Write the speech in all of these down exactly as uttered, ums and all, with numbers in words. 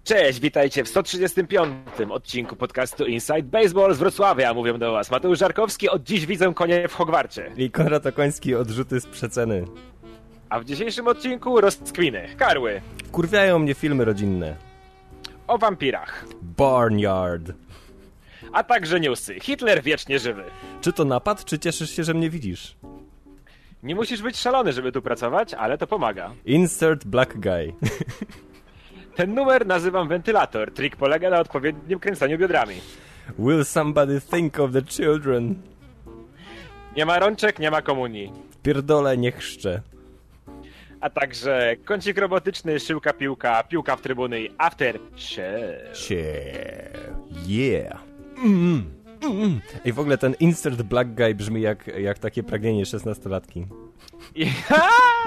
Cześć, witajcie w sto trzydziestym piątym odcinku podcastu Inside Baseball z Wrocławia. Mówią do was Mateusz Żarkowski, od dziś widzę konie w Hogwarcie. I Konrad Okoński, odrzuty z przeceny. A w dzisiejszym odcinku rozkwiny, karły. Wkurwiają mnie filmy rodzinne. O wampirach. Barnyard. A także newsy. Hitler wiecznie żywy. Czy to napad, czy cieszysz się, że mnie widzisz? Nie musisz być szalony, żeby tu pracować, ale to pomaga. Insert black guy. Ten numer nazywam wentylator. Trik polega na odpowiednim kręceniu biodrami. Will somebody think of the children? Nie ma rączek, nie ma komunii. Pierdolę, nie chrzczę. A także kącik robotyczny, szyłka, piłka, piłka w trybuny i after share. Share. Yeah. Mm, mm. Ej, w ogóle ten insert black guy brzmi jak, jak takie pragnienie szesnastolatki. Ja!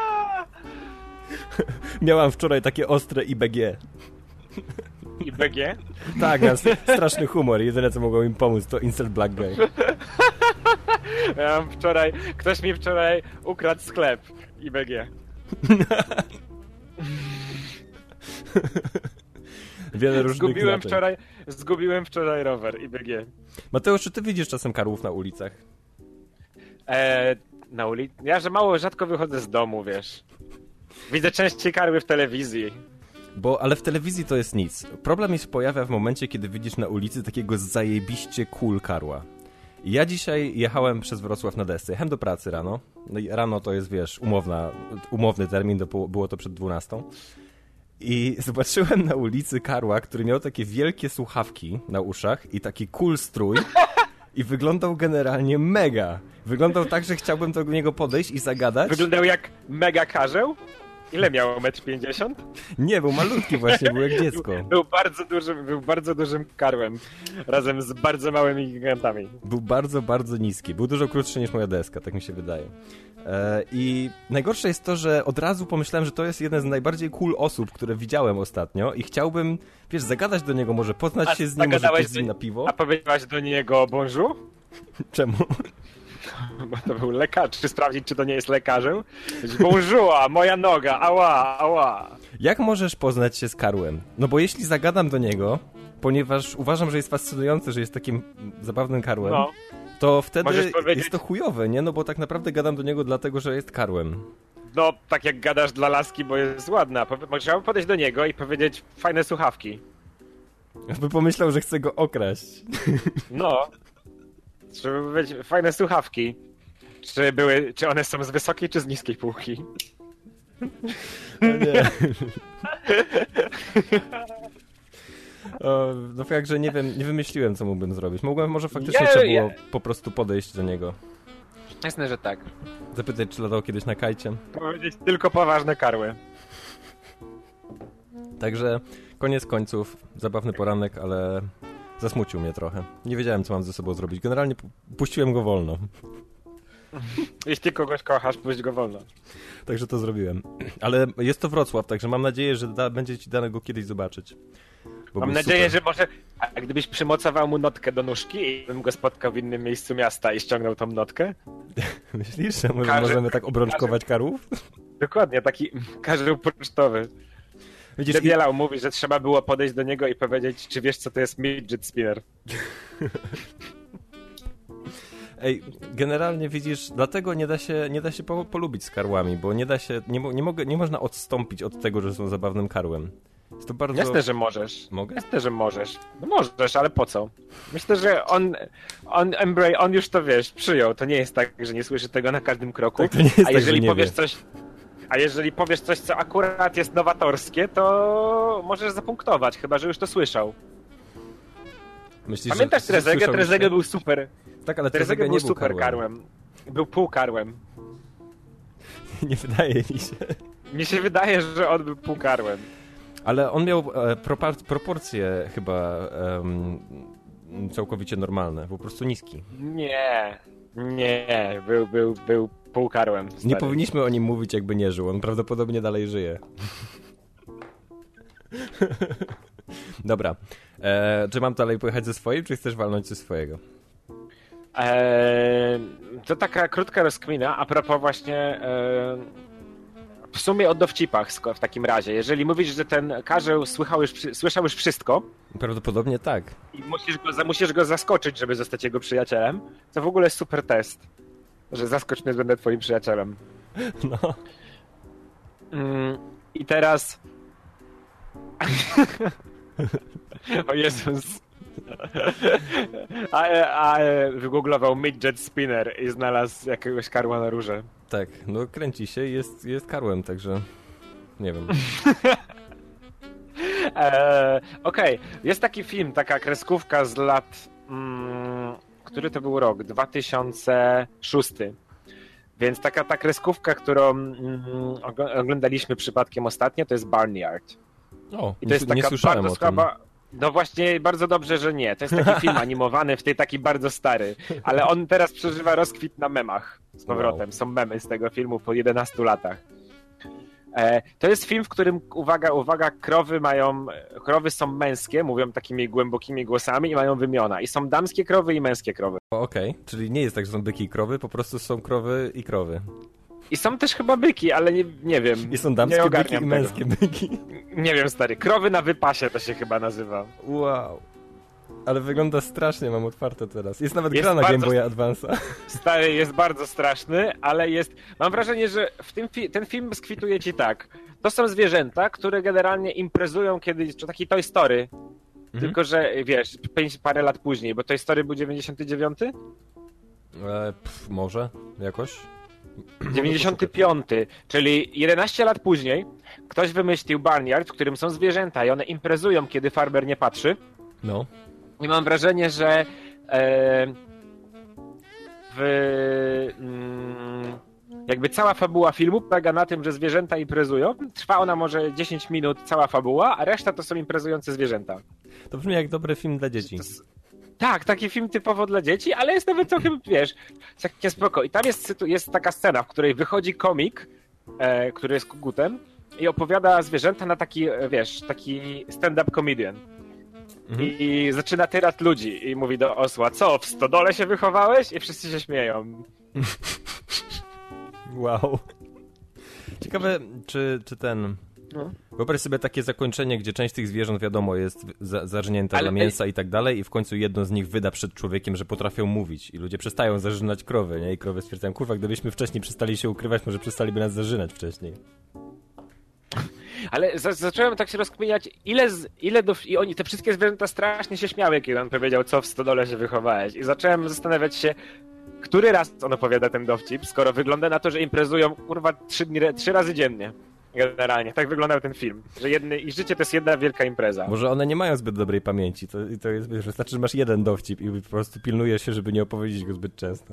Miałam wczoraj takie ostre I B G. I B G? Tak, miałem straszny humor. Jedyne, co mogło im pomóc, to insert black guy. Miałem wczoraj... Ktoś mi wczoraj ukradł sklep I B G. Wiele różnych Zgubiłem znaczeń. wczoraj, zgubiłem wczoraj rower I B G. Mateusz, czy ty widzisz czasem karłów na ulicach? Eee, na ulicy? Ja, że mało, rzadko wychodzę z domu, wiesz. Widzę częściej karły w telewizji. Bo, ale w telewizji to jest nic. Problem się pojawia w momencie, kiedy widzisz na ulicy takiego zajebiście cool karła. I ja dzisiaj jechałem przez Wrocław na desce. Jechałem do pracy rano. No i rano to jest, wiesz, umowna, umowny termin, do, było to przed dwunastą. I zobaczyłem na ulicy karła, który miał takie wielkie słuchawki na uszach i taki cool strój. I wyglądał generalnie mega. Wyglądał tak, że chciałbym do niego podejść i zagadać. Wyglądał jak mega karzeł? Ile miał? metr pięćdziesiąt? Nie, był malutki właśnie, był jak dziecko. Był, był, bardzo dużym, był bardzo dużym karłem, razem z bardzo małymi gigantami. Był bardzo, bardzo niski. Był dużo krótszy niż moja deska, tak mi się wydaje. E, I najgorsze jest to, że od razu pomyślałem, że to jest jeden z najbardziej cool osób, które widziałem ostatnio i chciałbym, wiesz, zagadać do niego, może poznać A się z nim, może pójść z nim na piwo. A powiedziałaś do niego bonjour? Czemu? Bo to był lekarz. Czy sprawdzić, czy to nie jest lekarzem? Bonjour, moja noga, ała, ała. Jak możesz poznać się z karłem? No bo jeśli zagadam do niego, ponieważ uważam, że jest fascynujący, że jest takim zabawnym karłem, no, to wtedy jest to chujowe, nie? No bo tak naprawdę gadam do niego dlatego, że jest karłem. No, tak jak gadasz dla laski, bo jest ładna. Chciałbym podejść do niego i powiedzieć fajne słuchawki. By pomyślał, że chcę go okraść. No. Żeby powiedzieć fajne słuchawki. Czy były, czy one są z wysokiej, czy z niskiej półki? No nie. O, no fakt, że nie wiem, nie wymyśliłem, co mógłbym zrobić. Mogłem, może faktycznie yeah, trzeba yeah. było po prostu podejść do niego. Jasne, że tak. Zapytać, czy latał kiedyś na kajcie. Powiedzieć tylko poważne karły. Także koniec końców, zabawny poranek, ale zasmucił mnie trochę. Nie wiedziałem, co mam ze sobą zrobić. Generalnie puściłem go wolno. Jeśli kogoś kochasz, puść go wolno. Także to zrobiłem. Ale jest to Wrocław, także mam nadzieję, że da, będzie ci dane go kiedyś zobaczyć. Mam nadzieję, super. Że może... A gdybyś przymocował mu notkę do nóżki i bym go spotkał w innym miejscu miasta i ściągnął tą notkę? Myślisz, że może, Karzeł, możemy tak obrączkować karłów? Dokładnie, taki karzeł pocztowy. Widzisz, Debielał i... mówi, że trzeba było podejść do niego i powiedzieć, czy wiesz, co to jest midget spinner. Ej, generalnie widzisz, dlatego nie da się, nie da się po, polubić z karłami, bo nie da się, nie, nie, mogę, nie można odstąpić od tego, że są zabawnym karłem. Jest to bardzo... Jasne, że możesz. Mogę? Jasne, że możesz. No możesz, ale po co? Myślę, że on, on, embrace, on już to, wiesz, przyjął. To nie jest tak, że nie słyszy tego na każdym kroku. Tak, to nie jest a tak, jeżeli że nie powiesz wie. coś, a jeżeli powiesz coś, co akurat jest nowatorskie, to możesz zapunktować, chyba że już to słyszał. Myślisz, Pamiętasz że Trezegę? Trezegę był super. Tak, ale Trezegę nie był był super karłem. karłem. Był półkarłem. Nie wydaje mi się. Mi się wydaje, że on był półkarłem. Ale on miał e, propor- proporcje chyba um, całkowicie normalne, po prostu niski. Nie, nie, był, był, był półkarłem. Stary. Nie powinniśmy o nim mówić, jakby nie żył. On prawdopodobnie dalej żyje. Dobra. E, czy mam dalej pojechać ze swoim, czy chcesz walnąć ze swojego? Eee, to taka krótka rozkmina a propos właśnie eee, w sumie o dowcipach w takim razie. Jeżeli mówisz, że ten karzeł słyszał już, słyszał już wszystko... Prawdopodobnie tak. I musisz go, musisz go zaskoczyć, żeby zostać jego przyjacielem, to w ogóle jest super test. Że zaskocz mnie, będę twoim przyjacielem. No. Mm, I teraz... O Jezus. A, a wygooglował midget spinner i znalazł jakiegoś karła na róże. Tak, no kręci się i jest, jest karłem, także nie wiem. e, Okej, okay. Jest taki film, taka kreskówka z lat... Mm, który to był rok? dwa tysiące szósty. Więc taka ta kreskówka, którą mm, oglądaliśmy przypadkiem ostatnio, to jest Barnyard. O, I to jest taka nie słyszałem bardzo o tym. słaba... No właśnie, bardzo dobrze, że nie. To jest taki film animowany, w tej taki bardzo stary. Ale on teraz przeżywa rozkwit na memach z powrotem. Wow. Są memy z tego filmu po jedenastu latach. E, to jest film, w którym, uwaga, uwaga, krowy mają... Krowy są męskie, mówią takimi głębokimi głosami i mają wymiona. I są damskie krowy i męskie krowy. Okej, okay. Czyli nie jest tak, że są byki i krowy, po prostu są krowy i krowy. I są też chyba byki, ale nie, nie wiem. I są damskie byki i męskie tego. byki. Nie wiem, stary. Krowy na wypasie to się chyba nazywa. Wow. Ale wygląda strasznie, mam otwarte teraz. Jest nawet jest gra na bardzo... Game Boya Advance'a. Stary, jest bardzo straszny, ale jest... Mam wrażenie, że w tym fi... ten film skwituje ci tak. To są zwierzęta, które generalnie imprezują kiedyś, czy taki Toy Story. Mhm. Tylko, że wiesz, pięć, parę lat później, bo Toy Story był dziewięćdziesiąty dziewiąty? E, pff, może, jakoś. dziewięćdziesiąty piąty, czyli jedenaście lat później ktoś wymyślił Barnyard, w którym są zwierzęta i one imprezują, kiedy farmer nie patrzy. No. I mam wrażenie, że e, w, mm, jakby cała fabuła filmu polega na tym, że zwierzęta imprezują. Trwa ona może dziesięć minut, cała fabuła, a reszta to są imprezujące zwierzęta. To brzmi jak dobry film dla dzieci. Tak, taki film typowo dla dzieci, ale jest nawet całkiem, wiesz, takie spoko. I tam jest, jest taka scena, w której wychodzi komik, e, który jest kogutem i opowiada zwierzęta na taki, wiesz, taki stand-up comedian. Mhm. I, I zaczyna tyrać ludzi i mówi do osła, co, w stodole się wychowałeś? I wszyscy się śmieją. Wow. Ciekawe, czy, czy ten... No. Wyobraź sobie takie zakończenie, gdzie część tych zwierząt, wiadomo, jest za, zarżnięta dla mięsa i tak dalej i w końcu jedno z nich wyda przed człowiekiem, że potrafią mówić i ludzie przestają zarzynać krowy, nie? I krowy stwierdzają, kurwa, gdybyśmy wcześniej przestali się ukrywać, może przestaliby nas zarzynać wcześniej. Ale za, zacząłem tak się rozkminiać, ile, z, ile do, i oni, te wszystkie zwierzęta strasznie się śmiały, kiedy on powiedział, co w stodole się wychowałeś. I zacząłem zastanawiać się, który raz on opowiada ten dowcip, skoro wygląda na to, że imprezują, kurwa, trzy, dni, trzy razy dziennie. Generalnie. Tak wyglądał ten film. Że jedny, i życie to jest jedna wielka impreza. Może one nie mają zbyt dobrej pamięci. To, to jest, wiesz, wystarczy, że masz jeden dowcip i po prostu pilnujesz się, żeby nie opowiedzieć go zbyt często.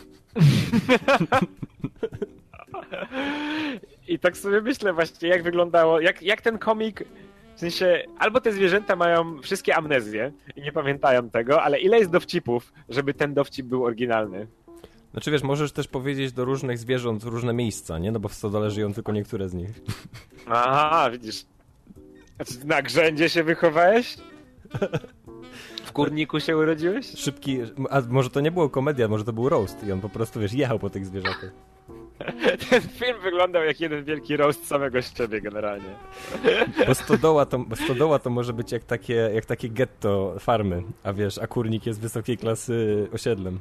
I tak sobie myślę właśnie, jak wyglądało, jak, jak ten komik, w sensie, albo te zwierzęta mają wszystkie amnezje i nie pamiętają tego, ale ile jest dowcipów, żeby ten dowcip był oryginalny? Znaczy wiesz, możesz też powiedzieć do różnych zwierząt różne miejsca, nie? No bo w stodole żyją tylko niektóre z nich. Aha, widzisz. Na grzędzie się wychowałeś? W kurniku się urodziłeś? Szybki, a może to nie było komedia, może to był roast i on po prostu, wiesz, jechał po tych zwierzętach. Ten film wyglądał jak jeden wielki roast samego z siebie generalnie. Bo stodoła to, bo stodoła to może być jak takie, jak takie getto farmy, a wiesz, a kurnik jest wysokiej klasy osiedlem.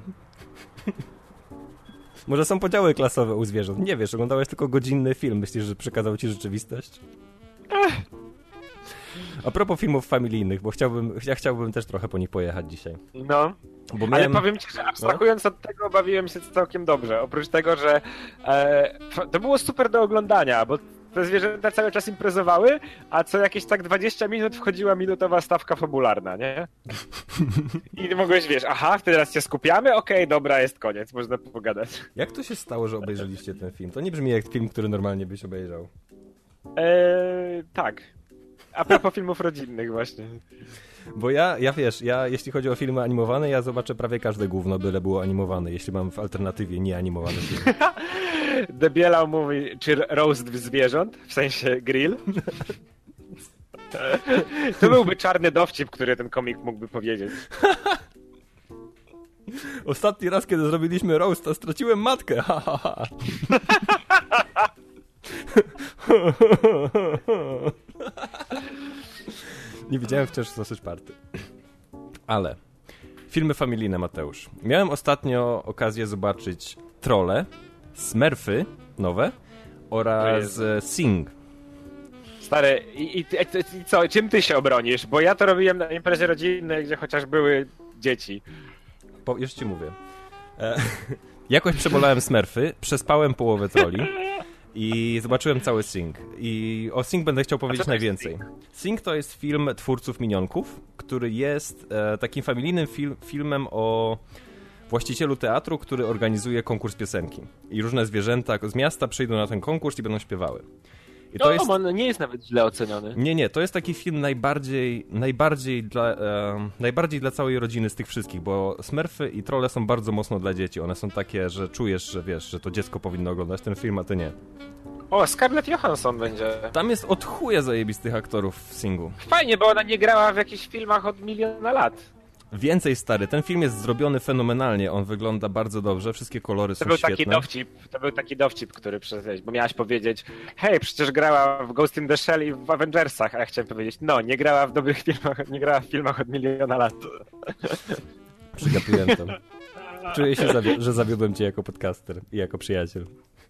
Może są podziały klasowe u zwierząt. Nie wiesz, oglądałeś tylko godzinny film. Myślisz, że przekazał ci rzeczywistość? A propos filmów familijnych, bo chciałbym, ja chciałbym też trochę po nich pojechać dzisiaj. No, bo miałem... ale powiem ci, że abstrahując no? od tego, bawiłem się całkiem dobrze. Oprócz tego, że e, to było super do oglądania, bo te zwierzęta cały czas imprezowały, a co jakieś tak dwadzieścia minut wchodziła minutowa stawka fabularna, nie? I mogłeś, wiesz, aha, teraz się skupiamy? Okej, okay, dobra, jest koniec, można pogadać. Jak to się stało, że obejrzeliście ten film? To nie brzmi jak film, który normalnie byś obejrzał. Eee, tak. A propos filmów rodzinnych właśnie. Bo ja, ja wiesz, ja jeśli chodzi o filmy animowane, ja zobaczę prawie każde gówno, byle było animowane, jeśli mam w alternatywie nieanimowany film. Debielał mówi, czy roast zwierząt, w sensie grill. To byłby czarny dowcip, który ten komik mógłby powiedzieć. Ostatni raz, kiedy zrobiliśmy roasta, straciłem matkę. Ha, ha, ha. Nie widziałem wciąż Sausage Party. Ale filmy familijne, Mateusz. Miałem ostatnio okazję zobaczyć Trolle, Smurfy nowe oraz Sing. Stary, i, i, i co, czym ty się obronisz? Bo ja to robiłem na imprezie rodzinnej, gdzie chociaż były dzieci. Po, już ci mówię. E, jakoś przebolałem Smurfy, przespałem połowę Trolli i zobaczyłem cały Sing. I o Sing będę chciał powiedzieć najwięcej. Sing? Sing to jest film twórców Minionków, który jest e, takim familijnym film, filmem o właścicielu teatru, który organizuje konkurs piosenki. I różne zwierzęta z miasta przyjdą na ten konkurs i będą śpiewały. I to no, jest... on nie jest nawet źle oceniony. Nie, nie, to jest taki film najbardziej, najbardziej, dla, e, najbardziej dla całej rodziny z tych wszystkich, bo Smurfy i Trolle są bardzo mocno dla dzieci. One są takie, że czujesz, że wiesz, że to dziecko powinno oglądać ten film, a ty nie. O, Scarlett Johansson będzie. Tam jest od chuja zajebistych aktorów w Singu. Fajnie, bo ona nie grała w jakichś filmach od miliona lat. Więcej, stary, ten film jest zrobiony fenomenalnie, on wygląda bardzo dobrze, wszystkie kolory to są był świetne. Taki dowcip, to był taki dowcip, który przezwieźć, bo miałaś powiedzieć, hej, przecież grała w Ghost in the Shell i w Avengersach, a ja chciałem powiedzieć, no, nie grała w dobrych filmach, nie grała w filmach od miliona lat. Przygapiłem to. Czuję się, zawi- że zawiodłem cię jako podcaster i jako przyjaciel.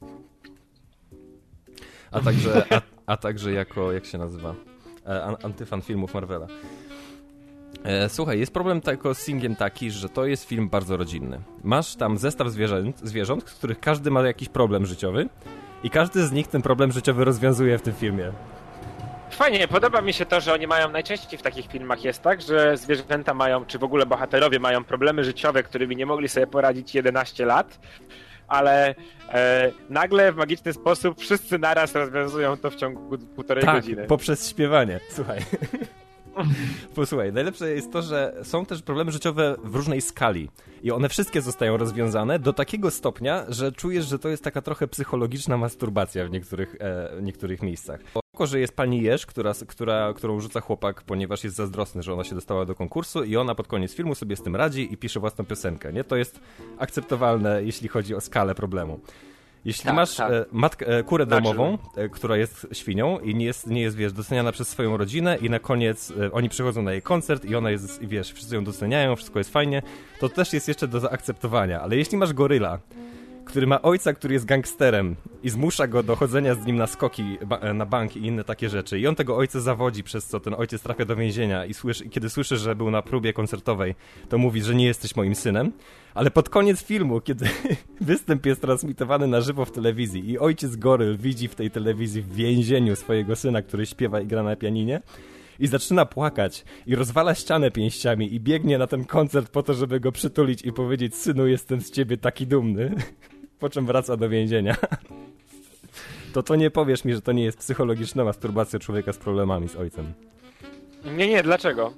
A także, a, a także jako, jak się nazywa, e, antyfan filmów Marvela. E, słuchaj, jest problem tylko z Singiem taki, że to jest film bardzo rodzinny. Masz tam zestaw zwierząt, zwierząt, z których każdy ma jakiś problem życiowy i każdy z nich ten problem życiowy rozwiązuje w tym filmie. Fajnie, podoba mi się to, że oni mają, najczęściej w takich filmach jest tak, że zwierzęta mają, czy w ogóle bohaterowie mają problemy życiowe, którymi nie mogli sobie poradzić jedenaście lat, ale e, nagle w magiczny sposób wszyscy naraz rozwiązują to w ciągu półtorej tak, godziny. Tak, poprzez śpiewanie. Słuchaj. Posłuchaj, najlepsze jest to, że są też problemy życiowe w różnej skali i one wszystkie zostają rozwiązane do takiego stopnia, że czujesz, że to jest taka trochę psychologiczna masturbacja w niektórych, e, niektórych miejscach. Tylko, że jest pani Jeż, która, która, którą rzuca chłopak, ponieważ jest zazdrosny, że ona się dostała do konkursu i ona pod koniec filmu sobie z tym radzi i pisze własną piosenkę, nie? To jest akceptowalne, jeśli chodzi o skalę problemu. Jeśli tak, masz tak. E, matkę, e, kurę znaczy... domową, e, która jest świnią i nie jest, nie jest, wiesz, doceniana przez swoją rodzinę i na koniec e, oni przychodzą na jej koncert i ona jest, wiesz, wszyscy ją doceniają, wszystko jest fajnie, to też jest jeszcze do zaakceptowania. Ale jeśli masz goryla, który ma ojca, który jest gangsterem i zmusza go do chodzenia z nim na skoki, ba- na bank i inne takie rzeczy i on tego ojca zawodzi, przez co ten ojciec trafia do więzienia i, słyszy, i kiedy słyszy, że był na próbie koncertowej, to mówi, że nie jesteś moim synem, ale pod koniec filmu, kiedy występ jest transmitowany na żywo w telewizji i ojciec goryl widzi w tej telewizji w więzieniu swojego syna, który śpiewa i gra na pianinie i zaczyna płakać i rozwala ścianę pięściami i biegnie na ten koncert po to, żeby go przytulić i powiedzieć, synu, jestem z ciebie taki dumny, po czym wraca do więzienia. To to nie powiesz mi, że to nie jest psychologiczna masturbacja człowieka z problemami z ojcem. Nie, nie, dlaczego?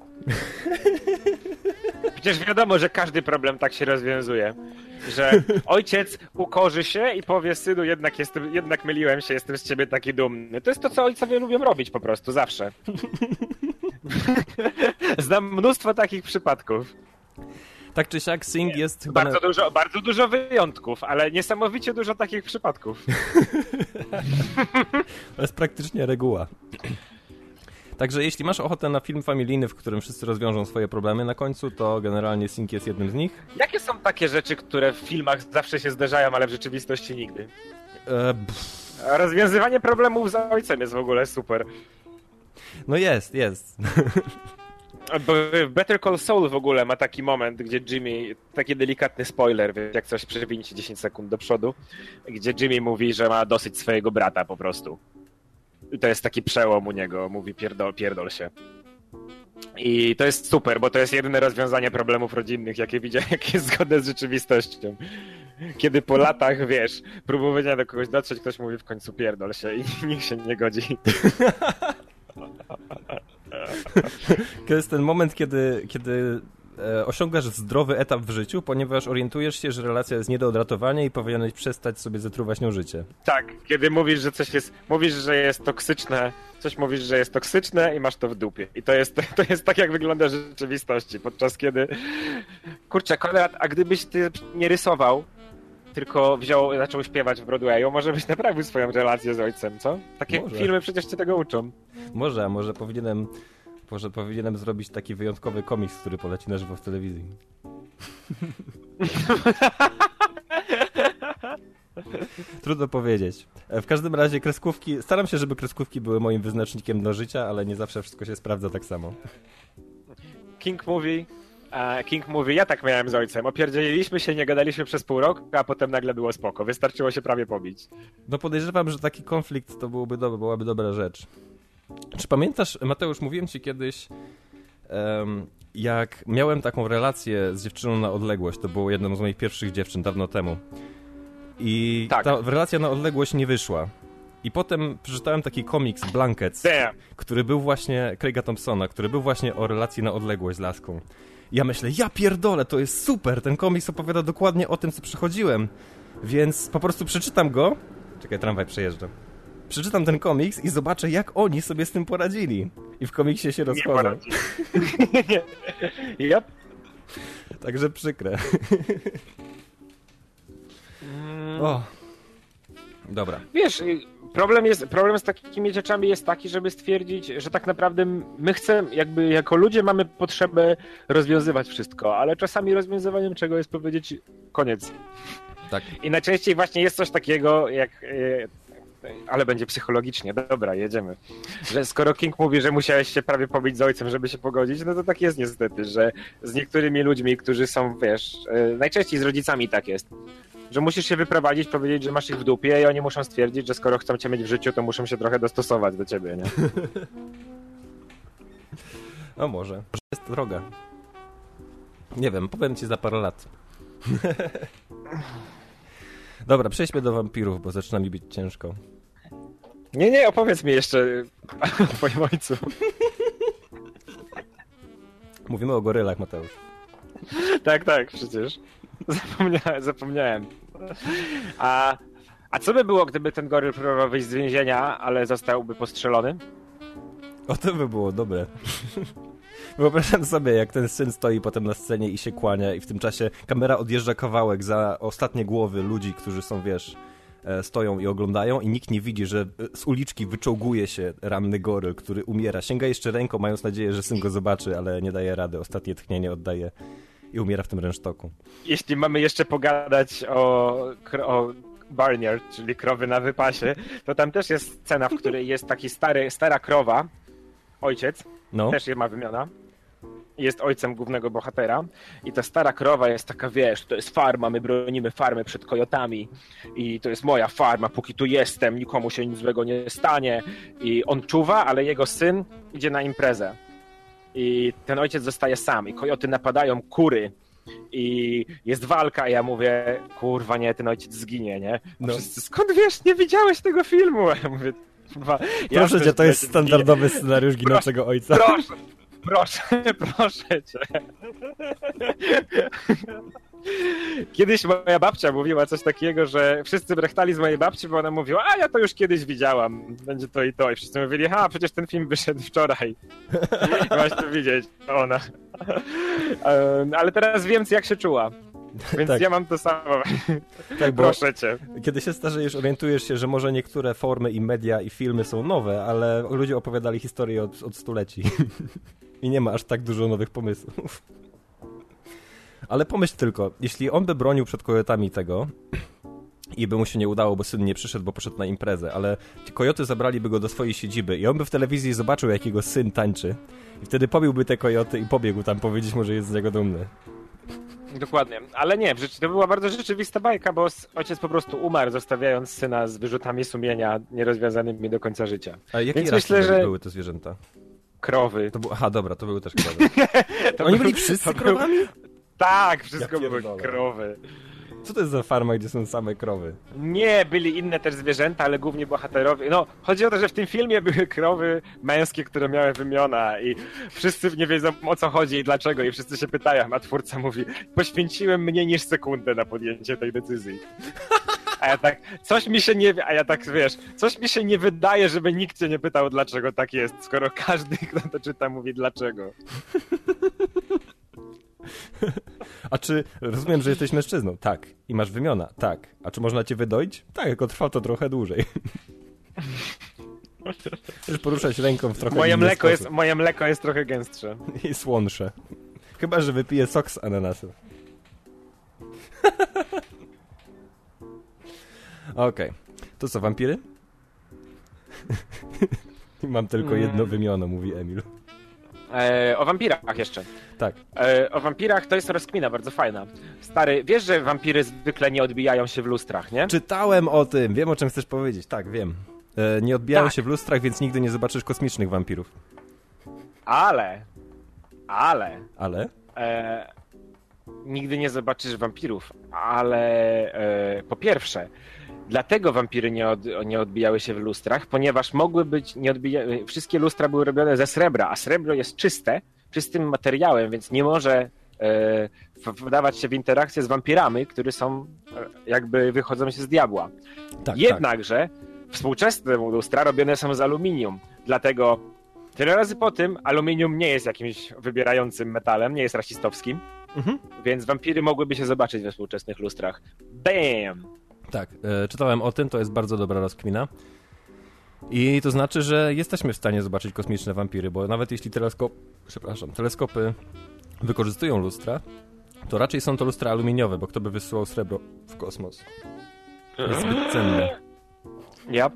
Przecież wiadomo, że każdy problem tak się rozwiązuje. Że ojciec ukorzy się i powie, synu, jednak, jestem, jednak myliłem się, jestem z ciebie taki dumny. To jest to, co ojcowie lubią robić po prostu, zawsze. Znam mnóstwo takich przypadków. Tak czy siak, Sing jest chyba... Bardzo, na... dużo, bardzo dużo wyjątków, ale niesamowicie dużo takich przypadków. To jest praktycznie reguła. Także jeśli masz ochotę na film familijny, w którym wszyscy rozwiążą swoje problemy na końcu, to generalnie Sing jest jednym z nich. Jakie są takie rzeczy, które w filmach zawsze się zdarzają, ale w rzeczywistości nigdy? E, Rozwiązywanie problemów z ojcem jest w ogóle super. No jest, jest. Bo Better Call Saul w ogóle ma taki moment, gdzie Jimmy, taki delikatny spoiler, jak coś przewinicie dziesięć sekund do przodu, gdzie Jimmy mówi, że ma dosyć swojego brata po prostu. I to jest taki przełom u niego, mówi pierdol, pierdol się. I to jest super, bo to jest jedyne rozwiązanie problemów rodzinnych, jakie widziałem, jakie jest zgodne z rzeczywistością. Kiedy po latach, wiesz, próbowania do kogoś dotrzeć, ktoś mówi w końcu pierdol się i nikt się nie godzi. To jest ten moment, kiedy, kiedy e, osiągasz zdrowy etap w życiu, ponieważ orientujesz się, że relacja jest nie do odratowania i powinieneś przestać sobie zatruwać nią życie. Tak, kiedy mówisz, że coś jest, mówisz, że jest toksyczne, coś mówisz, że jest toksyczne i masz to w dupie. I to jest, to jest tak, jak wygląda w rzeczywistości, podczas kiedy... Kurczę, Konrad, a gdybyś ty nie rysował, tylko wziął, zaczął śpiewać w Broadwayu, może byś naprawił swoją relację z ojcem, co? Takie Może. filmy przecież cię tego uczą. Może, a może powinienem, może powinienem zrobić taki wyjątkowy komiks, który poleci na żywo w telewizji. Trudno powiedzieć. W każdym razie kreskówki, staram się, żeby kreskówki były moim wyznacznikiem do życia, ale nie zawsze wszystko się sprawdza tak samo. King Movie, uh, King Movie, ja tak miałem z ojcem. Opierdzieliliśmy się, nie gadaliśmy przez pół roku, a potem nagle było spoko. Wystarczyło się prawie pobić. No podejrzewam, że taki konflikt to byłoby dobre, byłaby dobra rzecz. Czy pamiętasz, Mateusz, mówiłem ci kiedyś, um, jak miałem taką relację z dziewczyną na odległość, to było jedną z moich pierwszych dziewczyn dawno temu. I tak. Ta relacja na odległość nie wyszła. I potem przeczytałem taki komiks Blankets, Damn. który był właśnie, Craiga Thompsona, który był właśnie o relacji na odległość z laską. I ja myślę, ja pierdolę, to jest super, ten komiks opowiada dokładnie o tym, co przechodziłem. Więc po prostu przeczytam go. Czekaj, tramwaj przejeżdża. Przeczytam ten komiks i zobaczę, jak oni sobie z tym poradzili. I w komiksie się rozchodzą. Yep. Także przykre. Mm. O. Dobra. Wiesz, problem jest, problem z takimi rzeczami jest taki, żeby stwierdzić, że tak naprawdę my chcemy, jakby jako ludzie mamy potrzebę rozwiązywać wszystko, ale czasami rozwiązywaniem czego jest powiedzieć koniec. Tak. I najczęściej właśnie jest coś takiego, jak... Ale będzie psychologicznie, dobra, jedziemy. Że skoro King mówi, że musiałeś się prawie pobić z ojcem, żeby się pogodzić, no to tak jest niestety, że z niektórymi ludźmi, którzy są, wiesz, najczęściej z rodzicami tak jest, że musisz się wyprowadzić, powiedzieć, że masz ich w dupie i oni muszą stwierdzić, że skoro chcą cię mieć w życiu, to muszą się trochę dostosować do ciebie, nie? No może. Może jest droga. Nie wiem, powiem ci za parę lat. Dobra, przejdźmy do wampirów, bo zaczyna mi być ciężko. Nie, nie, opowiedz mi jeszcze o twoim ojcu. Mówimy o gorylach, Mateusz. Tak, tak, przecież. Zapomniałem, zapomniałem. A, a co by było, gdyby ten goryl próbował wyjść z więzienia, ale zostałby postrzelony? O, to by było dobre. Wyobrażam sobie, jak ten syn stoi potem na scenie i się kłania i w tym czasie kamera odjeżdża kawałek za ostatnie głowy ludzi, którzy są, wiesz, stoją i oglądają i nikt nie widzi, że z uliczki wyczołguje się ranny goryl, który umiera. Sięga jeszcze ręką, mając nadzieję, że syn go zobaczy, ale nie daje rady. Ostatnie tchnienie oddaje i umiera w tym rynsztoku. Jeśli mamy jeszcze pogadać o, o barnyard, czyli krowy na wypasie, to tam też jest scena, w której jest taki stary, stara krowa, ojciec, no. też je ma wymiona. Jest ojcem głównego bohatera i ta stara krowa jest taka, wiesz, to jest farma, my bronimy farmę przed kojotami i to jest moja farma, póki tu jestem, nikomu się nic złego nie stanie i on czuwa, ale jego syn idzie na imprezę i ten ojciec zostaje sam i kojoty napadają kury i jest walka i ja mówię, kurwa nie, ten ojciec zginie, nie? No. Wszyscy, skąd wiesz, nie widziałeś tego filmu? A ja mówię, kurwa, proszę cię, to jest standardowy zginie. Scenariusz ginącego ojca. Proszę. Proszę, proszę cię. Kiedyś moja babcia mówiła coś takiego, że wszyscy brechtali z mojej babci, bo ona mówiła, a ja to już kiedyś widziałam, będzie to i to. I wszyscy mówili, ha, przecież ten film wyszedł wczoraj. Masz to widzieć, ona. Ale teraz wiem, jak się czuła. Więc tak. Ja mam to samo. Tak, proszę cię. Kiedy się starzejesz, orientujesz się, że może niektóre formy i media i filmy są nowe, ale ludzie opowiadali historię od, od stuleci. I nie ma aż tak dużo nowych pomysłów. Ale pomyśl tylko, jeśli on by bronił przed kojotami tego i by mu się nie udało, bo syn nie przyszedł, bo poszedł na imprezę, ale ci kojoty zabraliby go do swojej siedziby i on by w telewizji zobaczył, jak jego syn tańczy i wtedy pobiłby te kojoty i pobiegł tam powiedzieć mu, że jest z niego dumny. Dokładnie, ale nie, to była bardzo rzeczywista bajka, bo ojciec po prostu umarł, zostawiając syna z wyrzutami sumienia nierozwiązanymi do końca życia. A jakie Więc myślę, że były te zwierzęta? Krowy. To był... Aha, dobra, to były też krowy. to Oni był... byli wszyscy to krowami? Był... Tak, wszystko ja były krowy. Co to jest za farma, gdzie są same krowy? Nie, byli inne też zwierzęta, ale głównie bohaterowie. No, chodzi o to, że w tym filmie były krowy męskie, które miały wymiona i wszyscy nie wiedzą, o co chodzi i dlaczego i wszyscy się pytają, a twórca mówi, poświęciłem mniej niż sekundę na podjęcie tej decyzji. A ja tak, coś mi się nie, a ja tak, wiesz, coś mi się nie wydaje, żeby nikt cię nie pytał, dlaczego tak jest, skoro każdy, kto to czyta, mówi dlaczego. A czy, rozumiem, że jesteś mężczyzną? Tak. I masz wymiona? Tak. A czy można cię wydoić? Tak, tylko trwa to trochę dłużej. Chcesz poruszać ręką w trochę moje inny mleko sposób. jest Moje mleko jest trochę gęstsze. I słonsze. Chyba że wypiję sok z ananasu. Okej. Okay. To co, wampiry? Mam tylko jedno wymiono, mówi Emil. E, o wampirach jeszcze. Tak. E, o wampirach to jest rozkmina bardzo fajna. Stary, wiesz, że wampiry zwykle nie odbijają się w lustrach, nie? Czytałem o tym, wiem o czym chcesz powiedzieć. Tak, wiem. E, nie odbijają tak. się w lustrach, więc nigdy nie zobaczysz kosmicznych wampirów. Ale, ale... Ale? E, nigdy nie zobaczysz wampirów, ale e, po pierwsze, dlatego wampiry nie, od, nie odbijały się w lustrach, ponieważ mogły być, nie odbija... wszystkie lustra były robione ze srebra, a srebro jest czyste, czystym materiałem, więc nie może e, wdawać się w interakcję z wampirami, które są e, jakby wychodzą się z diabła. Tak, Jednakże tak. Współczesne lustra robione są z aluminium, dlatego tyle razy po tym aluminium nie jest jakimś wybierającym metalem, nie jest rasistowskim, mhm. więc wampiry mogłyby się zobaczyć we współczesnych lustrach. Bam! Tak, e, czytałem o tym, to jest bardzo dobra rozkmina. I to znaczy, że jesteśmy w stanie zobaczyć kosmiczne wampiry, bo nawet jeśli teleskop, przepraszam, teleskopy wykorzystują lustra, to raczej są to lustra aluminiowe, bo kto by wysyłał srebro w kosmos? Jest zbyt cenne. Ja.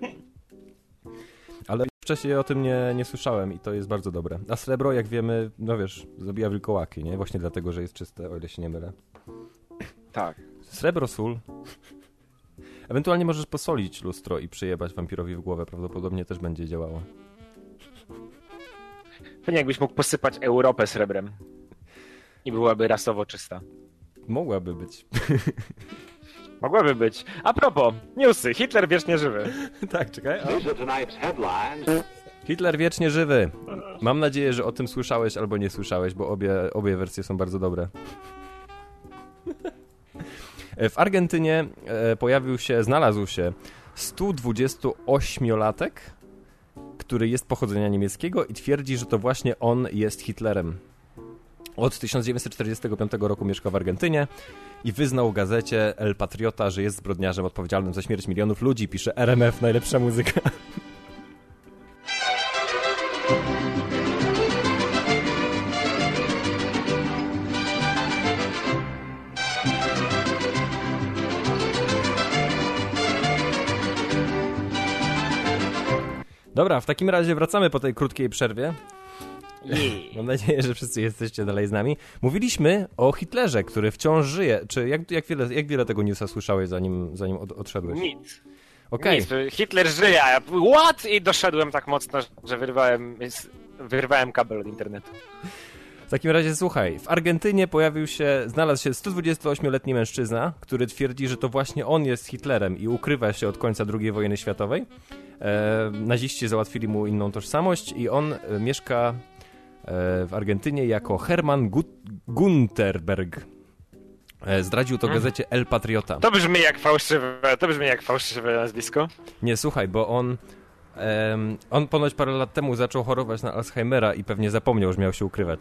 Ale wcześniej o tym nie, nie słyszałem i to jest bardzo dobre. A srebro, jak wiemy, no wiesz, zabija wilkołaki, nie? Właśnie dlatego, że jest czyste, o ile się nie mylę. Tak. Srebro, sól. Ewentualnie możesz posolić lustro i przyjebać wampirowi w głowę. Prawdopodobnie też będzie działało. Pewnie jakbyś mógł posypać Europę srebrem i byłaby rasowo czysta. Mogłaby być. Mogłaby być. A propos, newsy. Hitler wiecznie żywy. Tak, czekaj. O. Hitler wiecznie żywy. Mam nadzieję, że o tym słyszałeś albo nie słyszałeś, bo obie, obie wersje są bardzo dobre. W Argentynie pojawił się, znalazł się sto dwudziestoośmiolatek, który jest pochodzenia niemieckiego i twierdzi, że to właśnie on jest Hitlerem. Od tysiąc dziewięćset czterdziestego piątego roku mieszka w Argentynie i wyznał gazecie El Patriota, że jest zbrodniarzem odpowiedzialnym za śmierć milionów ludzi. Pisze R M F, najlepsza muzyka. Dobra, w takim razie wracamy po tej krótkiej przerwie. Yeah. Mam nadzieję, że wszyscy jesteście dalej z nami. Mówiliśmy o Hitlerze, który wciąż żyje. Czy jak, jak, wiele, jak wiele tego newsa słyszałeś, zanim, zanim od, odszedłeś? Nic. Okay. Nic. Hitler żyje. What? I doszedłem tak mocno, że wyrwałem, wyrwałem kabel od internetu. W takim razie słuchaj, w Argentynie pojawił się, znalazł się sto dwudziestoośmioletni mężczyzna, który twierdzi, że to właśnie on jest Hitlerem i ukrywa się od końca drugiej wojny światowej. E, naziści załatwili mu inną tożsamość i on e, mieszka e, w Argentynie jako Hermann Gut- Gunterberg. E, zdradził to hmm. gazecie El Patriota. To brzmi jak fałszywe, to brzmi jak fałszywe nazwisko. Nie, słuchaj, bo on e, on ponoć parę lat temu zaczął chorować na Alzheimera i pewnie zapomniał, że miał się ukrywać.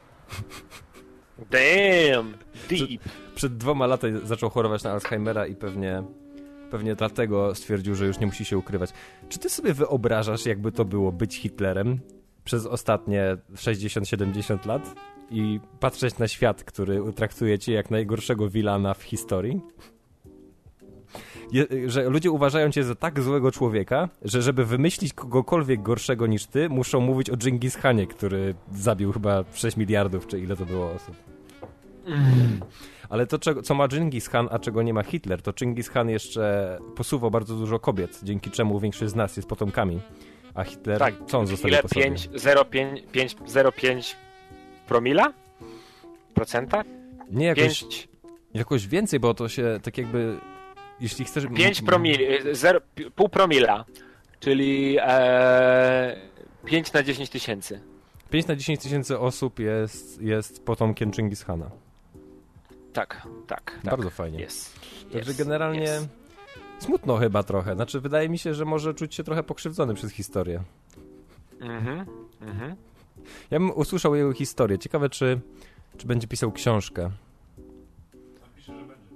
Damn, deep. Przed, przed dwoma laty zaczął chorować na Alzheimera i pewnie, pewnie dlatego stwierdził, że już nie musi się ukrywać. Czy ty sobie wyobrażasz, jakby to było być Hitlerem przez ostatnie sześćdziesiąt siedemdziesiąt lat i patrzeć na świat, który traktuje cię jak najgorszego wilana w historii? Je, że ludzie uważają cię za tak złego człowieka, że żeby wymyślić kogokolwiek gorszego niż ty, muszą mówić o Dżingis Khanie, który zabił chyba sześć miliardów, czy ile to było osób. Mm. Ale to, czego, co ma Dżingis Khan, a czego nie ma Hitler, to Dżingis Khan jeszcze posuwał bardzo dużo kobiet, dzięki czemu większość z nas jest potomkami. A Hitler, tak, co on zostawił po sobie? zero przecinek zero pięć promila? Procenta? Nie, jakoś, pięć... jakoś więcej, bo to się tak jakby... Jeśli chcesz... pięć promili, zero, pół promila, czyli e, pięć na dziesięć tysięcy. pięć na dziesięć tysięcy osób jest, jest potomkiem Dżingis Khana. Tak, tak. Bardzo tak. fajnie. Yes. Także yes. generalnie yes. smutno chyba trochę. Znaczy wydaje mi się, że może czuć się trochę pokrzywdzony przez historię. Mhm, mhm. Ja bym usłyszał jego historię. Ciekawe, czy, czy będzie pisał książkę.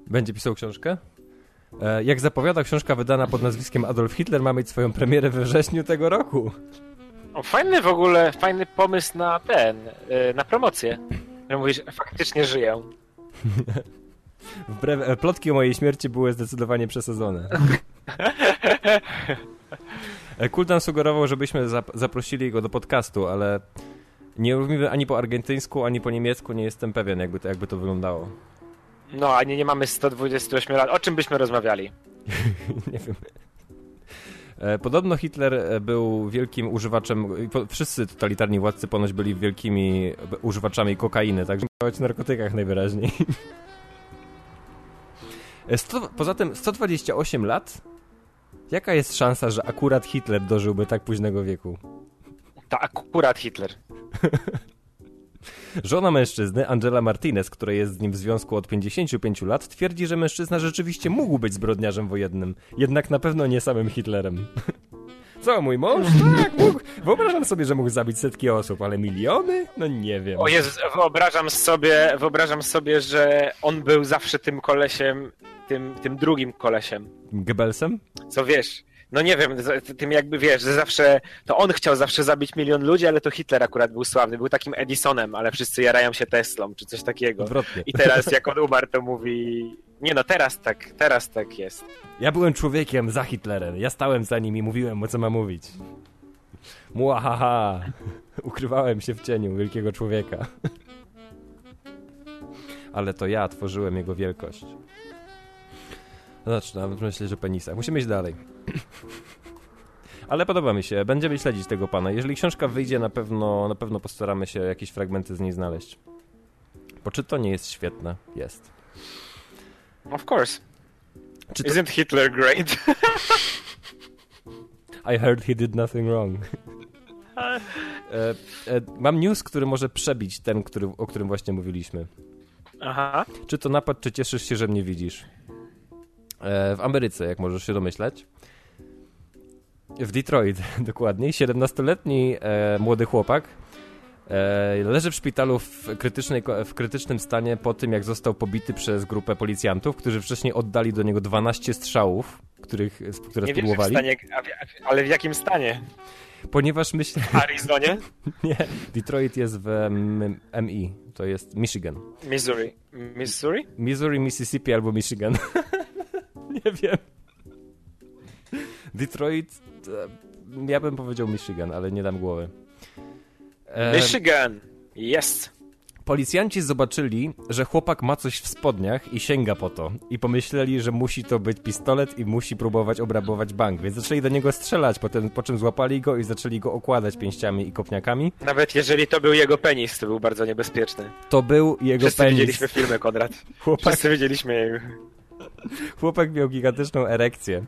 Będzie pisał książkę? E, jak zapowiada, książka wydana pod nazwiskiem Adolf Hitler ma mieć swoją premierę we wrześniu tego roku. O, fajny w ogóle, fajny pomysł na ten, na promocję. Że mówisz, faktycznie żyję. Wbrew, plotki o mojej śmierci były zdecydowanie przesadzone. Kultan sugerował, żebyśmy zap- zaprosili go do podcastu, ale nie mówimy ani po argentyńsku, ani po niemiecku, nie jestem pewien, jakby to, jakby to wyglądało. No, ani nie mamy sto dwadzieścia osiem lat. O czym byśmy rozmawiali? Nie wiem. Podobno Hitler był wielkim używaczem, wszyscy totalitarni władcy ponoć byli wielkimi używaczami kokainy, także mówić o narkotykach najwyraźniej. sto, poza tym sto dwadzieścia osiem lat? Jaka jest szansa, że akurat Hitler dożyłby tak późnego wieku? Ta akurat Hitler. Żona mężczyzny, Angela Martinez, która jest z nim w związku od pięćdziesięciu pięciu lat, twierdzi, że mężczyzna rzeczywiście mógł być zbrodniarzem wojennym, jednak na pewno nie samym Hitlerem. Co, mój mąż? Tak, mógł. Wyobrażam sobie, że mógł zabić setki osób, ale miliony? No nie wiem. O Jezus, wyobrażam sobie, wyobrażam sobie, że on był zawsze tym kolesiem, tym, tym drugim kolesiem. Goebbelsem? Co wiesz? No nie wiem, tym jakby wiesz, że zawsze, to on chciał zawsze zabić milion ludzi, ale to Hitler akurat był sławny, był takim Edisonem, ale wszyscy jarają się Teslą, czy coś takiego. Odwrotnie. I teraz jak on umarł, to mówi, nie no, teraz tak, teraz tak jest. Ja byłem człowiekiem za Hitlerem, ja stałem za nim i mówiłem mu, co ma mówić. Muahaha, ukrywałem się w cieniu wielkiego człowieka. Ale to ja tworzyłem jego wielkość. Znaczy, nawet myślę, że penisa. Musimy iść dalej. Ale podoba mi się. Będziemy śledzić tego pana. Jeżeli książka wyjdzie, na pewno, na pewno postaramy się jakieś fragmenty z niej znaleźć. Bo czy to nie jest świetne? Jest. Of course. Czy to... Isn't Hitler great? I heard he did nothing wrong. e, e, mam news, który może przebić ten, który, o którym właśnie mówiliśmy. Aha. Czy to napad, czy cieszysz się, że mnie widzisz? W Ameryce, jak możesz się domyśleć. W Detroit, dokładniej. siedemnastoletni e, młody chłopak e, leży w szpitalu w, krytycznej, w krytycznym stanie po tym, jak został pobity przez grupę policjantów, którzy wcześniej oddali do niego dwanaście strzałów, których, które nie spróbowali. Wiem, w stanie, ale w jakim stanie? Ponieważ myślę... W Arizonie? Nie, Detroit jest w M I, to jest Michigan. Missouri. Missouri? Missouri, Mississippi albo Michigan. Nie wiem. Detroit, ja bym powiedział Michigan, ale nie dam głowy. E... Michigan, jest. Policjanci zobaczyli, że chłopak ma coś w spodniach i sięga po to. I pomyśleli, że musi to być pistolet i musi próbować obrabować bank. Więc zaczęli do niego strzelać, potem, po czym złapali go i zaczęli go okładać pięściami i kopniakami. Nawet jeżeli to był jego penis, to był bardzo niebezpieczny. To był jego Wszyscy penis. widzieliśmy filmy, Konrad. Chłopak... Wszyscy widzieliśmy jego... Chłopak miał gigantyczną erekcję.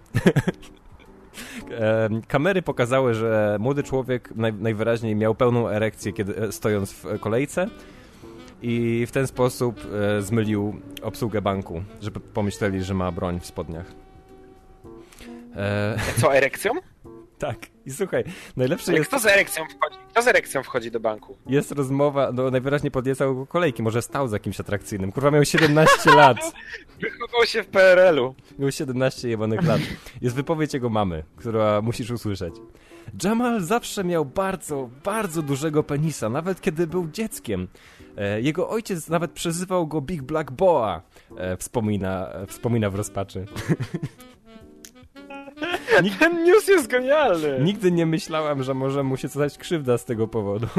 Kamery pokazały, że młody człowiek naj, najwyraźniej miał pełną erekcję, kiedy stojąc w kolejce i w ten sposób e, zmylił obsługę banku, żeby pomyśleli, że ma broń w spodniach. E... Co, erekcją? Tak. I słuchaj, najlepsze Ale jest... Kto z erekcją wchodzi? Kto z erekcją wchodzi do banku? Jest rozmowa, no najwyraźniej podjechał go kolejki, może stał za jakimś atrakcyjnym. Kurwa, miał siedemnaście lat. Wychował się w P R L-u. Miał siedemnaście jebanych lat. Jest wypowiedź jego mamy, która musisz usłyszeć. Jamal zawsze miał bardzo, bardzo dużego penisa, nawet kiedy był dzieckiem. E, jego ojciec nawet przezywał go Big Black Boa, e, wspomina, e, wspomina w rozpaczy. Nig- Ten news jest genialny. Nigdy nie myślałam, że może mu się stać krzywda z tego powodu.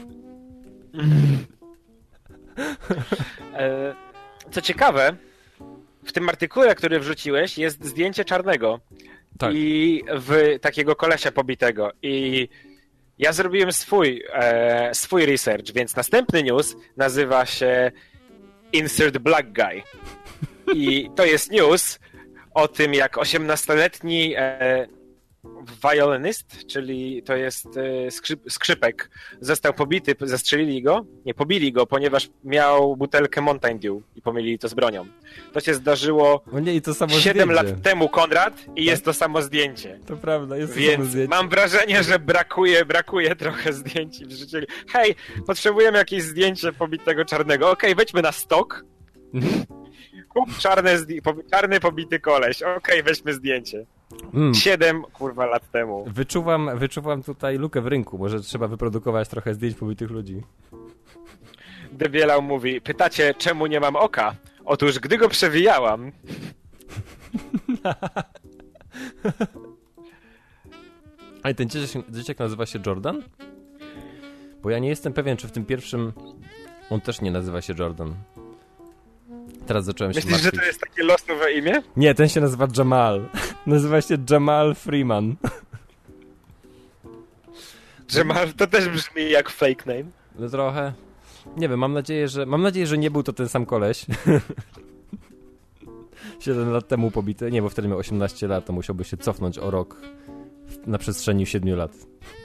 e, co ciekawe, w tym artykule, który wrzuciłeś, jest zdjęcie Czarnego. Tak. I w takiego kolesia pobitego. I ja zrobiłem swój, e, swój research, więc następny news nazywa się Insert Black Guy. I to jest news o tym, jak osiemnastoletni e, violinist, czyli to jest e, skrzyp, skrzypek, został pobity, zastrzelili go, nie, pobili go, ponieważ miał butelkę Mountain Dew i pomylili to z bronią. To się zdarzyło o nie, i to samo siedem zdjęcie. lat temu, Konrad, i tak? Jest to samo zdjęcie. To prawda, jest Więc to samo zdjęcie. mam wrażenie, że brakuje, brakuje trochę zdjęć i wrzucili. Hej, potrzebujemy jakieś zdjęcie pobitego Czarnego. Okej, okay, wejdźmy na stok. Kup czarne zdj- po- czarny pobity koleś. Okej, okay, weźmy zdjęcie. Mm. Siedem, kurwa, lat temu. Wyczuwam, wyczuwam tutaj lukę w rynku. Może trzeba wyprodukować trochę zdjęć pobitych ludzi. Debielał mówi, pytacie, czemu nie mam oka? Otóż, gdy go przewijałam... Ale ten dzieciak, dzieciak nazywa się Jordan? Bo ja nie jestem pewien, czy w tym pierwszym on też nie nazywa się Jordan. Teraz zacząłem się Myślisz, martwić. że to jest takie losowe imię? Nie, ten się nazywa Jamal. Nazywa się Jamal Freeman. Jamal to też brzmi jak fake name. No trochę. Nie wiem, mam nadzieję, że mam nadzieję, że nie był to ten sam koleś. siedem lat temu pobity. Nie, bo wtedy miał osiemnaście lat, to musiałby się cofnąć o rok na przestrzeni siedmiu lat.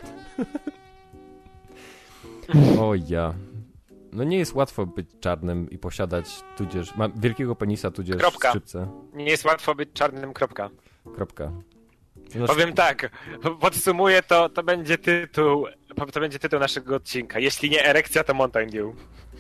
O ja. No nie jest łatwo być czarnym i posiadać tudzież... Ma wielkiego penisa, tudzież kropka. Skrzypce. Nie jest łatwo być czarnym, kropka. Kropka. Znaczy... Powiem tak, podsumuję to, to będzie tytuł, to będzie tytuł naszego odcinka. Jeśli nie erekcja, to Mountain Dew.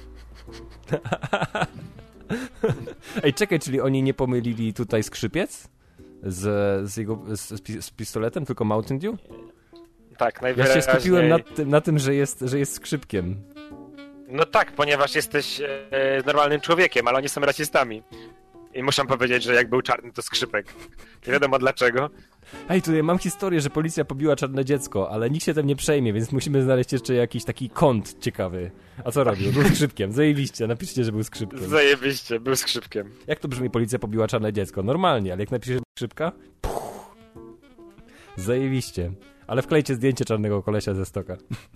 Ej, czekaj, czyli oni nie pomylili tutaj skrzypiec z, z, jego, z, z pistoletem, tylko Mountain Dew? Tak, najwyraźniej. Ja się skupiłem na tym, na tym że, jest, że jest skrzypkiem. No tak, ponieważ jesteś e, normalnym człowiekiem, ale oni są rasistami. I muszę powiedzieć, że jak był czarny, to skrzypek. Nie wiadomo dlaczego. Ej, tutaj mam historię, że policja pobiła czarne dziecko, ale nikt się tym nie przejmie, więc musimy znaleźć jeszcze jakiś taki kąt ciekawy. A co robił? Był skrzypkiem. Zajebiście, napiszcie, że był skrzypkiem. Zajebiście, był skrzypkiem. Jak to brzmi, policja pobiła czarne dziecko? Normalnie, ale jak napiszesz skrzypka? Puch. Zajebiście. Ale wklejcie zdjęcie czarnego kolesia ze stoka.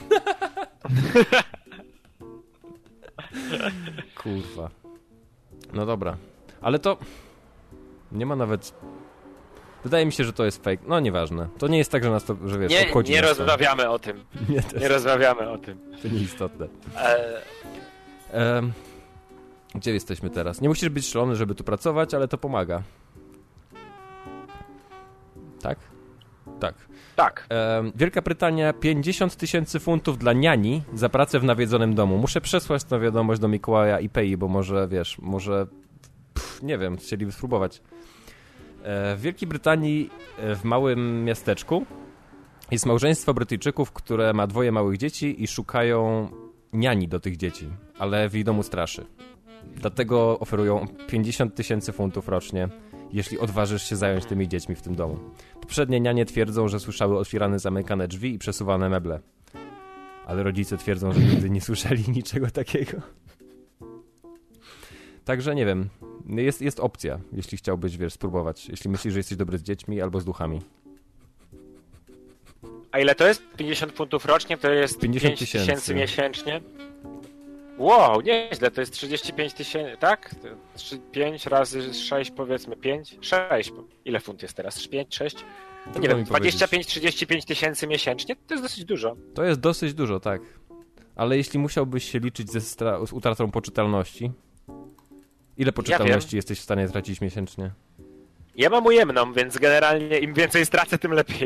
Kurwa. No dobra. Ale to... Nie ma nawet... Wydaje mi się, że to jest fake. No nieważne. To nie jest tak, że nas to, że wiesz, nie, obchodzi. Nie nas rozmawiamy to. o tym. Nie, nie rozmawiamy o tym. To nieistotne. E... E... Gdzie jesteśmy teraz? Nie musisz być szalony, żeby tu pracować, ale to pomaga. Tak? Tak. Tak. E... Wielka Brytania, pięćdziesiąt tysięcy funtów dla niani za pracę w nawiedzonym domu. Muszę przesłać tę wiadomość do Mikołaja i Pei, bo może, wiesz, może... Pff, nie wiem, chcieliby spróbować. W Wielkiej Brytanii, w małym miasteczku, jest małżeństwo Brytyjczyków, które ma dwoje małych dzieci i szukają niani do tych dzieci, ale w ich domu straszy. Dlatego oferują pięćdziesiąt tysięcy funtów rocznie, jeśli odważysz się zająć tymi dziećmi w tym domu. Poprzednie nianie twierdzą, że słyszały otwierane, zamykane drzwi i przesuwane meble. Ale rodzice twierdzą, że nigdy nie słyszeli niczego takiego. Także nie wiem, jest, jest opcja, jeśli chciałbyś, wiesz, spróbować. Jeśli myślisz, że jesteś dobry z dziećmi albo z duchami. A ile to jest? pięćdziesiąt funtów rocznie? To jest pięćdziesiąt tysięcy miesięcznie? Wow, nieźle, to jest trzydzieści pięć tysięcy, tak? pięć razy sześć, powiedzmy pięć? sześć. Ile funt jest teraz? pięć, sześć? No nie wiem, dwadzieścia pięć trzydzieści pięć tysięcy miesięcznie? To jest dosyć dużo. To jest dosyć dużo, tak. Ale jeśli musiałbyś się liczyć ze stra- z utratą poczytalności... Ile poczytalności ja jesteś w stanie tracić miesięcznie? Ja mam ujemną, więc generalnie im więcej stracę, tym lepiej.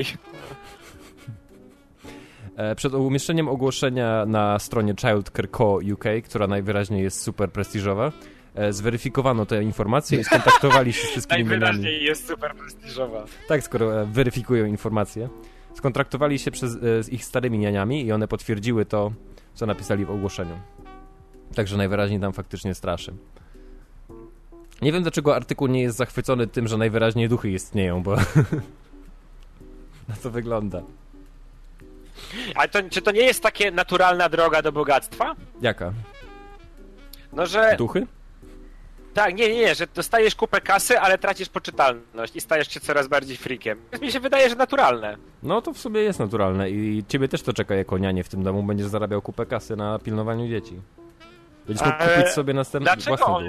Przed umieszczeniem ogłoszenia na stronie Childcare Co. U K, która najwyraźniej jest super prestiżowa, zweryfikowano te informacje i skontaktowali się z wszystkimi Najwyraźniej mediami. jest super prestiżowa. Tak, skoro weryfikują informacje. Skontaktowali się przez, z ich starymi nianiami i one potwierdziły to, co napisali w ogłoszeniu. Także najwyraźniej tam faktycznie straszy. Nie wiem, dlaczego artykuł nie jest zachwycony tym, że najwyraźniej duchy istnieją, bo na to wygląda. Ale to, czy to nie jest takie naturalna droga do bogactwa? Jaka? No, że... Duchy? Tak, nie, nie, nie, że dostajesz kupę kasy, ale tracisz poczytalność i stajesz się coraz bardziej freakiem. Mi się wydaje, że naturalne. No to w sobie jest naturalne i ciebie też to czeka jako nianie w tym domu. Będziesz zarabiał kupę kasy na pilnowaniu dzieci. Będziesz mógł kupić sobie następny własny on... duch.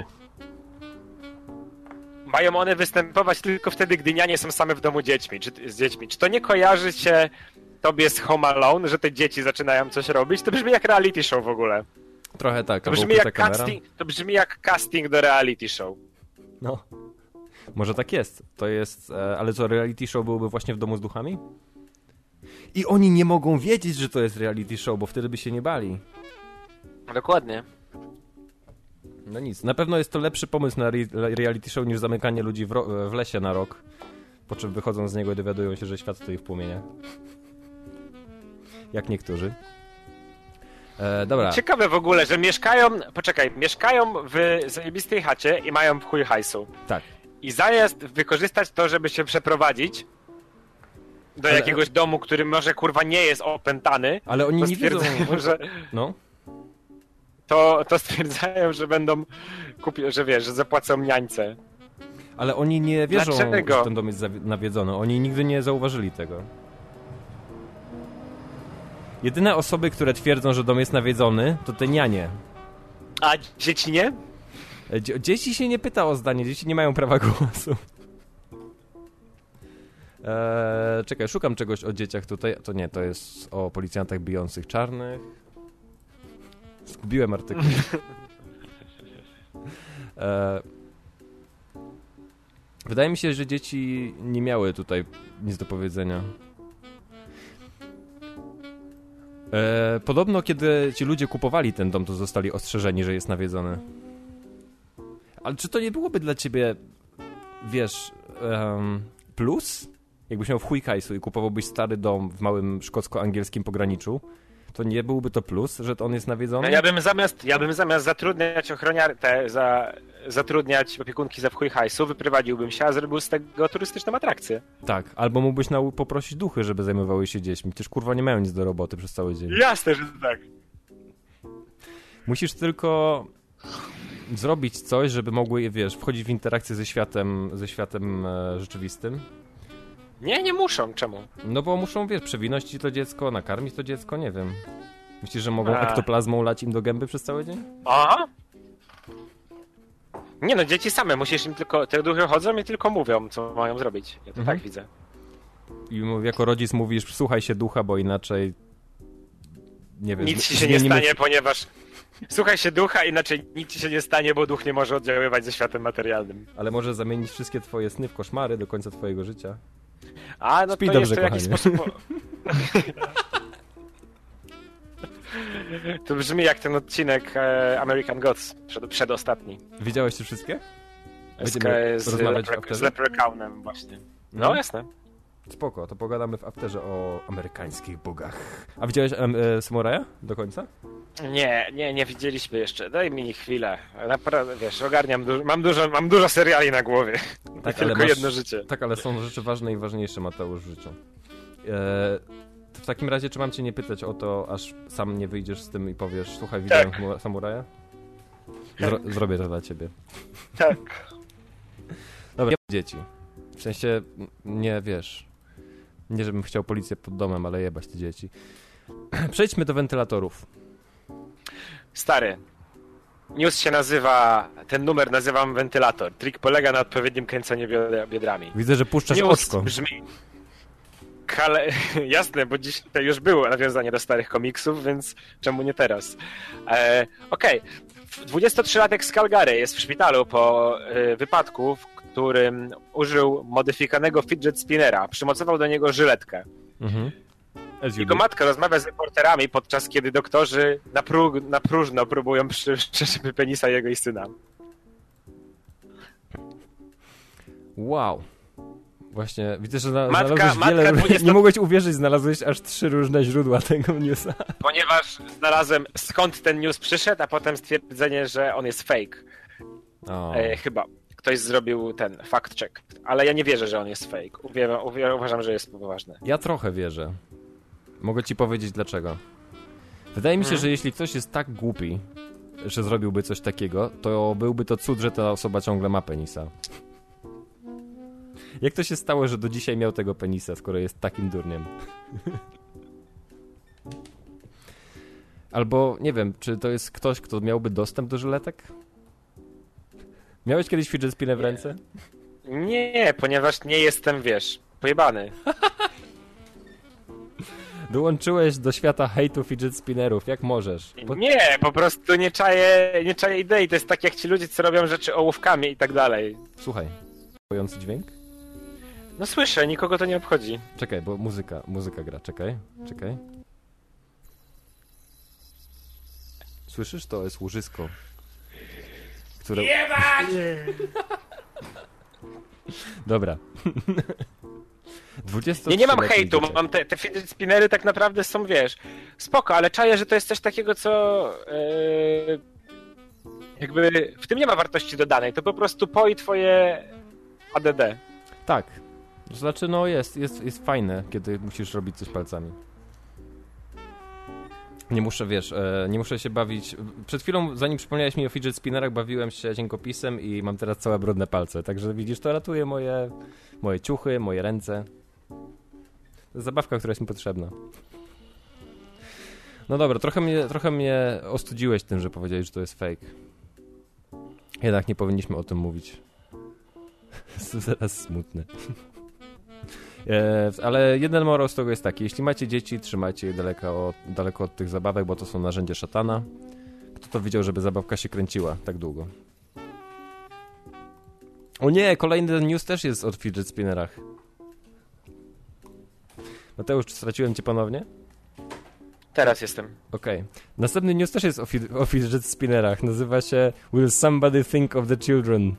Mają one występować tylko wtedy, gdy nianie są same w domu dziećmi, czy, z dziećmi. Czy to nie kojarzy się tobie z Home Alone, że te dzieci zaczynają coś robić? To brzmi jak reality show w ogóle. Trochę tak. To brzmi, jak casting, to brzmi jak casting do reality show. No. Może tak jest. To jest... Ale co, reality show byłoby właśnie w domu z duchami? I oni nie mogą wiedzieć, że to jest reality show, bo wtedy by się nie bali. Dokładnie. No nic, na pewno jest to lepszy pomysł na re- reality show niż zamykanie ludzi w, ro- w lesie na rok, po czym wychodzą z niego i dowiadują się, że świat stoi w płomieniach. Jak niektórzy. E, dobra. Ciekawe w ogóle, że mieszkają, poczekaj, mieszkają w zajebistej chacie i mają w chuj hajsu. Tak. I zamiast wykorzystać to, żeby się przeprowadzić do Ale... jakiegoś domu, który może kurwa nie jest opętany, ale oni nie wiedzą, że... No. To, to stwierdzają, że będą kupi... że wiesz, że zapłacą niańce. Ale oni nie wierzą, Dlaczego? że ten dom jest nawiedzony. Oni nigdy nie zauważyli tego. Jedyne osoby, które twierdzą, że dom jest nawiedzony, to te nianie. A dzieci nie? Dzie- dzieci się nie pyta o zdanie, dzieci nie mają prawa głosu. Eee, czekaj, szukam czegoś o dzieciach tutaj. To nie, to jest o policjantach bijących czarnych. Zgubiłem artykuł. eee, wydaje mi się, że dzieci nie miały tutaj nic do powiedzenia. E, podobno, kiedy ci ludzie kupowali ten dom, to zostali ostrzeżeni, że jest nawiedzony. Ale czy to nie byłoby dla ciebie, wiesz, um, plus? Jakbyś miał w chuj hajsu i kupowałbyś stary dom w małym szkocko-angielskim pograniczu, to nie byłby to plus, że to on jest nawiedzony? Ja bym zamiast, ja bym zamiast zatrudniać ochroniar, te, za, zatrudniać opiekunki za w chuj hajsu, wyprowadziłbym się, a zrobił z tego turystyczną atrakcję. Tak, albo mógłbyś na, poprosić duchy, żeby zajmowały się dziećmi. Przecież kurwa nie mają nic do roboty przez cały dzień. Jasne, że tak. Musisz tylko zrobić coś, żeby mogły, wiesz, wchodzić w interakcję ze światem, ze światem e, rzeczywistym. Nie, nie muszą. Czemu? No bo muszą, wiesz, przewinąć ci to dziecko, nakarmić to dziecko, nie wiem. Myślisz, że mogą A. ektoplazmą lać im do gęby przez cały dzień? Aha. Nie no, dzieci same, musisz im tylko, te duchy chodzą i tylko mówią, co mają zrobić. Ja to Mhm. tak widzę. I jako rodzic mówisz, słuchaj się ducha, bo inaczej, nie wiem... Nic ci się nie zmienimy... stanie, ponieważ... Słuchaj się ducha, inaczej nic ci się nie stanie, bo duch nie może oddziaływać ze światem materialnym. Ale może zamienić wszystkie twoje sny w koszmary do końca twojego życia. A, no Śpij to dobrze, jeszcze w jakiś kochanie. sposób... To brzmi jak ten odcinek e, American Gods, przed, przedostatni. Widziałeś te wszystkie? Z, Będziemy z, rozmawiać w lepre, afterze? z Leprechaunem właśnie. No, No. jasne. Spoko, to pogadamy w afterze o amerykańskich bogach. A widziałeś em, e, Samuraja do końca? Nie, nie, nie widzieliśmy jeszcze. Daj mi chwilę. Naprawdę, wiesz, ogarniam dużo, mam dużo, mam dużo seriali na głowie. Tak, Tylko ale masz, jedno życie. Tak, ale są rzeczy ważne i ważniejsze, Mateusz, w życiu. E, w takim razie, czy mam cię nie pytać o to, aż sam nie wyjdziesz z tym i powiesz, słuchaj, widziałem Tak. Samuraja? Zro- zrobię to dla ciebie. Tak. Dobra, dzieci. W sensie, nie wiesz, nie żebym chciał policję pod domem, ale jebać te dzieci. Przejdźmy do wentylatorów. Stary. News się nazywa, ten numer nazywam wentylator. Trik polega na odpowiednim kręceniu biodrami. Widzę, że puszczasz News oczko. brzmi... Kale... Jasne, bo dzisiaj już było nawiązanie do starych komiksów, więc czemu nie teraz? E, Okej. Okay. dwudziestotrzylatek z Calgary jest w szpitalu po e, wypadku, w którym użył modyfikowanego fidget spinnera. Przymocował do niego żyletkę. Mhm. Jego matka rozmawia z reporterami, podczas kiedy doktorzy na, pró- na próżno próbują przeszczepy penisa jego i syna. Wow. Właśnie, widzę, że zna- Matka- znalazłeś matka wiele... dwudziesto- Nie mogłeś uwierzyć, znalazłeś aż trzy różne źródła tego newsa. Ponieważ znalazłem skąd ten news przyszedł, a potem stwierdzenie, że on jest fake. O. E, chyba. Ktoś zrobił ten fact check. Ale ja nie wierzę, że on jest fake. Uwie- uwie- uważam, że jest poważny. Ja trochę wierzę. Mogę ci powiedzieć dlaczego. Wydaje mi się, Hmm. że jeśli ktoś jest tak głupi, że zrobiłby coś takiego, to byłby to cud, że ta osoba ciągle ma penisa. Jak to się stało, że do dzisiaj miał tego penisa, skoro jest takim durniem? Albo, nie wiem, czy to jest ktoś, kto miałby dostęp do żyletek? Miałeś kiedyś fidget spinner w ręce? Nie, ponieważ nie jestem, wiesz, pojebany. Dołączyłeś do świata hejtu fidget spinnerów, jak możesz? Po... Nie, po prostu nie czaję, nie czaję idei. To jest tak jak ci ludzie, co robią rzeczy ołówkami i tak dalej. Słuchaj, bojący dźwięk? No słyszę, nikogo to nie obchodzi. Czekaj, bo muzyka, muzyka gra, czekaj, czekaj. Słyszysz? To jest łożysko. które... Jebać! Dobra. Nie, nie mam hejtu, mam te, te fidget spinnery tak naprawdę są, wiesz, spoko, ale czaję, że to jest coś takiego, co yy, jakby w tym nie ma wartości dodanej, to po prostu poi twoje A D D. Tak. To znaczy, no jest, jest, jest fajne, kiedy musisz robić coś palcami. Nie muszę, wiesz, e, nie muszę się bawić... Przed chwilą, zanim przypomniałeś mi o fidget spinnerach, bawiłem się cienkopisem i mam teraz całe brudne palce. Także widzisz, to ratuje moje, moje ciuchy, moje ręce. To jest zabawka, która jest mi potrzebna. No dobra, trochę mnie, trochę mnie ostudziłeś tym, że powiedziałeś, że to jest fake. Jednak nie powinniśmy o tym mówić. Jest to zaraz smutne. E, ale jeden moral z tego jest taki: jeśli macie dzieci, trzymajcie je daleko od, daleko od tych zabawek, bo to są narzędzia szatana. Kto to widział, żeby zabawka się kręciła tak długo? O nie, kolejny news też jest o fidget spinnerach. Mateusz, czy straciłem cię ponownie? Teraz jestem. Okej. Okay. Następny news też jest o, fi- o fidget spinnerach. Nazywa się Will Somebody Think of the Children?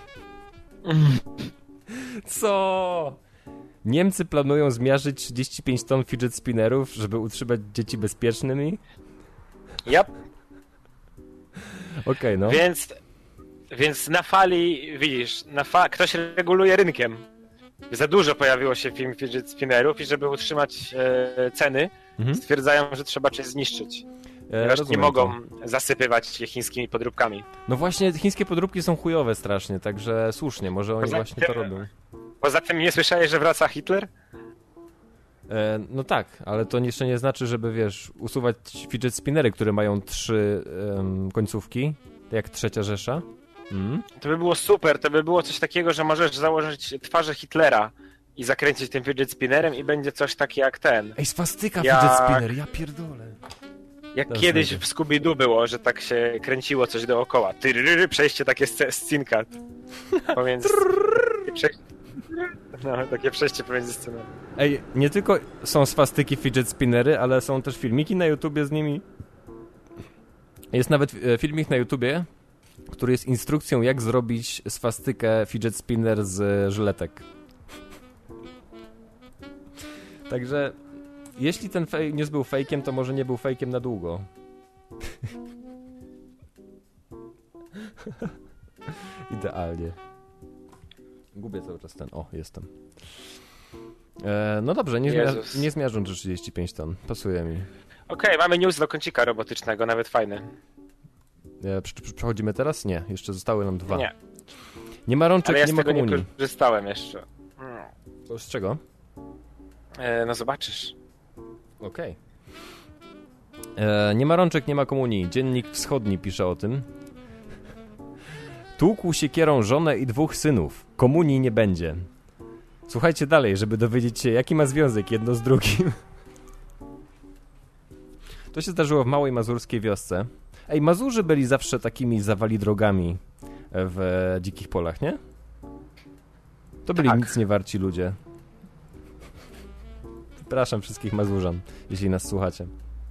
Co? Niemcy planują zmiażdżyć trzydzieści pięć ton fidget spinnerów, żeby utrzymać dzieci bezpiecznymi? Yep. Okej, okay, no. Więc, więc na fali, widzisz, na fa- ktoś reguluje rynkiem. Za dużo pojawiło się film fidget spinnerów i żeby utrzymać e, ceny, mhm. stwierdzają, że trzeba coś zniszczyć. E, nie mogą to. zasypywać je chińskimi podróbkami. No właśnie, chińskie podróbki są chujowe strasznie, także słusznie, może oni poza właśnie tym, to robią. Poza tym nie słyszałeś, że wraca Hitler? E, no tak, ale to jeszcze nie znaczy, żeby, wiesz, usuwać fidget spinnery, które mają trzy um, końcówki, jak Trzecia Rzesza. Mm. To by było super, to by było coś takiego, że możesz założyć twarzę Hitlera i zakręcić tym fidget spinnerem i będzie coś takie jak ten. Ej, swastyka jak... fidget spinner, ja pierdolę. Jak to kiedyś znajdzie. W Scooby-Doo było, że tak się kręciło coś dookoła. Tyryryry, przejście takie scenka pomiędzy... No, takie przejście pomiędzy scenami. Ej, nie tylko są swastyki fidget spinnery, ale są też filmiki na YouTubie z nimi. Jest nawet filmik na YouTubie, który jest instrukcją, jak zrobić swastykę fidget spinner z żyletek. Także jeśli ten fake news był fejkiem, to może nie był fejkiem na długo. Idealnie. Gubię cały czas ten. O, jestem. E, no dobrze, nie, zmia- nie zmiażdżą trzydzieści pięć ton. Pasuje mi. Okej, okay, mamy news do kącika robotycznego, nawet fajny. E, przechodzimy teraz? Nie, jeszcze zostały nam dwa. Nie. Nie ma rączek, ale ja nie ma komunii. nie korzystałem jeszcze. To z czego? E, no zobaczysz. Okej. Okay. Nie ma rączek, nie ma komunii. Dziennik Wschodni pisze o tym. Tłukł siekierą żonę i dwóch synów. Komunii nie będzie. Słuchajcie dalej, żeby dowiedzieć się, jaki ma związek jedno z drugim. To się zdarzyło w małej mazurskiej wiosce. Ej, Mazurzy byli zawsze takimi zawali drogami w dzikich polach, nie? To byli tak. nic nie warci ludzie. Przepraszam wszystkich Mazurzan, jeśli nas słuchacie.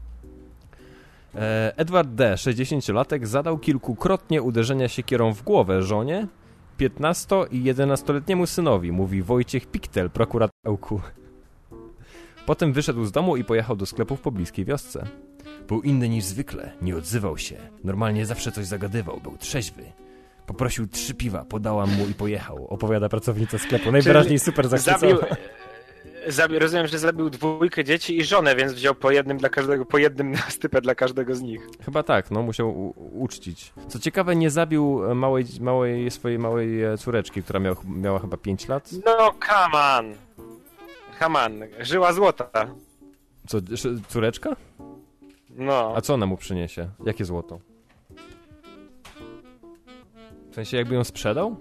Edward D., sześćdziesięciolatek, zadał kilkukrotnie uderzenia siekierą w głowę żonie, piętnasto- i jedenastoletniemu synowi, mówi Wojciech Piktel, prokurator Ełku. Potem wyszedł z domu i pojechał do sklepu w pobliskiej wiosce. Był inny niż zwykle, nie odzywał się. Normalnie zawsze coś zagadywał, był trzeźwy. Poprosił trzy piwa, podałam mu i pojechał, opowiada pracownica sklepu. Najwyraźniej super zachwycona. Zabił, zabił, rozumiem, że zabił dwójkę dzieci i żonę, więc wziął po jednym dla każdego, po jednym na stypę dla każdego z nich. Chyba tak, no musiał u- uczcić. Co ciekawe, nie zabił małej, małej swojej małej córeczki, która miał, miała chyba pięć lat. No, come on! Come on, żyła złota. Co, córeczka? No. A co ona mu przyniesie? Jakie złoto? W sensie jakby ją sprzedał?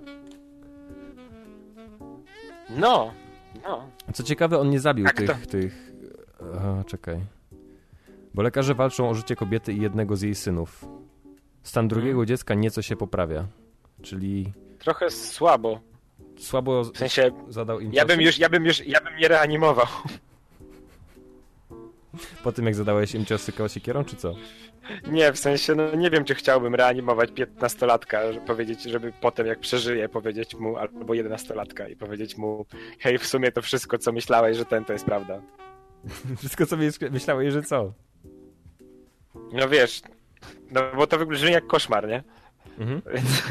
No, no. Co ciekawe, on nie zabił tak tych... to... tych... Aha, czekaj. Bo lekarze walczą o życie kobiety i jednego z jej synów. Stan drugiego hmm. dziecka nieco się poprawia. Czyli... Trochę słabo. Słabo w sensie, zadał im ja bym już, ja bym już, ja bym nie reanimował. Po tym, jak zadałeś im ciosy siekierą, czy co? Nie, w sensie, no nie wiem, czy chciałbym reanimować piętnastolatka, żeby powiedzieć, żeby potem, jak przeżyje, powiedzieć mu, albo jedenastolatka i powiedzieć mu, hej, w sumie to wszystko, co myślałeś, że ten, to jest prawda. Wszystko, co myślałeś, że co? No wiesz, no bo to brzmi jak koszmar, nie? Mhm. Więc...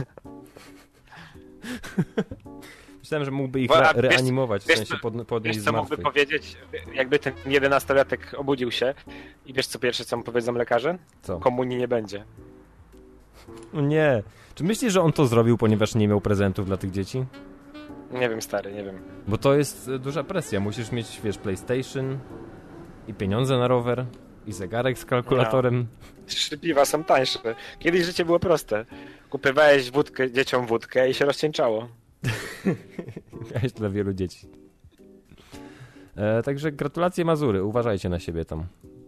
Myślałem, że mógłby ich bo, re- wiesz, reanimować, w wiesz, sensie pod, podnieść wiesz, z co martwych. mógłby powiedzieć, jakby ten jedenastolatek obudził się i wiesz, co pierwsze, co mu powiedzą lekarze? Co? Komunii nie będzie. No nie. Czy myślisz, że on to zrobił, ponieważ nie miał prezentów dla tych dzieci? Nie wiem, stary, nie wiem. Bo to jest duża presja. Musisz mieć, wiesz, PlayStation i pieniądze na rower i zegarek z kalkulatorem. No. Trzy piwa są tańsze. Kiedyś życie było proste. Kupywałeś wódkę, dzieciom wódkę i się rozcieńczało. Miałeś dla wielu dzieci. E, także gratulacje Mazury. Uważajcie na siebie tam.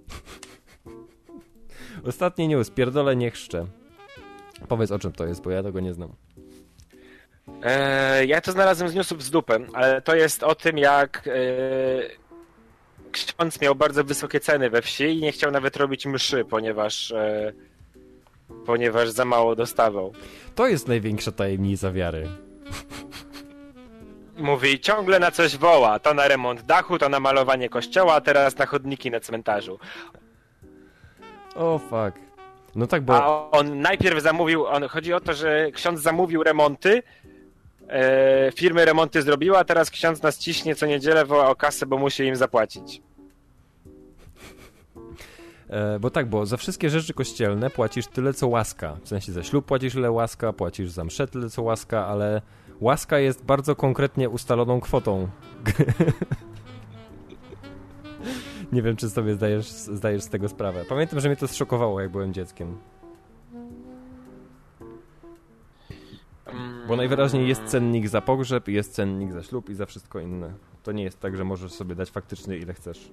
Ostatni news. Pierdolę nie chrzczę. Powiedz, o czym to jest, bo ja tego nie znam. Eee, ja to znalazłem z newsów z dupy, ale to jest o tym, jak e, ksiądz miał bardzo wysokie ceny we wsi i nie chciał nawet robić mszy, ponieważ e, ponieważ za mało dostawał. To jest największa tajemnica wiary. Mówi, ciągle na coś woła. To na remont dachu, to na malowanie kościoła, a teraz na chodniki na cmentarzu. O, oh, fuck. No tak, bo... A on najpierw zamówił, on, chodzi o to, że ksiądz zamówił remonty, e, firmy remonty zrobiła, a teraz ksiądz nas ciśnie co niedzielę, woła o kasę, bo musi im zapłacić. E, bo tak, bo za wszystkie rzeczy kościelne płacisz tyle, co łaska. W sensie za ślub płacisz tyle łaska, płacisz za mszę tyle, co łaska, ale łaska jest bardzo konkretnie ustaloną kwotą. Nie wiem, czy sobie zdajesz, zdajesz z tego sprawę. Pamiętam, że mnie to zszokowało, jak byłem dzieckiem. Bo najwyraźniej jest cennik za pogrzeb, jest cennik za ślub i za wszystko inne. To nie jest tak, że możesz sobie dać faktycznie ile chcesz.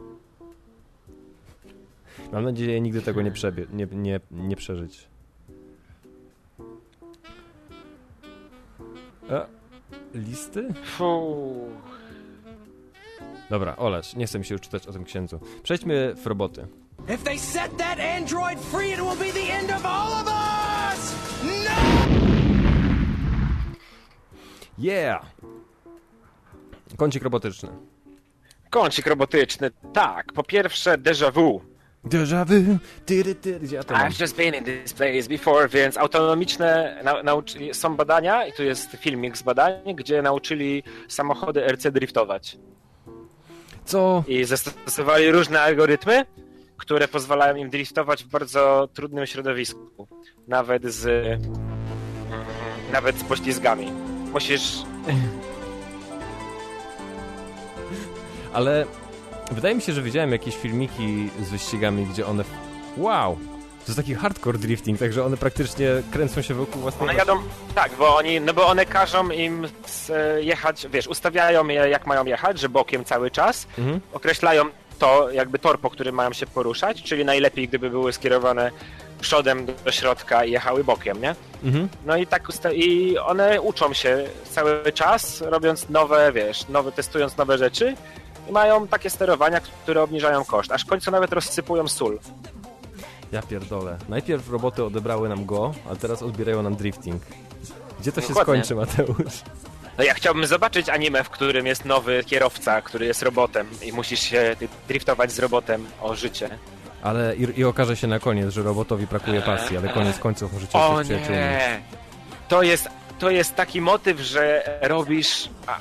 Mam nadzieję, nigdy tego nie, przebie- nie, nie, nie przeżyć. A, listy? Fuuu. Dobra, olać, nie chcę mi się już czytać o tym księdzu. Przejdźmy w roboty. If they set that android free, it will be the end of all of us! No! Yeah! Kącik robotyczny. Kącik robotyczny, tak. Po pierwsze, déjà vu. Déjà vu, tyry, tyry, gdzie ja to mam? I've just been in this place before, więc autonomiczne nau- nauczy- są badania i tu jest filmik z badań, gdzie nauczyli samochody R C driftować. Co? I zastosowali różne algorytmy, które pozwalają im driftować w bardzo trudnym środowisku. Nawet z mm, nawet z poślizgami. Musisz... Ale wydaje mi się, że widziałem jakieś filmiki z wyścigami, gdzie one... Wow! To jest taki hardcore drifting, także one praktycznie kręcą się wokół własnego... One jadą... Tak, bo oni, no bo one każą im jechać, wiesz, ustawiają je jak mają jechać, że bokiem cały czas. Mhm. Określają to jakby tor, po którym mają się poruszać, czyli najlepiej gdyby były skierowane przodem do środka i jechały bokiem, nie? Mhm. No i tak usta- i one uczą się cały czas, robiąc nowe, wiesz, nowe, testując nowe rzeczy i mają takie sterowania, które obniżają koszt, aż w końcu nawet rozsypują sól. Ja pierdolę. Najpierw roboty odebrały nam go, a teraz odbierają nam drifting. Gdzie to się Dokładnie. skończy, Mateusz? No ja chciałbym zobaczyć anime, w którym jest nowy kierowca, który jest robotem i musisz się driftować z robotem o życie. Ale i, i okaże się na koniec, że robotowi brakuje pasji, ale koniec końców możecie się O przyjaciółmi. nie! To jest, to jest taki motyw, że robisz... A.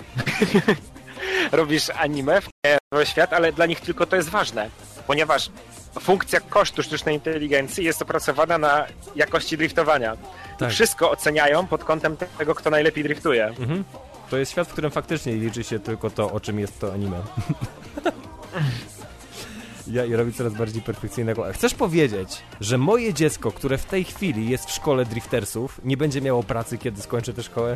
robisz anime w świat, ale dla nich tylko to jest ważne, ponieważ funkcja kosztu sztucznej inteligencji jest opracowana na jakości driftowania. Tak. Wszystko oceniają pod kątem tego, kto najlepiej driftuje. Mhm. To jest świat, w którym faktycznie liczy się tylko to, o czym jest to anime. Ja i robi coraz bardziej perfekcyjnego. Chcesz powiedzieć, że moje dziecko, które w tej chwili jest w szkole driftersów, nie będzie miało pracy, kiedy skończy tę szkołę?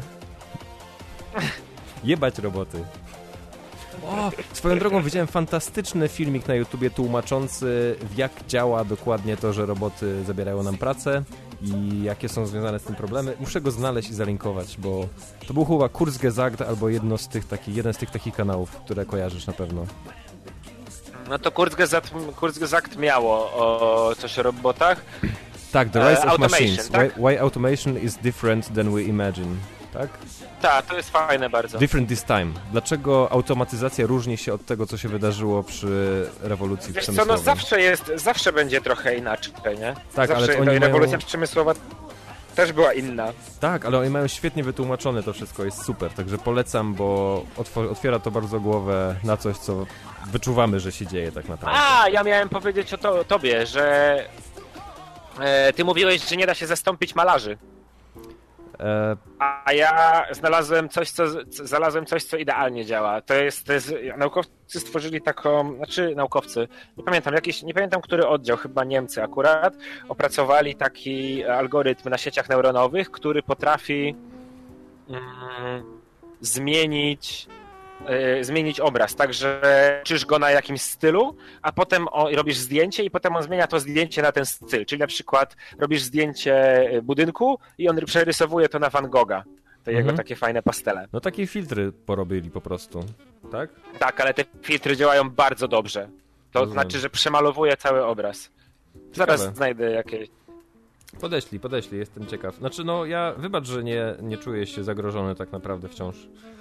Jebać roboty. O, swoją drogą widziałem fantastyczny filmik na YouTubie tłumaczący, jak działa dokładnie to, że roboty zabierają nam pracę i jakie są związane z tym problemy. Muszę go znaleźć i zalinkować, bo to był chyba Kurzgesagt albo jedno z tych taki, jeden z tych takich kanałów, które kojarzysz na pewno. No to Kurzgesagt, Kurzgesagt miało o coś o robotach. Tak, The Rise e, of Machines. Tak? Why, why automation is different than we imagine. Tak? Tak, to jest fajne bardzo. Different this time. Dlaczego automatyzacja różni się od tego, co się wydarzyło przy rewolucji Wiesz przemysłowej? co, no zawsze jest, zawsze będzie trochę inaczej, nie? Tak, zawsze ale oni mają... rewolucja przemysłowa też była inna. Tak, ale oni mają świetnie wytłumaczone to wszystko, jest super, także polecam, bo otw- otwiera to bardzo głowę na coś, co wyczuwamy, że się dzieje tak naprawdę. A, ja miałem powiedzieć o to, tobie, że e, ty mówiłeś, że nie da się zastąpić malarzy. E... A ja znalazłem coś, co, znalazłem coś, co idealnie działa. To jest, to jest, naukowcy stworzyli taką, znaczy naukowcy, nie pamiętam, jakiś, nie pamiętam, który oddział, chyba Niemcy akurat, opracowali taki algorytm na sieciach neuronowych, który potrafi mm, zmienić Yy, zmienić obraz, także czysz go na jakimś stylu, a potem o, robisz zdjęcie i potem on zmienia to zdjęcie na ten styl, czyli na przykład robisz zdjęcie budynku i on przerysowuje to na Van Gogha, te mhm. jego takie fajne pastele. No takie filtry porobili po prostu, tak? Tak, ale te filtry działają bardzo dobrze. To Rozumiem. znaczy, że przemalowuje cały obraz. Zaraz Ciekawe. znajdę jakieś... Podeślij, podeślij, jestem ciekaw. Znaczy no ja, wybacz, że nie, nie czuję się zagrożony tak naprawdę wciąż.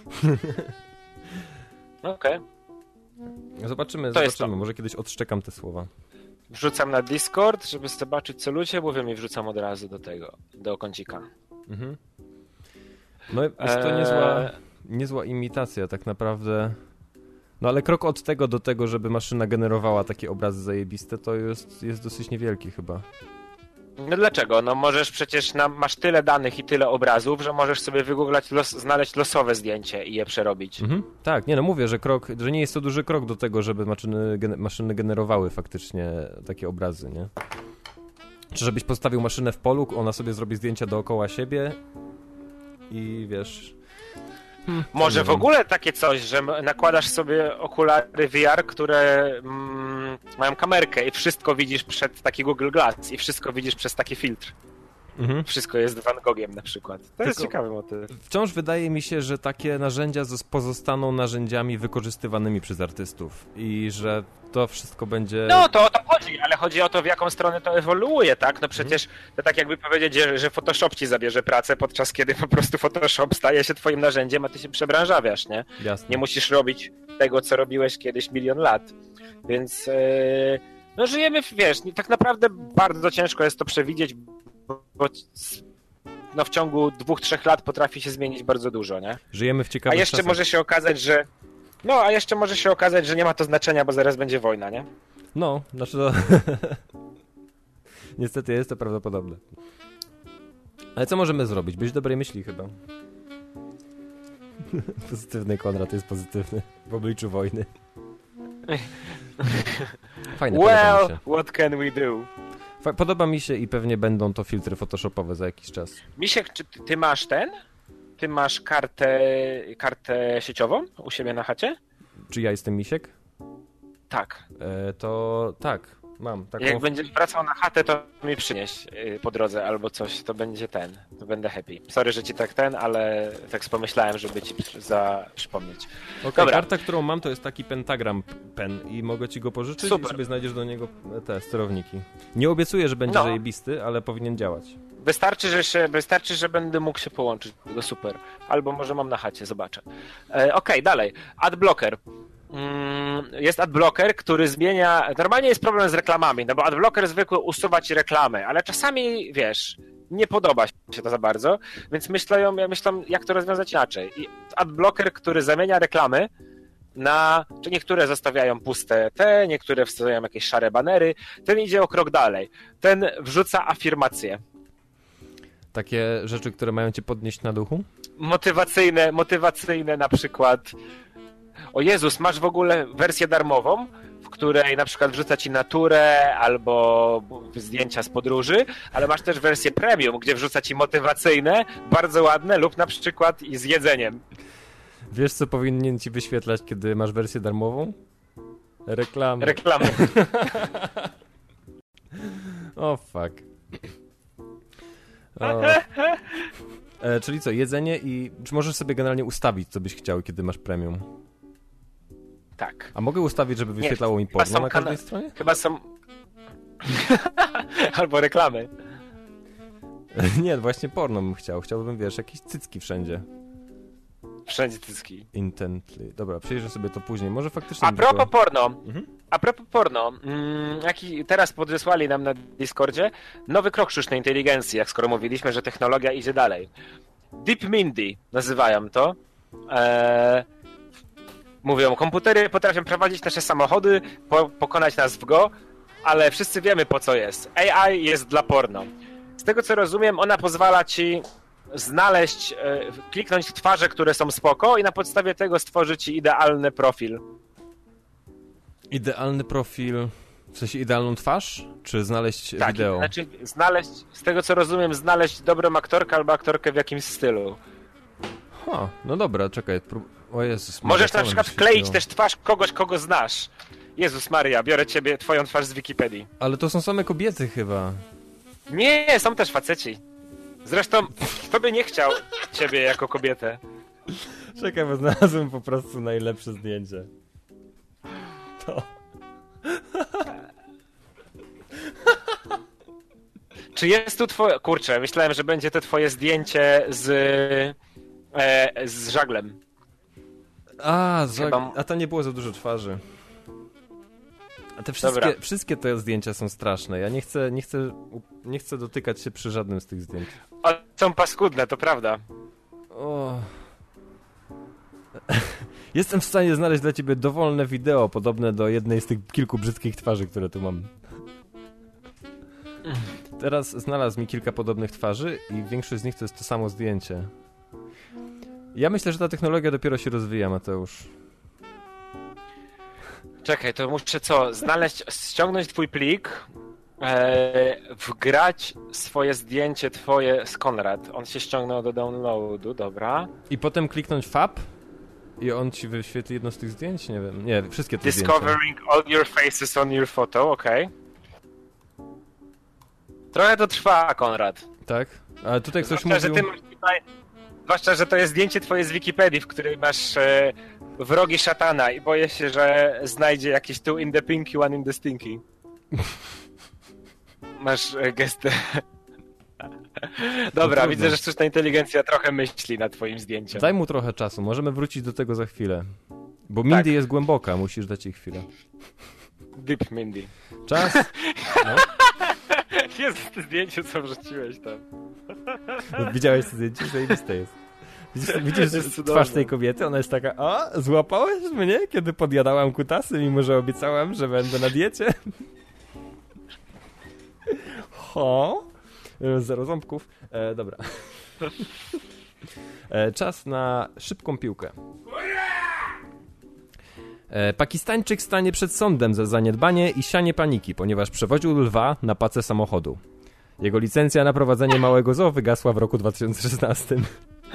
Okej. Okay. Zobaczymy, To jest zobaczymy. to. Może kiedyś odszczekam te słowa. Wrzucam na Discord, żeby zobaczyć, co ludzie mówią i wrzucam od razu do tego, do kącika. Mhm. No jest to Eee... niezła, niezła imitacja tak naprawdę. No ale krok od tego do tego, żeby maszyna generowała takie obrazy zajebiste, to jest, jest dosyć niewielki chyba. No dlaczego? No możesz przecież, na, masz tyle danych i tyle obrazów, że możesz sobie wygooglać, los, znaleźć losowe zdjęcie i je przerobić. Mhm. Tak, nie no mówię, że krok, że nie jest to duży krok do tego, żeby maszyny, gen, maszyny generowały faktycznie takie obrazy, nie? Czy żebyś postawił maszynę w polu, ona sobie zrobi zdjęcia dookoła siebie i wiesz... Hmm, Może w ogóle takie coś, że nakładasz sobie okulary V R, które mm, mają kamerkę i wszystko widzisz przed taki Google Glass i wszystko widzisz przez taki filtr. Mhm. Wszystko jest Van Gogiem na przykład. To Tylko jest ciekawy motyw. Wciąż wydaje mi się, że takie narzędzia pozostaną narzędziami wykorzystywanymi przez artystów i że to wszystko będzie... No to o to chodzi, ale chodzi o to, w jaką stronę to ewoluuje, tak? No przecież to tak jakby powiedzieć, że, że Photoshop ci zabierze pracę, podczas kiedy po prostu Photoshop staje się twoim narzędziem, a ty się przebranżawiasz, nie? Jasne. Nie musisz robić tego, co robiłeś kiedyś milion lat. Więc yy, no żyjemy, w, wiesz, tak naprawdę bardzo ciężko jest to przewidzieć, bo no w ciągu dwóch, trzech lat potrafi się zmienić bardzo dużo, nie? Żyjemy w ciekawych A jeszcze czasach. może się okazać, że no, a jeszcze może się okazać, że nie ma to znaczenia, bo zaraz będzie wojna, nie? No, znaczy to... Niestety jest to prawdopodobne. Ale co możemy zrobić? Być dobrej myśli chyba. Pozytywny Konrad jest pozytywny w obliczu wojny. Fajne, well, podoba mi się. what can we do? Podoba mi się i pewnie będą to filtry photoshopowe za jakiś czas. Misiek, czy ty masz ten? Ty masz kartę, kartę sieciową u siebie na chacie? Czy ja jestem Misiek? Tak. E, to tak, mam. Taką... Jak będziesz wracał na chatę, to mi przynieś po drodze albo coś, to będzie ten. To będę happy. Sorry, że ci tak ten, ale tak pomyślałem, żeby ci za przypomnieć. Okay, karta, którą mam, to jest taki pentagram pen i mogę ci go pożyczyć. Super. I sobie znajdziesz do niego te sterowniki. Nie obiecuję, że będzie no. zajebisty, ale powinien działać. Wystarczy, że się, wystarczy, że będę mógł się połączyć do tego, super. Albo może mam na chacie, zobaczę. E, Okej, okay, dalej. Adblocker. Mm, jest adblocker, który zmienia... Normalnie jest problem z reklamami, no bo adblocker zwykły usuwa ci reklamy, ale czasami, wiesz, nie podoba się to za bardzo, więc myślą, myślą jak to rozwiązać inaczej. I adblocker, który zamienia reklamy na... Czy niektóre zostawiają puste te, niektóre wstawiają jakieś szare banery, ten idzie o krok dalej. Ten wrzuca afirmacje. Takie rzeczy, które mają cię podnieść na duchu? Motywacyjne, motywacyjne na przykład. O Jezus, masz w ogóle wersję darmową, w której na przykład wrzuca ci naturę albo zdjęcia z podróży, ale masz też wersję premium, gdzie wrzuca ci motywacyjne, bardzo ładne lub na przykład i z jedzeniem. Wiesz, co powinien ci wyświetlać, kiedy masz wersję darmową? Reklamy. Reklamy. O, fuck. O. E, czyli co, jedzenie i... Czy możesz sobie generalnie ustawić, co byś chciał, kiedy masz premium? Tak. A mogę ustawić, żeby wyświetlało mi porno na każdej stronie? Chyba są... Albo reklamy. Nie, właśnie porno bym chciał. Chciałbym, wiesz, jakieś cycki wszędzie. Wszędzie cycki. Intently. Dobra, przejrzę sobie to później. Może faktycznie... A propos tylko... porno. Mhm. A propos porno. Mm, jaki teraz podesłali nam na Discordzie nowy krok sztucznej inteligencji, jak skoro mówiliśmy, że technologia idzie dalej. Deep Mindy nazywają to. Eee, mówią, komputery potrafią prowadzić nasze samochody, po, pokonać nas w go, ale wszyscy wiemy, po co jest. A I jest dla porno. Z tego co rozumiem, ona pozwala ci znaleźć, e, kliknąć w twarze, które są spoko i na podstawie tego stworzyć ci idealny profil. Idealny profil... W sensie idealną twarz? Czy znaleźć tak, wideo? Znaczy znaleźć, z tego co rozumiem, znaleźć dobrą aktorkę albo aktorkę w jakimś stylu. Ha, no dobra, czekaj. Prób... O Jezus, możesz na przykład wkleić się też twarz kogoś, kogo znasz. Jezus Maria, biorę ciebie, twoją twarz z Wikipedii. Ale to są same kobiety chyba. Nie, są też faceci. Zresztą, kto by nie chciał ciebie jako kobietę? Czekaj, bo znalazłem po prostu najlepsze zdjęcie. To... Czy jest tu twoje... Kurczę, myślałem, że będzie to twoje zdjęcie z... E, z żaglem. A, żag... Chyba... A tam nie było za dużo twarzy. A te wszystkie, wszystkie te zdjęcia są straszne. Ja nie chcę, nie chcę, nie chcę dotykać się przy żadnym z tych zdjęć. O, są paskudne, to prawda. O... Jestem w stanie znaleźć dla ciebie dowolne wideo podobne do jednej z tych kilku brzydkich twarzy, które tu mam. Teraz znalazł mi kilka podobnych twarzy i większość z nich to jest to samo zdjęcie. Ja myślę, że ta technologia dopiero się rozwija, Mateusz. Czekaj, to muszę co? Znaleźć, ściągnąć twój plik, e, wgrać swoje zdjęcie twoje z Konrad. On się ściągnął do downloadu, dobra. I potem kliknąć Fab i on ci wyświetli jedno z tych zdjęć? Nie wiem, nie, wszystkie te Discovering zdjęcia. all your faces on your photo, okej. Okay. Trochę to trwa, Konrad. Tak? Ale tutaj ktoś zwłaszcza, mówił... że ty masz tutaj, zwłaszcza, że to jest zdjęcie twoje z Wikipedii, w której masz e, wrogi szatana i boję się, że znajdzie jakieś two in the pinky, one in the stinky. Masz e, gestę. Dobra, no widzę, że sztuczna inteligencja trochę myśli nad twoim zdjęciem. Daj mu trochę czasu, możemy wrócić do tego za chwilę. Bo Mindy tak. jest głęboka, musisz dać jej chwilę. Deep Mindy. Czas? No. Jest to zdjęcie, co wrzuciłeś tam. No, widziałeś to zdjęcie? Zajebiste jest. Widzisz, widzisz jest twarz tej kobiety? Ona jest taka, a, złapałeś mnie, kiedy podjadałam kutasy, mimo że obiecałam, że będę na diecie? Ho? Zero ząbków. E, dobra. E, czas na szybką piłkę. E, Pakistańczyk stanie przed sądem za zaniedbanie i sianie paniki, ponieważ przewoził lwa na pacę samochodu. Jego licencja na prowadzenie małego zoo wygasła w roku dwa tysiące szesnastym.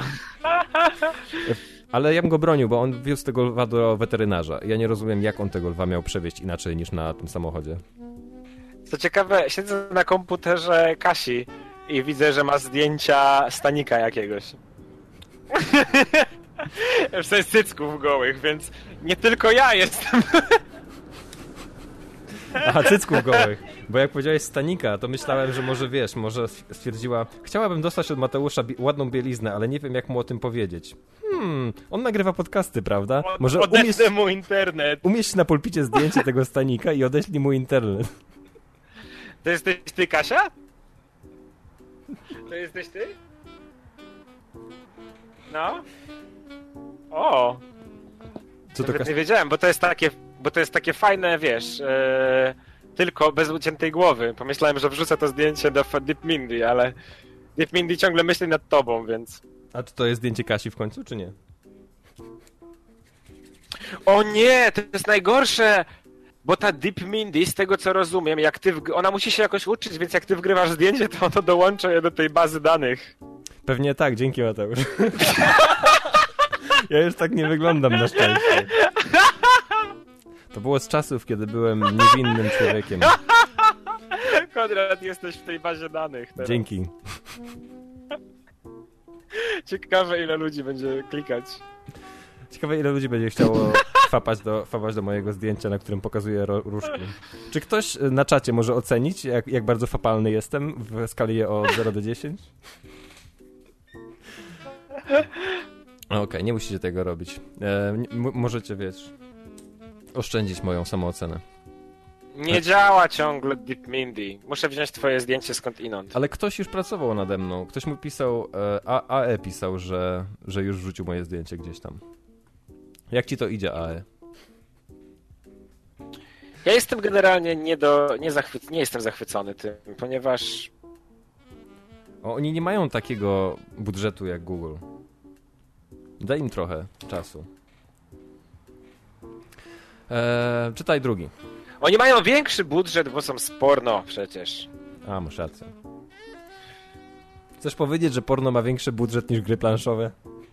Ale ja bym go bronił, bo on wiózł tego lwa do weterynarza. Ja nie rozumiem, jak on tego lwa miał przewieźć inaczej niż na tym samochodzie. Co ciekawe, siedzę na komputerze Kasi i widzę, że ma zdjęcia stanika jakiegoś. W sensie cycków gołych, więc nie tylko ja jestem. Aha, cycków gołych. Bo jak powiedziałeś stanika, to myślałem, że może wiesz, może stwierdziła, chciałabym dostać od Mateusza bi- ładną bieliznę, ale nie wiem, jak mu o tym powiedzieć. Hmm, on nagrywa podcasty, prawda? Może umieść, mu internet. Umieść na pulpicie zdjęcie tego stanika i odeślij mu internet. To jesteś ty, Kasia? To jesteś ty? No. O. Co to Nawet nie wiedziałem, bo to jest takie, bo to jest takie fajne, wiesz, e, tylko bez uciętej głowy. Pomyślałem, że wrzucę to zdjęcie do Deep Mindy, ale Deep Mindy ciągle myśli nad tobą, więc... A czy to jest zdjęcie Kasi w końcu, czy nie? O nie, to jest najgorsze! Bo ta Deep Mindy, z tego co rozumiem, jak ty w... ona musi się jakoś uczyć, więc jak ty wgrywasz zdjęcie, to ono dołącza je do tej bazy danych. Pewnie tak, dzięki Mateusz. Ja już tak nie wyglądam na szczęście. To było z czasów, kiedy byłem niewinnym człowiekiem. Konrad, jesteś w tej bazie danych teraz. Dzięki. Ciekawe, ile ludzi będzie klikać. Ciekawe, ile ludzi będzie chciało fapać do, fapać do mojego zdjęcia, na którym pokazuję ro, różki. Czy ktoś na czacie może ocenić, jak, jak bardzo fapalny jestem w skali od zera do dziesięciu? Okej, okay, nie musicie tego robić. E, m- możecie, wiesz, oszczędzić moją samoocenę. Nie działa ciągle Deep Mindy. Muszę wziąć twoje zdjęcie skądinąd. Ale ktoś już pracował nade mną. Ktoś mu pisał, e, A, AE pisał, że, że już wrzucił moje zdjęcie gdzieś tam. Jak ci to idzie, A E? Ja jestem generalnie nie do, nie, zachwy- nie jestem zachwycony tym, ponieważ... O, oni nie mają takiego budżetu jak Google. Daj im trochę czasu. Eee, czytaj drugi. Oni mają większy budżet, bo są z porno przecież. A, masz rację. Chcesz powiedzieć, że porno ma większy budżet niż gry planszowe?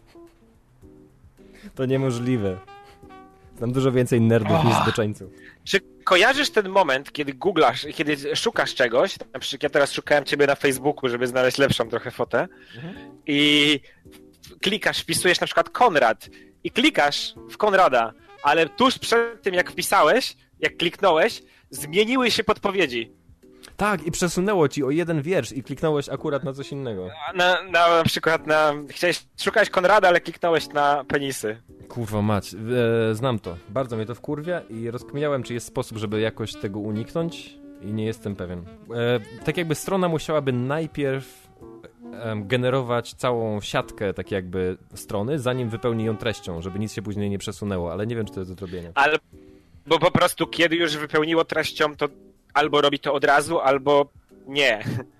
To niemożliwe. Znam dużo więcej nerdów oh. niż zwyczajców. Czy kojarzysz ten moment, kiedy googlasz, kiedy szukasz czegoś, na przykład ja teraz szukałem ciebie na Facebooku, żeby znaleźć lepszą trochę fotę mhm. i klikasz, wpisujesz na przykład Konrad i klikasz w Konrada, ale tuż przed tym jak wpisałeś, jak kliknąłeś, zmieniły się podpowiedzi. Tak, i przesunęło ci o jeden wiersz i kliknąłeś akurat na coś innego. Na, na, na przykład na... Chciałeś, szukałeś Konrada, ale kliknąłeś na penisy. Kurwa mać, e, znam to. Bardzo mnie to wkurwia i rozkminiałem, czy jest sposób, żeby jakoś tego uniknąć i nie jestem pewien. E, tak jakby strona musiałaby najpierw e, generować całą siatkę tak jakby strony, zanim wypełni ją treścią, żeby nic się później nie przesunęło, ale nie wiem, czy to jest do zrobienia. Ale, bo po prostu kiedy już wypełniło treścią, to albo robi to od razu, albo nie.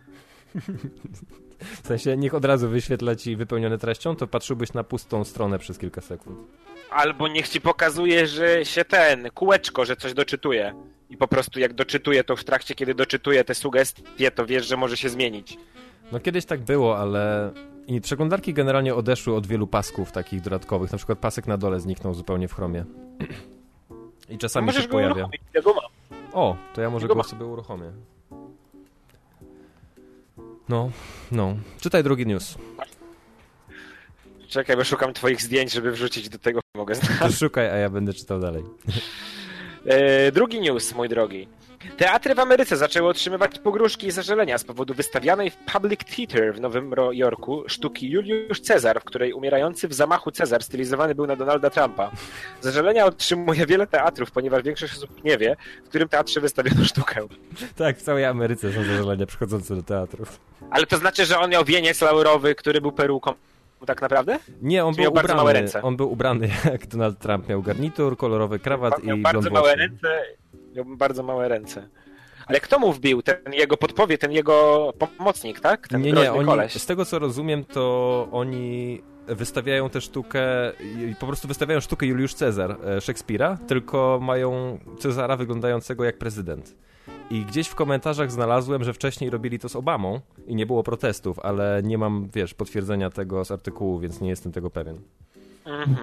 W sensie, niech od razu wyświetla ci wypełnione treścią, to patrzyłbyś na pustą stronę przez kilka sekund. Albo niech ci pokazuje, że się ten, kółeczko, że coś doczytuje. I po prostu jak doczytuje, to w trakcie, kiedy doczytuje te sugestie, to wiesz, że może się zmienić. No kiedyś tak było, ale... I przeglądarki generalnie odeszły od wielu pasków takich dodatkowych. Na przykład pasek na dole zniknął zupełnie w Chromie. I czasami się pojawia. Ja go mam. O, to ja może go sobie uruchomię. No, no. Czytaj drugi news. Czekaj, bo szukam twoich zdjęć, żeby wrzucić do tego, mogę znaleźć. To szukaj, a ja będę czytał dalej. e, drugi news, mój drogi. Teatry w Ameryce zaczęły otrzymywać pogróżki i zażalenia z powodu wystawianej w Public Theater w Nowym Jorku sztuki Juliusz Cezar, w której umierający w zamachu Cezar stylizowany był na Donalda Trumpa. Zażalenia otrzymuje wiele teatrów, ponieważ większość osób nie wie, w którym teatrze wystawiono sztukę. Tak, w całej Ameryce są zażalenia przychodzące do teatrów. Ale to znaczy, że on miał wieniec laurowy, który był peruką. Tak naprawdę? Nie, on był, ubrany, bardzo małe ręce. On był ubrany jak Donald Trump, miał garnitur, kolorowy krawat miał i bardzo blond małe włosy. ręce, miał bardzo małe ręce. Ale kto mu wbił? Ten jego podpowiedź, ten jego pomocnik, tak? Ten nie, nie, oni, koleś. z tego co rozumiem, to oni wystawiają tę sztukę, po prostu wystawiają sztukę Juliusz Cezar Szekspira, tylko mają Cezara wyglądającego jak prezydent. I gdzieś w komentarzach znalazłem, że wcześniej robili to z Obamą i nie było protestów, ale nie mam, wiesz, potwierdzenia tego z artykułu, więc nie jestem tego pewien. Mhm.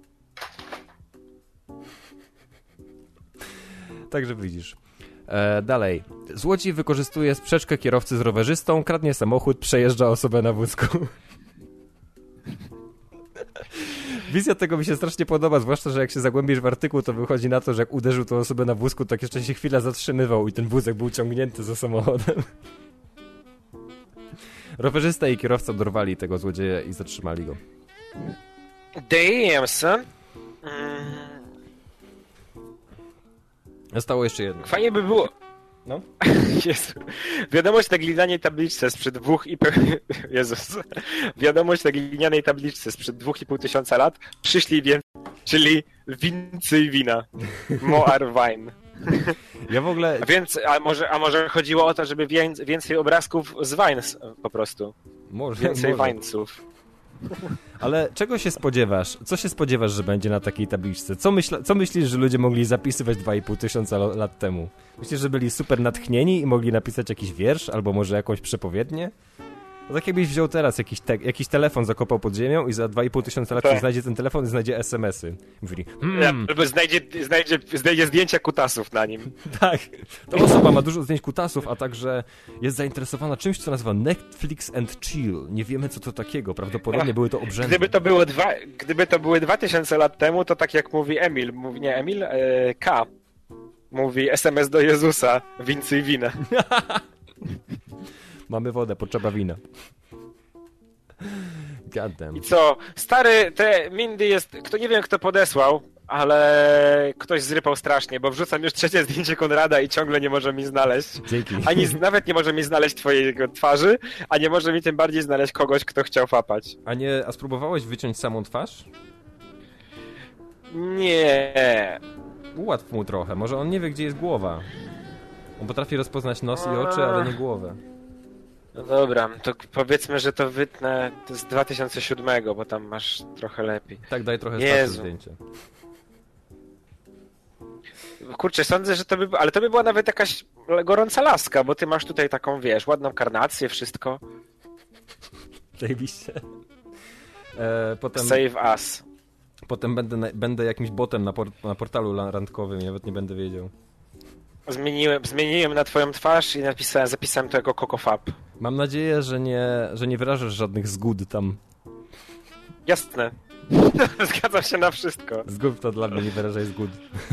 Także widzisz. E, dalej. Złodziej wykorzystuje sprzeczkę kierowcy z rowerzystą, kradnie samochód, przejeżdża osobę na wózku. Wizja tego mi się strasznie podoba, zwłaszcza, że jak się zagłębisz w artykuł, to wychodzi na to, że jak uderzył tą osobę na wózku, tak jeszcze się chwilę zatrzymywał i ten wózek był ciągnięty za samochodem. Rowerzysta i kierowca dorwali tego złodzieja i zatrzymali go. Damn, son. Mm. Zostało jeszcze jedno. Fajnie by było. No? Jezu. Wiadomość na glinianej tabliczce sprzed dwóch i pół... Jezus. Wiadomość na glinianej tabliczce sprzed dwóch i pół tysiąca lat. Przyszli więcej, czyli więcej wina. More wine. Ja w ogóle... A, więc, a, może, a może chodziło o to, żeby więcej, więcej obrazków z wines po prostu. Może, więcej może. winesów. Ale czego się spodziewasz? Co się spodziewasz, że będzie na takiej tabliczce? Co, myśla, co myślisz, że ludzie mogli zapisywać dwa i pół tysiąca lat temu? Myślisz, że byli super natchnieni i mogli napisać jakiś wiersz? Albo może jakąś przepowiednię? No tak jakbyś wziął teraz jakiś, te, jakiś telefon, zakopał pod ziemią i za dwa i pół tysiąca lat Tak. ktoś znajdzie ten telefon i znajdzie es em esy. Mówili, Hmm. hmm, Albo znajdzie, znajdzie, znajdzie zdjęcia kutasów na nim. tak, ta osoba ma dużo zdjęć kutasów, a także jest zainteresowana czymś, co nazywa Netflix and Chill. Nie wiemy, co to takiego. Prawdopodobnie były to obrzędy. Gdyby to było dwa, gdyby to były dwa tysiące lat temu, to tak jak mówi Emil, mówi, nie Emil, e, K. Mówi es em es do Jezusa, wincy i wina. Mamy wodę, potrzeba wina. God damn. I co? Stary, te Mindy jest, kto nie wiem kto podesłał, ale ktoś zrypał strasznie, bo wrzucam już trzecie zdjęcie Konrada i ciągle nie może mi znaleźć. Dzięki. Ani z, nawet nie może mi znaleźć twojej twarzy, a nie może mi tym bardziej znaleźć kogoś, kto chciał fapać. A nie, a spróbowałeś wyciąć samą twarz? Nie. Ułatw mu trochę, może on nie wie, gdzie jest głowa. On potrafi rozpoznać nos i oczy, ale nie głowę. No dobra, to powiedzmy, że to wytnę z dwa tysiące siódmego, bo tam masz trochę lepiej. Tak, daj trochę starsze Jezu. zdjęcie. Kurczę, sądzę, że to by... Ale to by była nawet jakaś gorąca laska, bo ty masz tutaj taką, wiesz, ładną karnację, wszystko. Zajebiście. E, potem, Save us. potem będę, na, będę jakimś botem na, por, na portalu la- randkowym, nawet nie będę wiedział. Zmieniłem, zmieniłem na twoją twarz i napisałem, zapisałem to jako kokofab. Mam nadzieję, że nie, że nie wyrażasz żadnych zgód tam. Jasne. Zgadzam się na wszystko. Zgód to dla mnie, nie wyrażaj zgód.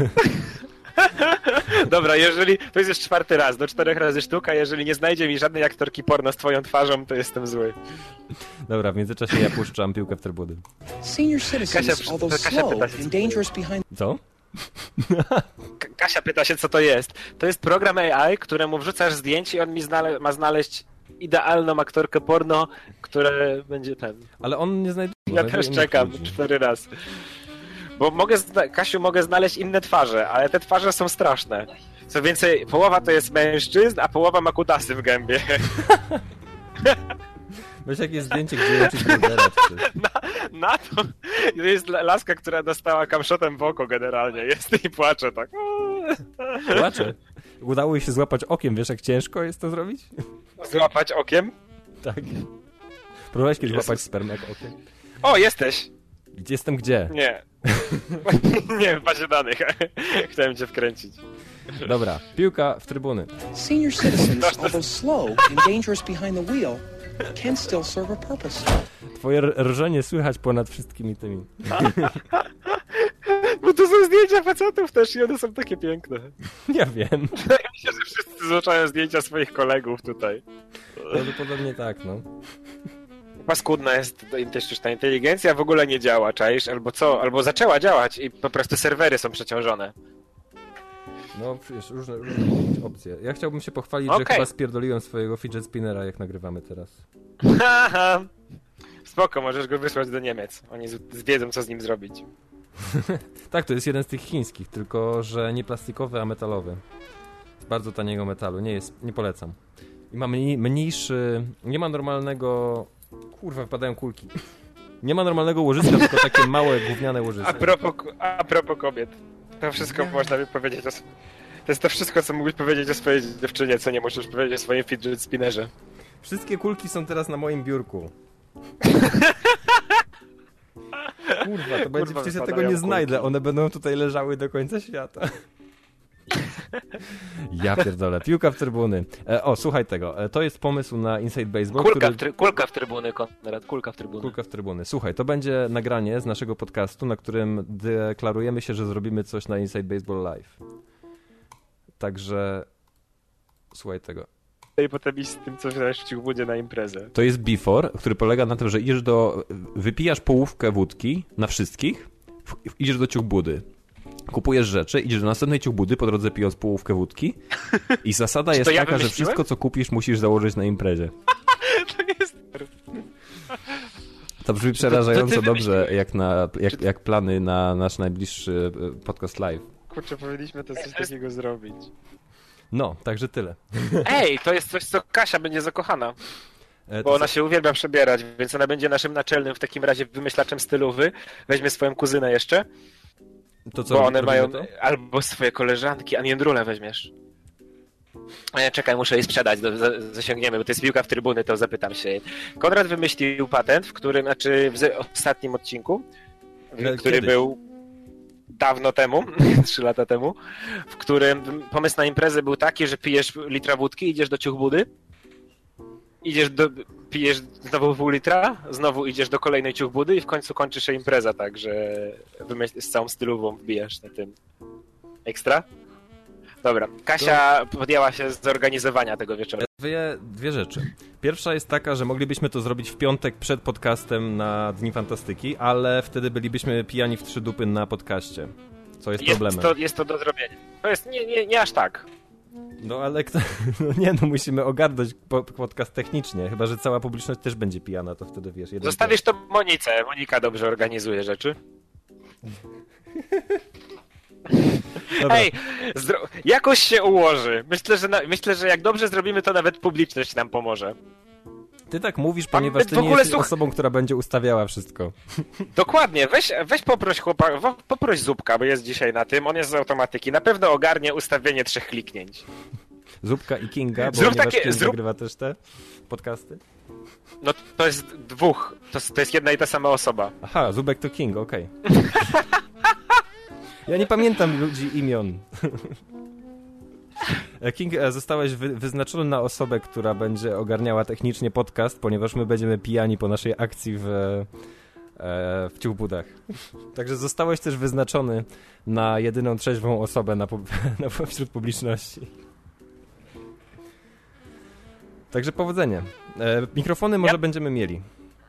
Dobra, jeżeli... To jest już czwarty raz, do czterech razy sztuka. Jeżeli nie znajdzie mi żadnej aktorki porno z twoją twarzą, to jestem zły. Dobra, w międzyczasie ja puszczam piłkę w trybuny. Senior citizens, Kasia, although Kasia slow pyta się, and co to dangerous behind Co? K- Kasia pyta się, co to jest. To jest program A I, któremu wrzucasz zdjęcie i on mi znale- ma znaleźć idealną aktorkę porno, które będzie ten... Ale on nie znajduje. Ja znajduje też innych czekam ludzi. cztery razy. Bo mogę, zna- Kasiu, mogę znaleźć inne twarze, ale te twarze są straszne. Co więcej, połowa to jest mężczyzn, a połowa ma kutasy w gębie. Weź jakieś zdjęcie, gdzie leczyć burgera czy coś. Na, na to to jest laska, która dostała kamszotem w oko generalnie. Jest i płacze tak. Płacze. Udało jej się złapać okiem, wiesz jak ciężko jest to zrobić? Złapać okiem. Tak. Próbowałeś kiedyś Jezus. złapać spermę jak okiem? O, jesteś! Gdzie jestem gdzie? Nie. Nie, w bazie danych. Chciałem cię wkręcić. Dobra, piłka w trybuny. senior citizens, although slow and dangerous behind the wheel, can still serve a purpose. Twoje r- rżenie słychać ponad wszystkimi tymi. Bo to są zdjęcia facetów też i one są takie piękne. Ja wiem. Wydaje mi się, że wszyscy złączają zdjęcia swoich kolegów tutaj. Prawdopodobnie tak, no. Paskudna jest to sztuczna inteligencja, w ogóle nie działa, czaisz? Albo co? Albo zaczęła działać i po prostu serwery są przeciążone. No, przecież różne, różne opcje. Ja chciałbym się pochwalić, że Okej. chyba spierdoliłem swojego fidget spinnera, jak nagrywamy teraz. Haha. Spoko, możesz go wysłać do Niemiec. Oni z- wiedzą, co z nim zrobić. Tak, to jest jeden z tych chińskich, tylko że nie plastikowy, a metalowy. Z bardzo taniego metalu. Nie jest, nie polecam. I ma mniej, mniejszy... Nie ma normalnego... Kurwa, wpadają kulki. Nie ma normalnego łożyska, tylko takie małe, gówniane A łożysko. propos, a propos kobiet. To wszystko można by powiedzieć o... sw- To jest to wszystko, co mógłbyś powiedzieć o swojej dziewczynie, co nie musisz powiedzieć o swoim fidget spinnerze. Wszystkie kulki są teraz na moim biurku. Kurwa, to będzie, przecież ja tego wypadają nie znajdę. kulki. One będą tutaj leżały do końca świata. Ja pierdolę. Piłka w trybuny. E, o, słuchaj tego. E, to jest pomysł na Inside Baseball, Kulka, który... w try- kulka w trybuny, Konrad, kulka w trybuny. Kulka w trybuny. Słuchaj, to będzie nagranie z naszego podcastu, na którym deklarujemy się, że zrobimy coś na Inside Baseball Live. Także... Słuchaj tego. I potem iść z tym, co wziąłeś w ciuchbudzie na imprezę. To jest before, który polega na tym, że idziesz do... Wypijasz połówkę wódki na wszystkich, w- idziesz do ciuchbudy. Kupujesz rzeczy, idziesz do następnej ciuchbudy, po drodze pijąc połówkę wódki i zasada Czy jest to ja taka, że wymyśliłem? wszystko, co kupisz, musisz założyć na imprezie. To jest... To brzmi przerażająco ty dobrze, wymyśliłeś? jak, na, jak, jak plany na nasz najbliższy e, podcast live. Kurczę, powinniśmy to coś takiego zrobić. No, także tyle. Ej, to jest coś, co Kasia będzie zakochana. E, Bo to ona co- się uwielbia przebierać, więc ona będzie naszym naczelnym w takim razie wymyślaczem stylowy. Weźmie swoją kuzynę jeszcze, to co, bo one robimy mają to? albo swoje koleżanki, a Jędrulę weźmiesz. E, Czekaj, muszę jej sprzedać, do, za- zasięgniemy, bo to jest piłka w trybuny, to zapytam się jej. Konrad wymyślił patent, w którym, znaczy w z- ostatnim odcinku, w, Ale który kiedyś. był dawno temu, trzy lata temu, w którym pomysł na imprezę był taki, że pijesz litra wódki, idziesz do ciuchbudy, idziesz do, pijesz znowu pół litra, znowu idziesz do kolejnej ciuchbudy i w końcu kończy się impreza, tak, że wymyśl, z całą stylową wbijasz na tym. Ekstra? Dobra, Kasia podjęła się zorganizowania tego wieczoru. Dwie, dwie rzeczy. Pierwsza jest taka, że moglibyśmy to zrobić w piątek przed podcastem na Dni Fantastyki, ale wtedy bylibyśmy pijani w trzy dupy na podcaście, co jest, Jest problemem. to, jest to do zrobienia. To jest nie, nie, nie aż tak. No ale kto... no nie, no musimy ogarnąć po, podcast technicznie, chyba że cała publiczność też będzie pijana, to wtedy wiesz. Jeden Zostawisz to Monice. Monika dobrze organizuje rzeczy. Dobra. Ej, zdro- jakoś się ułoży. Myślę że, na- myślę, że jak dobrze zrobimy, to nawet publiczność nam pomoże. Ty tak mówisz, Mam- ponieważ w ty nie ogóle jesteś słuch- osobą, która będzie ustawiała wszystko. Dokładnie, weź, weź poproś chłopa, wo- poproś Zupka, bo jest dzisiaj na tym, on jest z automatyki. Na pewno ogarnie ustawienie trzech kliknięć. Zupka i Kinga, bo Zrób ponieważ takie- King zrób- nagrywa też te podcasty. No to jest dwóch, to, to jest jedna i ta sama osoba. Aha, Zubek to King, okej. Ja nie pamiętam ludzi imion. King, e, zostałeś wy, wyznaczony na osobę, która będzie ogarniała technicznie podcast, ponieważ my będziemy pijani po naszej akcji w, e, w Ciuchbudach. Także zostałeś też wyznaczony na jedyną trzeźwą osobę na, pu- na, wśród publiczności. Także powodzenia. E, mikrofony może Ja- będziemy mieli.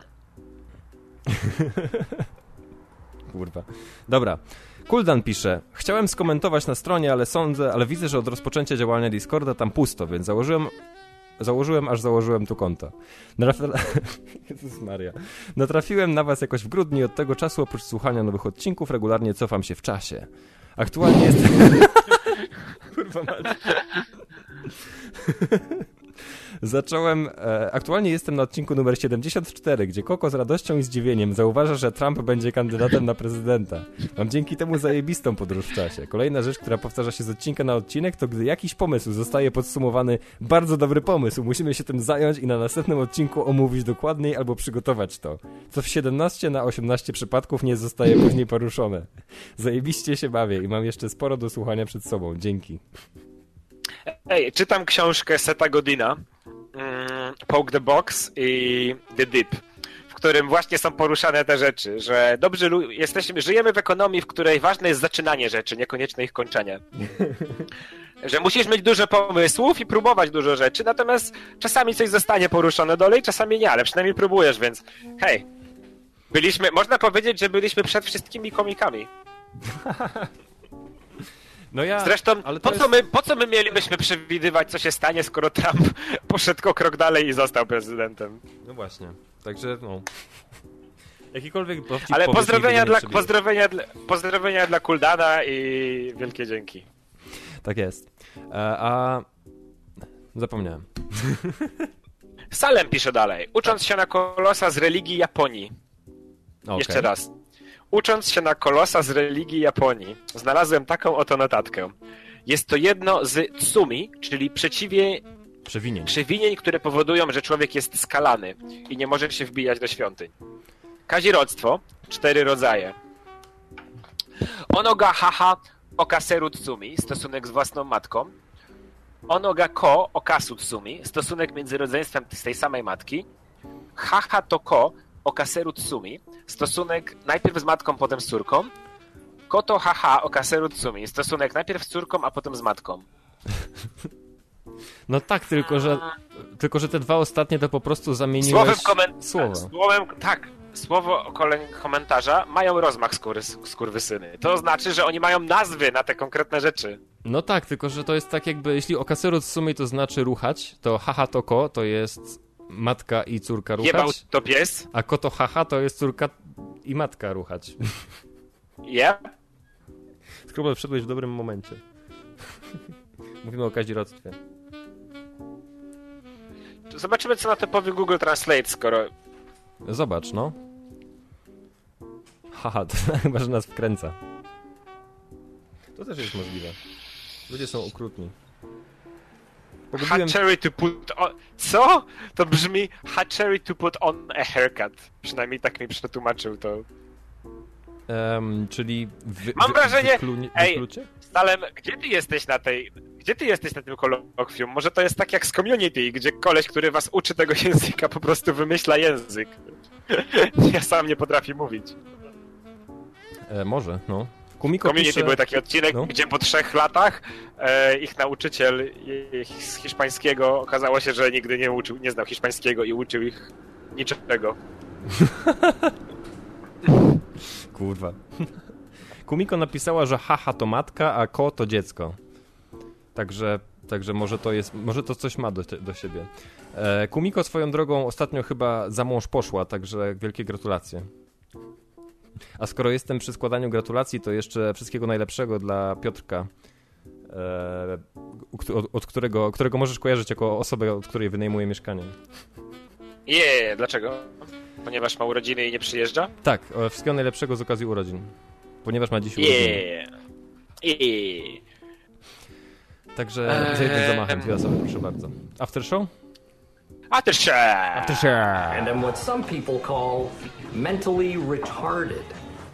Kurwa. Dobra. Kuldan pisze, chciałem skomentować na stronie, ale sądzę, ale widzę, że od rozpoczęcia działania Discorda tam pusto, więc założyłem, założyłem, aż założyłem tu konto. Natraf- Jezus Maria. Natrafiłem na was jakoś w grudniu i od tego czasu, oprócz słuchania nowych odcinków, regularnie cofam się w czasie. Aktualnie jest... Kurwa mać. Zacząłem... E, aktualnie jestem na odcinku numer siedemdziesiąt cztery, gdzie Koko z radością i zdziwieniem zauważa, że Trump będzie kandydatem na prezydenta. Mam dzięki temu zajebistą podróż w czasie. Kolejna rzecz, która powtarza się z odcinka na odcinek, to gdy jakiś pomysł zostaje podsumowany, bardzo dobry pomysł, musimy się tym zająć i na następnym odcinku omówić dokładniej albo przygotować to. Co w siedemnaście na osiemnaście przypadków nie zostaje później poruszone. Zajebiście się bawię i mam jeszcze sporo do słuchania przed sobą. Dzięki. Ej, czytam książkę Seta Godina, mm, Poke the Box i The Dip, w którym właśnie są poruszane te rzeczy, że dobrze lu- jesteśmy, żyjemy w ekonomii, w której ważne jest zaczynanie rzeczy, niekoniecznie ich kończenie. Że musisz mieć dużo pomysłów i próbować dużo rzeczy, natomiast czasami coś zostanie poruszone dalej, czasami nie, ale przynajmniej próbujesz, więc hej, byliśmy, można powiedzieć, że byliśmy przed wszystkimi komikami. No ja... Zresztą, ale po, to co my, po co my mielibyśmy przewidywać, co się stanie, skoro Trump poszedł o krok dalej i został prezydentem? No właśnie. Także, no... Jakikolwiek dowcip Ale powiesz, pozdrowienia nigdy nie dla, przebije. pozdrowienia, dla, pozdrowienia dla Kuldana i wielkie dzięki. Tak jest. E, a... Zapomniałem. Salem pisze dalej. Ucząc się na kolosa z religii Japonii. Okay. Jeszcze raz. Ucząc się na kolosa z religii Japonii, znalazłem taką oto notatkę. Jest to jedno z tsumi, czyli przeciwie... Przewinień. przewinień, które powodują, że człowiek jest skalany i nie może się wbijać do świątyń. Kazirodztwo, cztery rodzaje. Onoga haha okaseru tsumi, stosunek z własną matką. Onoga ko okasu tsumi, stosunek między rodzeństwem z tej samej matki. Haha to ko okaseru tsumi, stosunek najpierw z matką, potem z córką. Koto haha okaseru tsumi, stosunek najpierw z córką, a potem z matką. No tak, tylko że, tylko że te dwa ostatnie to po prostu zamieniłeś Słowem koment... słowa. Słowem, tak, słowo kole- komentarza mają rozmach skóry, skurwysyny. To znaczy, że oni mają nazwy na te konkretne rzeczy. No tak, tylko że to jest tak jakby, jeśli okaseru tsumi to znaczy ruchać, to haha to ko to jest matka i córka ruchać, Jebał to pies. a koto haha to jest córka i matka ruchać. Je? Skrubel, wszedłeś w dobrym momencie. Mówimy o kazirodztwie. Zobaczymy, co na to powie Google Translate, skoro... Zobacz, no. Haha, to chyba, że nas wkręca. To też jest możliwe. Ludzie są okrutni. Pogubiłem... Hatchery to put on... Co? To brzmi hatchery to put on a haircut. Przynajmniej tak mi przetłumaczył to. Um, czyli wy, Mam wy, wrażenie... wyklunie, Ej, wyklucie? Stalem, gdzie ty jesteś na tej... Gdzie ty jesteś na tym kolokwium? Może to jest tak jak z Community, gdzie koleś, który was uczy tego języka, po prostu wymyśla język. Ja sam nie potrafię mówić. E, może, no. Kumiko Community pisze... był taki odcinek, no. gdzie po trzech latach e, ich nauczyciel ich z hiszpańskiego okazało się, że nigdy nie uczył, nie znał hiszpańskiego i uczył ich niczego. Kurwa. Kumiko napisała, że haha to matka, a ko to dziecko. Także, także może to jest, może to coś ma do, do siebie. E, Kumiko swoją drogą ostatnio chyba za mąż poszła, także wielkie gratulacje. A skoro jestem przy składaniu gratulacji, to jeszcze wszystkiego najlepszego dla Piotrka, e, od, od którego, którego możesz kojarzyć jako osobę, od której wynajmuje mieszkanie. Je, dlaczego? Ponieważ ma urodziny i nie przyjeżdża? Tak, e, wszystkiego najlepszego z okazji urodzin. Ponieważ ma dziś urodziny. Je. Je. Także za jednym zamachem dwie osoby, proszę bardzo. After show? After show! After show! And I'm what some people call mentally retarded.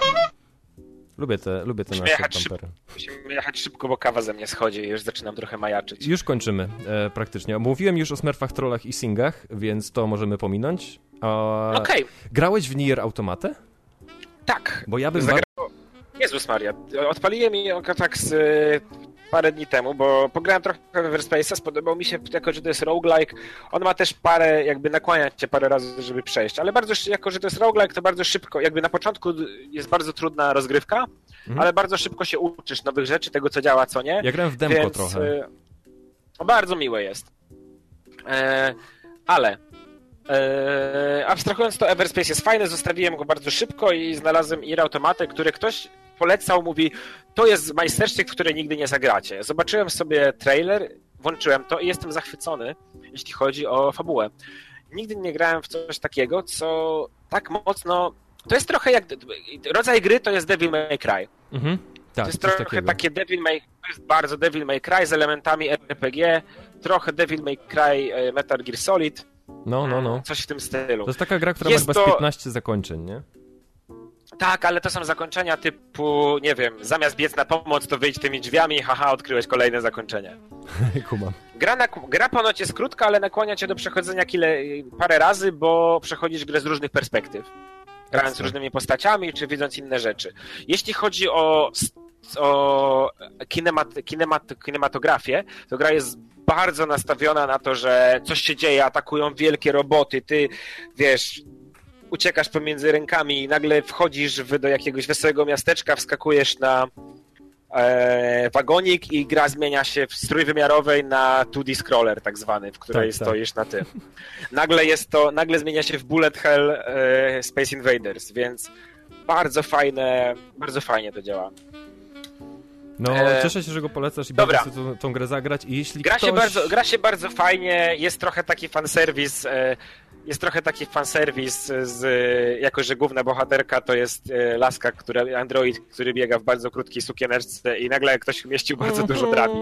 Lubię te, lubię te Musimy nasze jechać, szyb... bumpery. Musimy jechać szybko, bo kawa ze mnie schodzi i już zaczynam trochę majaczyć. Już kończymy e, praktycznie. Mówiłem już o Smurfach, trollach i singach, więc to możemy pominąć. Okej. Okay. Grałeś w Nier Automatę? Tak. Bo ja bym... Zagra... Jezus Maria. Odpaliłem je tak z y, parę dni temu, bo pograłem trochę w Everspace'a, spodobał mi się, jako że to jest roguelike. On ma też parę, jakby nakłania cię parę razy, żeby przejść, ale bardzo, jako że to jest roguelike, to bardzo szybko, jakby na początku jest bardzo trudna rozgrywka, mhm. ale bardzo szybko się uczysz nowych rzeczy, tego co działa, co nie. Ja grałem w demko więc, trochę. Y, bardzo miłe jest. E, ale... Eee, abstrahując to, Everspace jest fajny, zostawiłem go bardzo szybko i znalazłem Nier Automatę, który ktoś polecał, mówi, to jest majstersztyk, w który nigdy nie zagracie. Zobaczyłem sobie trailer, włączyłem to i jestem zachwycony, jeśli chodzi o fabułę. Nigdy nie grałem w coś takiego, co tak mocno... To jest trochę jak... Rodzaj gry to jest Devil May Cry. Mhm. Tak, to jest trochę takiego. takie Devil May... To jest bardzo Devil May Cry z elementami R P G, trochę Devil May Cry Metal Gear Solid. No, no, no. Coś w tym stylu. To jest taka gra, która jest ma chyba to... piętnaście zakończeń, nie? Tak, ale to są zakończenia typu, nie wiem, zamiast biec na pomoc, to wyjdź tymi drzwiami, haha, odkryłeś kolejne zakończenie. Kumam. Gra, na, gra ponoć jest krótka, ale nakłania cię do przechodzenia kile, parę razy, bo przechodzisz grę z różnych perspektyw. Grając z różnymi postaciami, czy widząc inne rzeczy. Jeśli chodzi o, o kinemat, kinemat, kinematografię, to gra jest bardzo nastawiona na to, że coś się dzieje, atakują wielkie roboty, ty, wiesz, uciekasz pomiędzy rękami i nagle wchodzisz w, do jakiegoś wesołego miasteczka, wskakujesz na e, wagonik i gra zmienia się w strój wymiarowej na two D scroller tak zwany, w której tak, stoisz tak. na tym. Nagle jest to, nagle zmienia się w bullet hell e, Space Invaders, więc bardzo fajne, bardzo fajnie to działa. No, e... cieszę się, że go polecasz i będę sobie tą, tą grę zagrać i jeśli gra, ktoś... się bardzo, gra się bardzo fajnie, jest trochę taki fanserwis, e, jest trochę taki fanserwis z, jako że główna bohaterka to jest e, laska, która, android, który biega w bardzo krótkiej sukieneczce i nagle ktoś umieścił bardzo dużo drabin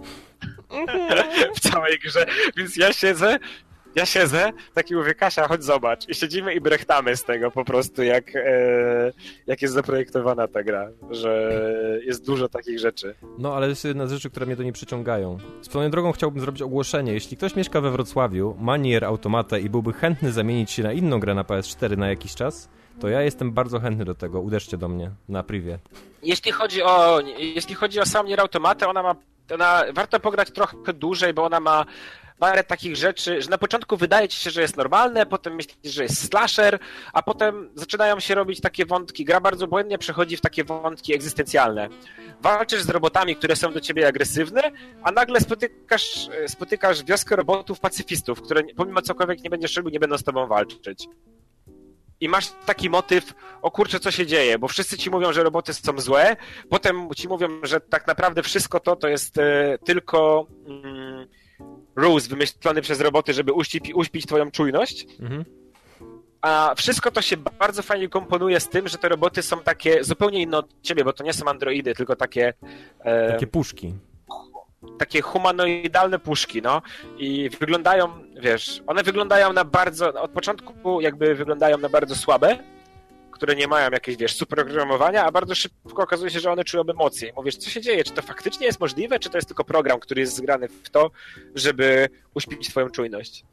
w całej grze, więc ja siedzę Ja siedzę, taki mówię, Kasia, chodź zobacz. I siedzimy i brechtamy z tego po prostu, jak, e, jak jest zaprojektowana ta gra, że jest dużo takich rzeczy. No, ale jest jedna z rzeczy, które mnie do niej przyciągają. Swoją drogą chciałbym zrobić ogłoszenie. Jeśli ktoś mieszka we Wrocławiu, ma Nier Automatę i byłby chętny zamienić się na inną grę na P S cztery na jakiś czas, to ja jestem bardzo chętny do tego. Uderzcie do mnie na privie. Jeśli chodzi o, jeśli chodzi o sam Nier Automatę, ona ma, ona, warto pograć trochę dłużej, bo ona ma parę takich rzeczy, że na początku wydaje ci się, że jest normalne, potem myślisz, że jest slasher, a potem zaczynają się robić takie wątki. Gra bardzo błędnie przechodzi w takie wątki egzystencjalne. Walczysz z robotami, które są do ciebie agresywne, a nagle spotykasz, spotykasz wioskę robotów pacyfistów, które pomimo cokolwiek nie będziesz robił, nie będą z tobą walczyć. I masz taki motyw, o kurczę, co się dzieje, bo wszyscy ci mówią, że roboty są złe, potem ci mówią, że tak naprawdę wszystko to, to jest e, tylko... Mm, ruse wymyślony przez roboty, żeby uśpić, uśpić twoją czujność. Mhm. A wszystko to się bardzo fajnie komponuje z tym, że te roboty są takie zupełnie inne od ciebie, bo to nie są androidy, tylko takie... E... Takie puszki. takie humanoidalne puszki, no i wyglądają, wiesz, one wyglądają na bardzo, od początku jakby wyglądają na bardzo słabe, które nie mają jakiegoś, wiesz, superprogramowania, a bardzo szybko okazuje się, że one czują emocje. I mówisz, co się dzieje? Czy to faktycznie jest możliwe, czy to jest tylko program, który jest zgrany w to, żeby uśpić twoją czujność?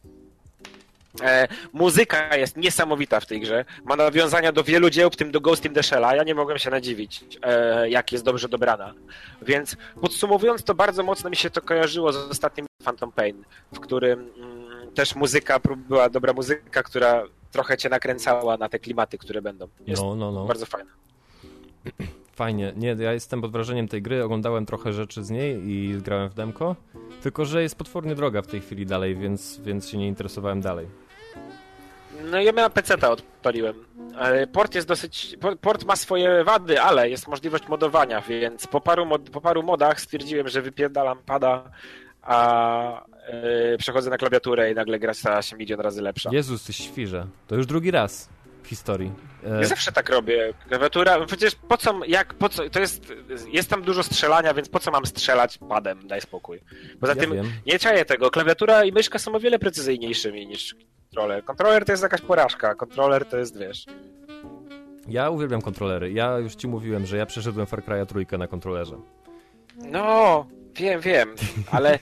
E, muzyka jest niesamowita w tej grze. Ma nawiązania do wielu dzieł, w tym do Ghost in the Shell'a. Ja nie mogłem się nadziwić, e, jak jest dobrze dobrana. Więc podsumowując, to bardzo mocno mi się to kojarzyło z ostatnim Phantom Pain, w którym mm, też muzyka, była dobra muzyka, która trochę cię nakręcała na te klimaty, które będą. Jest no, no, no. bardzo fajne. Fajnie. Nie, ja jestem pod wrażeniem tej gry, oglądałem trochę rzeczy z niej i grałem w demko, tylko że jest potwornie droga w tej chwili dalej, więc, więc się nie interesowałem dalej. No ja miałem peceta, odpaliłem. Port jest dosyć... Port ma swoje wady, ale jest możliwość modowania, więc po paru, mod, po paru modach stwierdziłem, że wypierdalam pada, a yy, przechodzę na klawiaturę i nagle gra stała się milion razy lepsza. Jezus, ty świrze. To już drugi raz w historii. Ja zawsze tak robię. Klawiatura, przecież po co, jak, po co, to jest, jest tam dużo strzelania, więc po co mam strzelać padem, daj spokój. Poza ja tym wiem. nie czaję tego, klawiatura i myszka są o wiele precyzyjniejszymi niż kontroler. Kontroler to jest jakaś porażka, kontroler to jest, wiesz... Ja uwielbiam kontrolery. Ja już ci mówiłem, że ja przeszedłem Far Cry'a trójkę na kontrolerze. No, wiem, wiem, ale...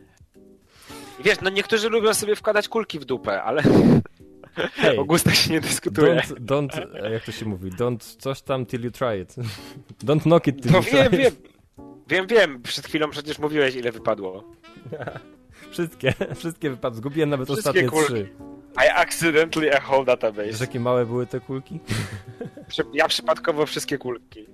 Wiesz, no niektórzy lubią sobie wkładać kulki w dupę, ale... Hey, o gustach się nie dyskutuje. Don't, don't, jak to się mówi, don't coś tam till you try it. Don't knock it till no you wiem, try wiem, it. wiem, wiem, przed chwilą przecież mówiłeś, ile wypadło. Wszystkie, wszystkie wypadły, zgubiłem nawet Wszystkie ostatnie kulki. trzy. I accidentally a whole database. Wiesz, jakie małe były te kulki? Ja przypadkowo wszystkie kulki.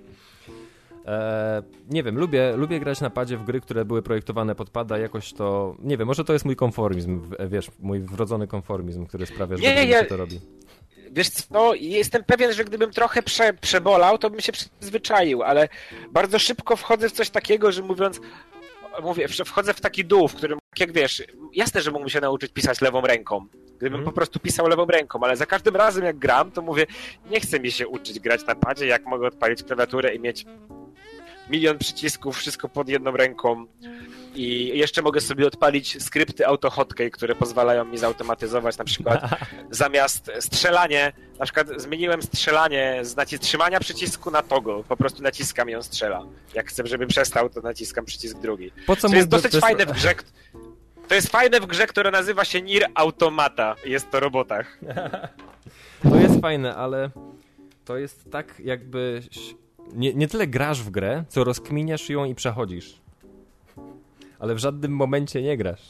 Eee, nie wiem, lubię, lubię grać na padzie w gry, które były projektowane pod pada, jakoś to, nie wiem, może to jest mój konformizm, wiesz, mój wrodzony konformizm, który sprawia, że nie, dobrze ja, mi się to robi. Wiesz co, jestem pewien, że gdybym trochę prze, przebolał, to bym się przyzwyczaił, ale bardzo szybko wchodzę w coś takiego, że mówiąc, mówię, wchodzę w taki dół, w którym, jak wiesz, jasne, że mógłbym się nauczyć pisać lewą ręką, gdybym mm. po prostu pisał lewą ręką, ale za każdym razem jak gram, to mówię, nie chcę mi się uczyć grać na padzie, jak mogę odpalić klawiaturę i mieć milion przycisków, wszystko pod jedną ręką i jeszcze mogę sobie odpalić skrypty AutoHotkey, które pozwalają mi zautomatyzować na przykład zamiast strzelanie, na przykład zmieniłem strzelanie z nacis- trzymania przycisku na toggle, po prostu naciskam i on strzela. Jak chcę, żeby przestał, to naciskam przycisk drugi. Po co to jest mógłby, dosyć to jest... fajne w grze, to jest fajne w grze, która nazywa się Nier Automata. Jest to o robotach. To jest fajne, ale to jest tak jakby... Nie, nie tyle grasz w grę, co rozkminiasz ją i przechodzisz. Ale w żadnym momencie nie grasz.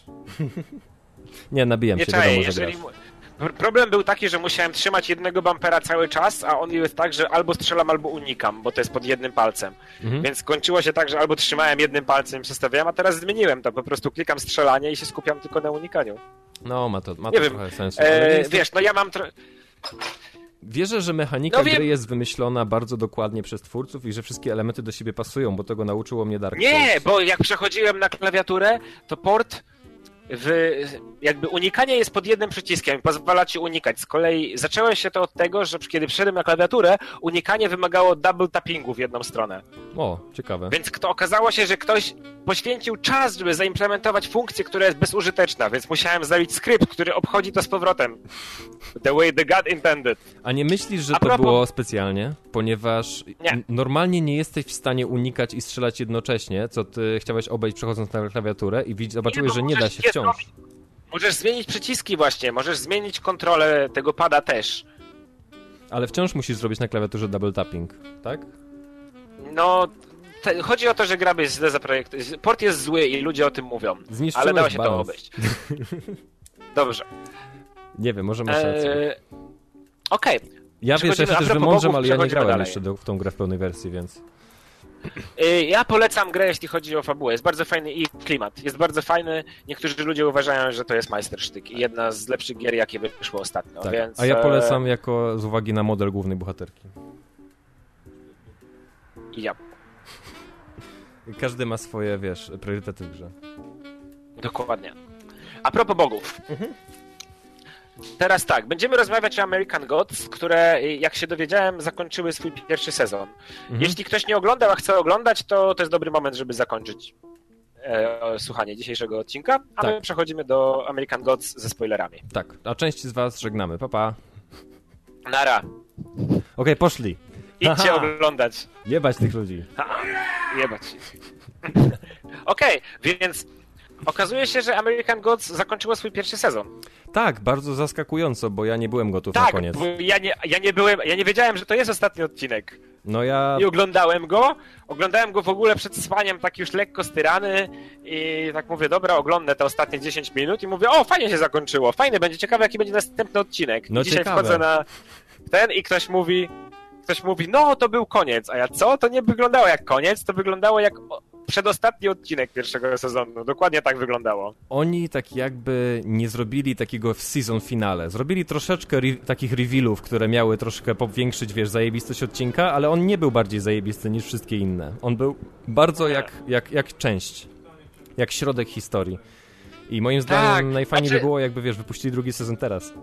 nie, nabijam nie się, czaję, wiadomo, że jeżeli... grasz. Problem był taki, że musiałem trzymać jednego bumpera cały czas, a on jest tak, że albo strzelam, albo unikam, bo to jest pod jednym palcem. Mhm. Więc skończyło się tak, że albo trzymałem jednym palcem i przestawiałem, a teraz zmieniłem to. Po prostu klikam strzelanie i się skupiam tylko na unikaniu. No, ma to, ma nie to wiem. trochę sensu. E, wiesz, no ja mam... Tro... Wierzę, że mechanika no gry wiem. jest wymyślona bardzo dokładnie przez twórców i że wszystkie elementy do siebie pasują, bo tego nauczyło mnie Dark Souls. Nie, bo jak przechodziłem na klawiaturę, to port... W, jakby unikanie jest pod jednym przyciskiem, pozwala ci unikać. Z kolei zaczęło się to od tego, że kiedy przyszedłem na klawiaturę, unikanie wymagało double tappingu w jedną stronę. O, ciekawe. Więc to okazało się, że ktoś poświęcił czas, żeby zaimplementować funkcję, która jest bezużyteczna, więc musiałem zabić skrypt, który obchodzi to z powrotem. The way the God intended. A nie myślisz, że A to propos... było specjalnie? Ponieważ nie. n- normalnie nie jesteś w stanie unikać i strzelać jednocześnie, co ty chciałeś obejść przechodząc na klawiaturę i widz- zobaczyłeś, nie, że nie da się wciąż. Zrobić. Możesz zmienić przyciski właśnie, możesz zmienić kontrolę tego pada też. Ale wciąż musisz zrobić na klawiaturze double tapping, tak? No, te, chodzi o to, że gra jest źle zaprojektowany. Port jest zły i ludzie o tym mówią, ale dało się balans. to obejść. Dobrze. Nie wiem, może masz rację. Eee, Okej. Okay. Ja wiesz, ja się też wymądrzam, ale ja nie grałem dalej. jeszcze do, w tą grę w pełnej wersji, więc... Ja polecam grę, jeśli chodzi o fabułę. Jest bardzo fajny i klimat. Jest bardzo fajny. Niektórzy ludzie uważają, że to jest majstersztyk i jedna z lepszych gier, jakie wyszło ostatnio. Tak. Więc... A ja polecam jako z uwagi na model głównej bohaterki. Ja. Każdy ma swoje, wiesz, priorytety w grze. Dokładnie. A propos bogów. Mhm. Teraz tak, będziemy rozmawiać o American Gods, które, jak się dowiedziałem, zakończyły swój pierwszy sezon. Mhm. Jeśli ktoś nie oglądał, a chce oglądać, to to jest dobry moment, żeby zakończyć e, słuchanie dzisiejszego odcinka, a Tak. my przechodzimy do American Gods ze spoilerami. Tak, a części z was żegnamy. Pa, pa. Nara. Okej, poszli. Idźcie Haha. oglądać. Jebać tych ludzi. Ha, jebać. Okej, okay, więc okazuje się, że American Gods zakończyło swój pierwszy sezon. Tak, bardzo zaskakująco, bo ja nie byłem gotów na Tak, koniec. bo ja nie, ja nie byłem, ja nie wiedziałem, że to jest ostatni odcinek. No ja... I oglądałem go, oglądałem go w ogóle przed spaniem, tak już lekko styrany i tak mówię, dobra, oglądnę te ostatnie dziesięć minut i mówię, o, fajnie się zakończyło, fajnie, będzie ciekawe, jaki będzie następny odcinek. No I dzisiaj ciekawe. wchodzę na ten i ktoś mówi, ktoś mówi, no to był koniec, a ja co? To nie wyglądało jak koniec, to wyglądało jak przedostatni odcinek pierwszego sezonu, dokładnie tak wyglądało. Oni tak jakby nie zrobili takiego w season finale. Zrobili troszeczkę re- takich revealów, które miały troszkę powiększyć, wiesz, zajebistość odcinka, ale on nie był bardziej zajebisty niż wszystkie inne. On był bardzo jak, jak, jak część, jak środek historii. I moim zdaniem Tak, najfajniej znaczy- by było, jakby, wiesz, wypuścili drugi sezon teraz.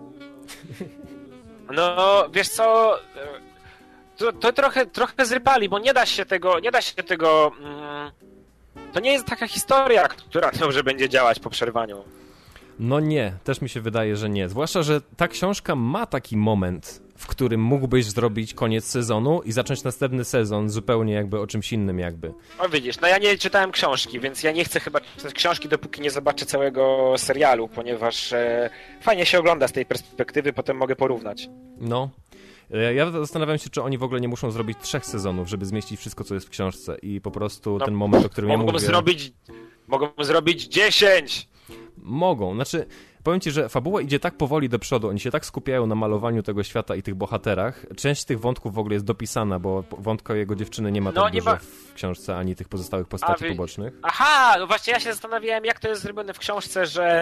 No, wiesz co, to, to trochę, trochę zrypali, bo nie da się tego, nie da się tego, mm, to nie jest taka historia, która dobrze będzie działać po przerwaniu. No nie, też mi się wydaje, że nie. Zwłaszcza, że ta książka ma taki moment, w którym mógłbyś zrobić koniec sezonu i zacząć następny sezon zupełnie jakby o czymś innym jakby. O widzisz, no ja nie czytałem książki, więc ja nie chcę chyba czytać książki, dopóki nie zobaczę całego serialu, ponieważ e, fajnie się ogląda z tej perspektywy, potem mogę porównać. No. E, Ja zastanawiam się, czy oni w ogóle nie muszą zrobić trzech sezonów, żeby zmieścić wszystko, co jest w książce i po prostu No, ten moment, o którym ja Mogą mówię... zrobić, mogą zrobić dziesięć! Mogą, znaczy... Powiem ci, że fabuła idzie tak powoli do przodu, oni się tak skupiają na malowaniu tego świata i tych bohaterach. Część z tych wątków w ogóle jest dopisana, bo wątka jego dziewczyny nie ma tak No, nie dużo ma- w książce, ani tych pozostałych postaci A wy- pobocznych. Aha, no właśnie ja się zastanawiałem, jak to jest zrobione w książce, że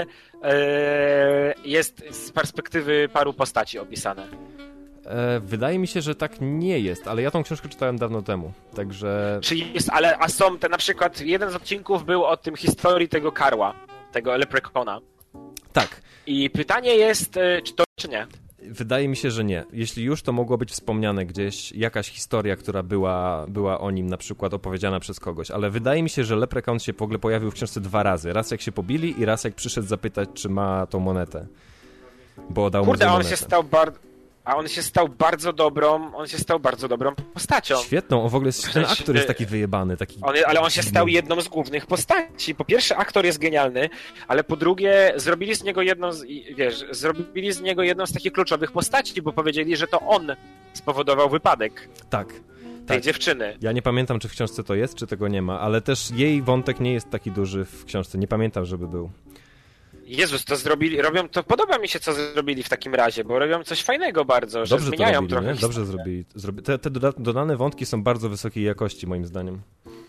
e, jest z perspektywy paru postaci opisane. E, wydaje mi się, że tak nie jest, ale ja tą książkę czytałem dawno temu, także... Czy jest, ale a są te na przykład, jeden z odcinków był o tym historii tego Karła, tego Leprecona. Tak. I pytanie jest, e, czy to, czy nie? Wydaje mi się, że nie. Jeśli już, to mogło być wspomniane gdzieś jakaś historia, która była, była o nim na przykład opowiedziana przez kogoś, ale wydaje mi się, że Leprechaun się w ogóle pojawił w książce dwa razy. Raz jak się pobili i raz jak przyszedł zapytać, czy ma tą monetę. Bo dał Kurde, mu a za on monetę. się stał bardzo... A on się stał bardzo dobrą, on się stał bardzo dobrą postacią. Świetną, on w ogóle jest, ten W sensie- aktor jest taki wyjebany, taki... On, ale on się stał jedną z głównych postaci. Po pierwsze, aktor jest genialny, ale po drugie, zrobili z niego jedną z, i, wiesz, zrobili z niego jedną z takich kluczowych postaci, bo powiedzieli, że to on spowodował wypadek Tak, tej tak. dziewczyny. Ja nie pamiętam, czy w książce to jest, czy tego nie ma, ale też jej wątek nie jest taki duży w książce. Nie pamiętam, żeby był. Jezus, to zrobili, robią, to podoba mi się, co zrobili w takim razie, bo robią coś fajnego bardzo, że Dobrze to zmieniają robili, trochę nie? Dobrze historię. zrobili. zrobi... Te, te doda- dodane wątki są bardzo wysokiej jakości, moim zdaniem.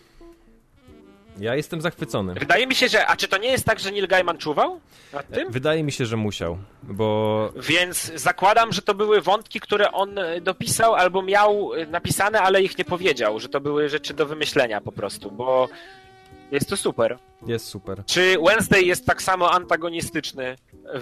Ja jestem zachwycony. Wydaje mi się, że, a czy to nie jest tak, że Neil Gaiman czuwał nad tym? Wydaje mi się, że musiał, bo Więc zakładam, że to były wątki, które on e, dopisał albo miał e, napisane, ale ich nie powiedział, że to były rzeczy do wymyślenia po prostu, bo jest to super. jest super. Czy Wednesday jest tak samo antagonistyczny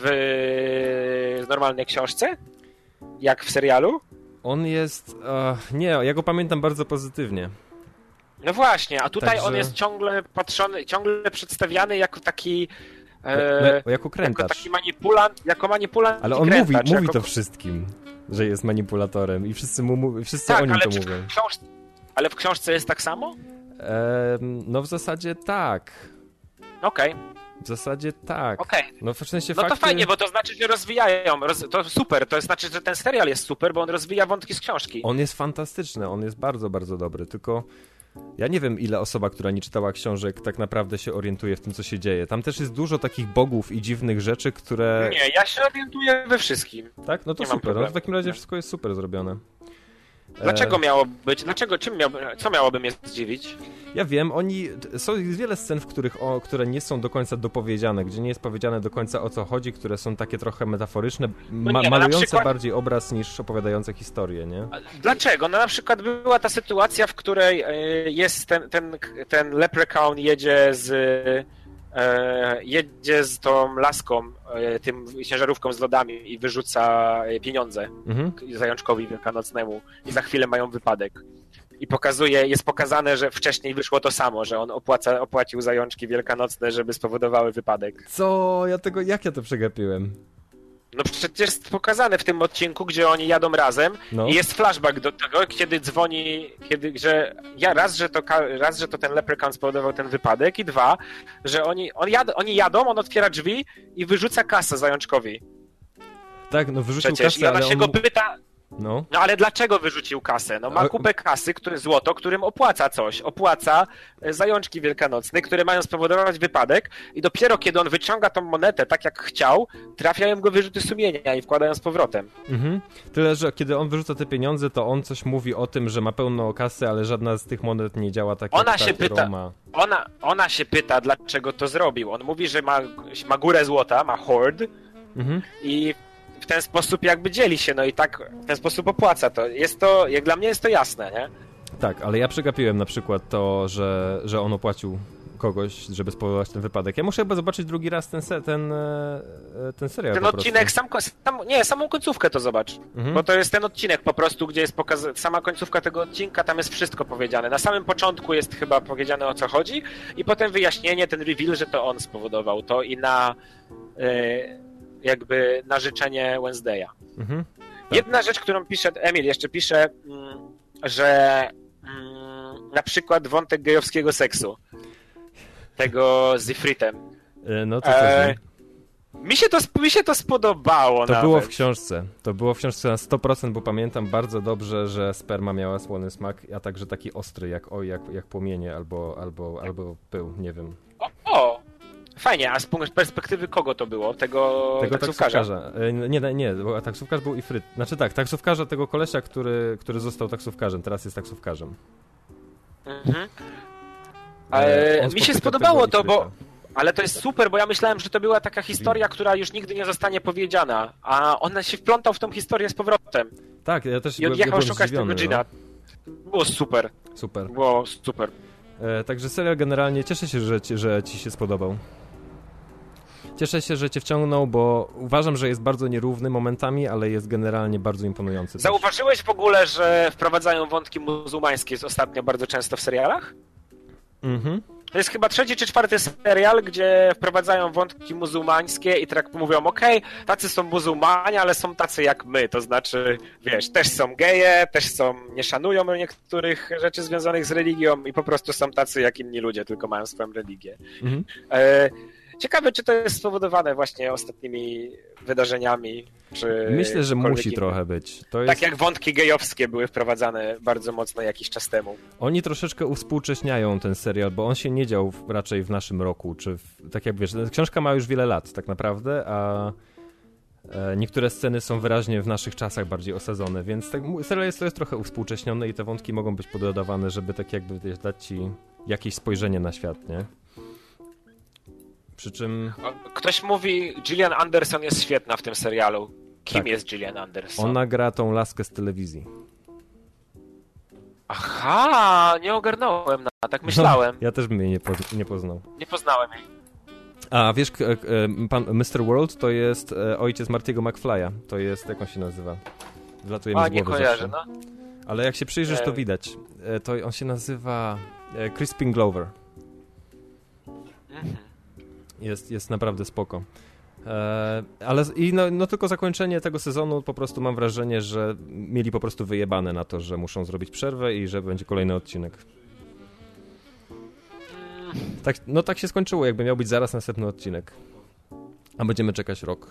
w normalnej książce, jak w serialu? On jest... Uh, nie, ja go pamiętam bardzo pozytywnie. No właśnie, a tutaj Także- on jest ciągle patrzony, ciągle przedstawiany jako taki... No, E, jako jako krętacz. taki manipulant, jako manipulant Ale i on mówi, krętacz, mówi jako... to wszystkim, że jest manipulatorem i wszyscy, mu, mówi- wszyscy Tak, o nim ale to czy mówią. w książce... ale w książce jest tak samo? Ehm, no w zasadzie tak. Okej, W zasadzie tak. okej. No w sensie No to fakty... fajnie, bo to znaczy, że rozwijają. Roz... To super, to znaczy, że ten serial jest super, bo on rozwija wątki z książki. On jest fantastyczny, on jest bardzo, bardzo dobry, tylko ja nie wiem, ile osoba, która nie czytała książek, tak naprawdę się orientuje w tym, co się dzieje. Tam też jest dużo takich bogów i dziwnych rzeczy, które... Nie, ja się orientuję we wszystkim. Tak? No to nie mam super, no problemu. w takim razie wszystko jest super zrobione. Dlaczego E, miało być? Dlaczego? Czym miał... Co miałoby mnie zdziwić? Ja wiem, oni... Są wiele scen, w których, o, które nie są do końca dopowiedziane, gdzie nie jest powiedziane do końca, o co chodzi, które są takie trochę metaforyczne, ma- nie, no na malujące przykład- bardziej obraz niż opowiadające historię, nie? A dlaczego? No na przykład była ta sytuacja, w której e, jest ten, ten, ten Leprechaun jedzie z... E, jedzie z tą laską, e, tym ciężarówką z lodami i wyrzuca e, pieniądze Mhm. zajączkowi wielkanocnemu i za chwilę mają wypadek. I pokazuje, jest pokazane, że wcześniej wyszło to samo, że on opłaca, opłacił zajączki wielkanocne, żeby spowodowały wypadek. Co? Ja tego, jak ja to przegapiłem? No przecież jest pokazane w tym odcinku, gdzie oni jadą razem No. i jest flashback do tego, kiedy dzwoni, kiedy, że ja raz, że to, raz, że to ten leprechaun spowodował ten wypadek i dwa, że oni, on jad, oni jadą, on otwiera drzwi i wyrzuca kasę zajączkowi. Tak, no wyrzucił Przecież kasę, i ona ale się on... go pyta, No. no ale dlaczego wyrzucił kasę? No ma Ale- kupę kasy, który, złoto, którym opłaca coś. Opłaca e, zajączki wielkanocne, które mają spowodować wypadek i dopiero kiedy on wyciąga tą monetę tak jak chciał, trafiają go wyrzuty sumienia i wkładają z powrotem. Mhm. Tyle, że kiedy on wyrzuca te pieniądze, to on coś mówi o tym, że ma pełno kasy, ale żadna z tych monet nie działa tak Ona jak ta, się którą pyta- ma. Ona, ona się pyta, dlaczego to zrobił. On mówi, że ma, ma górę złota, ma hoard Mhm. i w ten sposób jakby dzieli się, no i tak w ten sposób opłaca to. Jest to, jak dla mnie jest to jasne, nie? Tak, ale ja przegapiłem na przykład to, że, że on opłacił kogoś, żeby spowodować ten wypadek. Ja muszę chyba zobaczyć drugi raz ten, se, ten, e, ten serial Ten po odcinek, prostu. sam, ko- sam, nie, samą końcówkę to zobacz. Mhm. Bo to jest ten odcinek po prostu, gdzie jest pokazana, sama końcówka tego odcinka, tam jest wszystko powiedziane. Na samym początku jest chyba powiedziane, o co chodzi i potem wyjaśnienie, ten reveal, że to on spowodował to i na e, jakby na życzenie Wednesday'a. Mhm. Jedna rzecz, którą pisze, Emil jeszcze pisze, mm, że mm, na przykład wątek gejowskiego seksu, tego z Ifritem. E, No to co z E, nim? mi, się to, mi się to spodobało To nawet. było w książce. To było w książce na sto procent, bo pamiętam bardzo dobrze, że sperma miała słony smak, a także taki ostry, jak oj, jak, jak płomienie, albo, albo, albo pył, nie wiem. O, o, fajnie, a z punktu perspektywy kogo to było? Tego, Tego taksówkarza? taksówkarza. E, Nie, nie, nie, bo taksówkarz był Ifryt. Znaczy tak, taksówkarza tego kolesia, który, który został taksówkarzem, teraz jest taksówkarzem. Mhm. E, E, on mi się spotyka spodobało tego to, bo Ifryta. ale to jest super, bo ja myślałem, że to była taka historia, która już nigdy nie zostanie powiedziana, a on się wplątał w tą historię z powrotem. Tak, ja też I byłem, odjechał byłem szukać tego zdziwiony, Gina. Było super, no. Super. było super. E, także serial generalnie, cieszę się, że ci, że ci się spodobał. Cieszę się, że cię wciągnął, bo uważam, że jest bardzo nierówny momentami, ale jest generalnie bardzo imponujący. też. Zauważyłeś w ogóle, że wprowadzają wątki muzułmańskie ostatnio bardzo często w serialach? Mhm. To jest chyba trzeci czy czwarty serial, gdzie wprowadzają wątki muzułmańskie i tak mówią, okej, okay, tacy są muzułmanie, ale są tacy jak my, to znaczy, wiesz, też są geje, też są, nie szanują niektórych rzeczy związanych z religią i po prostu są tacy jak inni ludzie, tylko mają swoją religię. Mhm. E, ciekawe, czy to jest spowodowane właśnie ostatnimi wydarzeniami, czy... Myślę, że cokolwiek musi innym. trochę być. To Tak jest... jak wątki gejowskie były wprowadzane bardzo mocno jakiś czas temu. Oni troszeczkę uwspółcześniają ten serial, bo on się nie dział w, raczej w naszym roku, czy w, tak jak wiesz, książka ma już wiele lat tak naprawdę, a e, niektóre sceny są wyraźnie w naszych czasach bardziej osadzone, więc tak, serial jest, to jest trochę uwspółcześniony i te wątki mogą być pododawane, żeby tak jakby wiesz, dać ci jakieś spojrzenie na świat, nie? Przy czym Ktoś mówi, Gillian Anderson jest świetna w tym serialu. Kim Tak. jest Gillian Anderson? ona gra tą laskę z telewizji. Aha, nie ogarnąłem, na, tak myślałem. No, ja też bym jej nie, poz- nie poznał. Nie poznałem jej. A wiesz, k- k- pan mister World to jest e, ojciec Martiego McFly'a. To jest, jak on się nazywa? Wlatuje mi A, z nie głowy kojarzę, zawsze. no. Ale jak się przyjrzysz, to E. widać. E, to on się nazywa e, Crispin Glover. Mhm. Jest, jest naprawdę spoko. E, ale z- i no, no tylko zakończenie tego sezonu po prostu mam wrażenie, że mieli po prostu wyjebane na to, że muszą zrobić przerwę i że będzie kolejny odcinek. Tak, no tak się skończyło, jakby miał być zaraz następny odcinek. A będziemy czekać rok.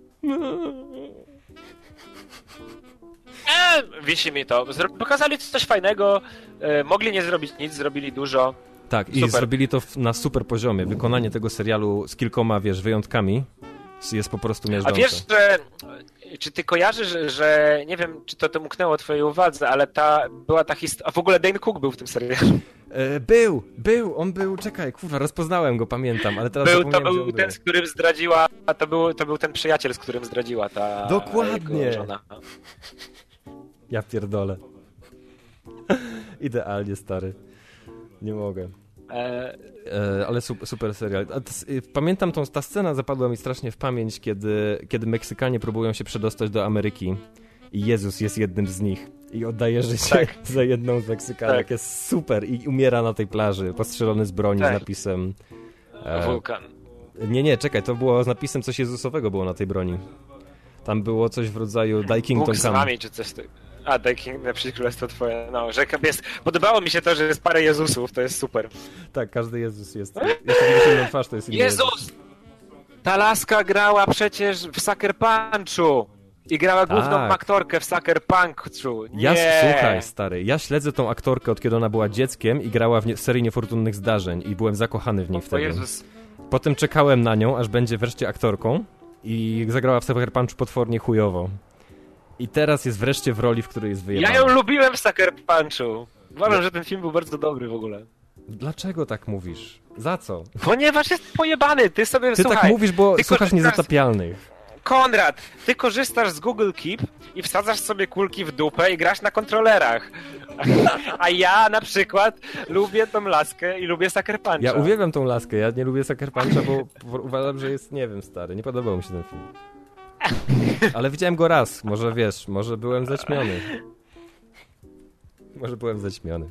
E, wisi mi to. Zro- pokazali coś fajnego, e, mogli nie zrobić nic, zrobili dużo. Tak, i Super. zrobili to w, na super poziomie. Wykonanie tego serialu z kilkoma, wiesz, wyjątkami jest po prostu A miażdżące. wiesz, że czy ty kojarzysz, że, że nie wiem, czy to, to umknęło twojej uwadze, ale ta była ta historia. A w ogóle Dane Cook był w tym serialu. E, był, był, on był, czekaj, kurwa, rozpoznałem go, pamiętam, ale teraz Był, to zapomniałem, gdzie był on ten, z którym zdradziła. A to był, to był ten przyjaciel, z którym zdradziła ta. Dokładnie. jego żona. Ja pierdolę. Idealnie, stary. Nie mogę. E, E, ale super, super serial. A t- y, pamiętam tą, ta scena zapadła mi strasznie w pamięć, kiedy, kiedy Meksykanie próbują się przedostać do Ameryki i Jezus jest jednym z nich. i oddaje życie Tak. za jedną z Meksykanek. Tak. Jest super i umiera na tej plaży, postrzelony z broni Tak. z napisem... E, Wulkan. nie, nie, czekaj, to było z napisem coś Jezusowego było na tej broni. Tam było coś w rodzaju Thy Kingdom Bóg z Come. wami, czy coś tak. A, Thy Kingdom, przyjdź królestwo twoje. No, że jest... Podobało mi się to, że jest parę Jezusów, to jest super. Tak, każdy Jezus jest. Jeśli widzisz inną twarz, to jest inny Jezus! Ta laska grała przecież w Sucker Punchu. I grała główną Tak. aktorkę w Sucker Punchu. Nie. Ja, słuchaj, stary, ja śledzę tą aktorkę od kiedy ona była dzieckiem i grała w nie, serii Niefortunnych Zdarzeń i byłem zakochany w niej O wtedy. Jezus. Potem czekałem na nią, aż będzie wreszcie aktorką i zagrała w Sucker Punchu potwornie chujowo. I teraz jest wreszcie w roli, w której jest wyjebana. Ja ją lubiłem w Sucker Punchu. Uważam, że ten film był bardzo dobry w ogóle. Dlaczego tak mówisz? Za co? Ponieważ jest pojebany, ty sobie Ty słuchaj. tak mówisz, bo ty słuchasz korzystasz- Niezatapialnych. Konrad, ty korzystasz z Google Keep i wsadzasz sobie kulki w dupę i grasz na kontrolerach. A ja na przykład lubię tą laskę i lubię Sucker Puncha. Ja uwielbiam tą laskę, ja nie lubię Sucker Puncha, bo bo uważam, że jest, nie wiem, stary, nie podobał mi się ten film. Ale widziałem go raz, może wiesz, może byłem zaćmiony. Może byłem zaćmiony.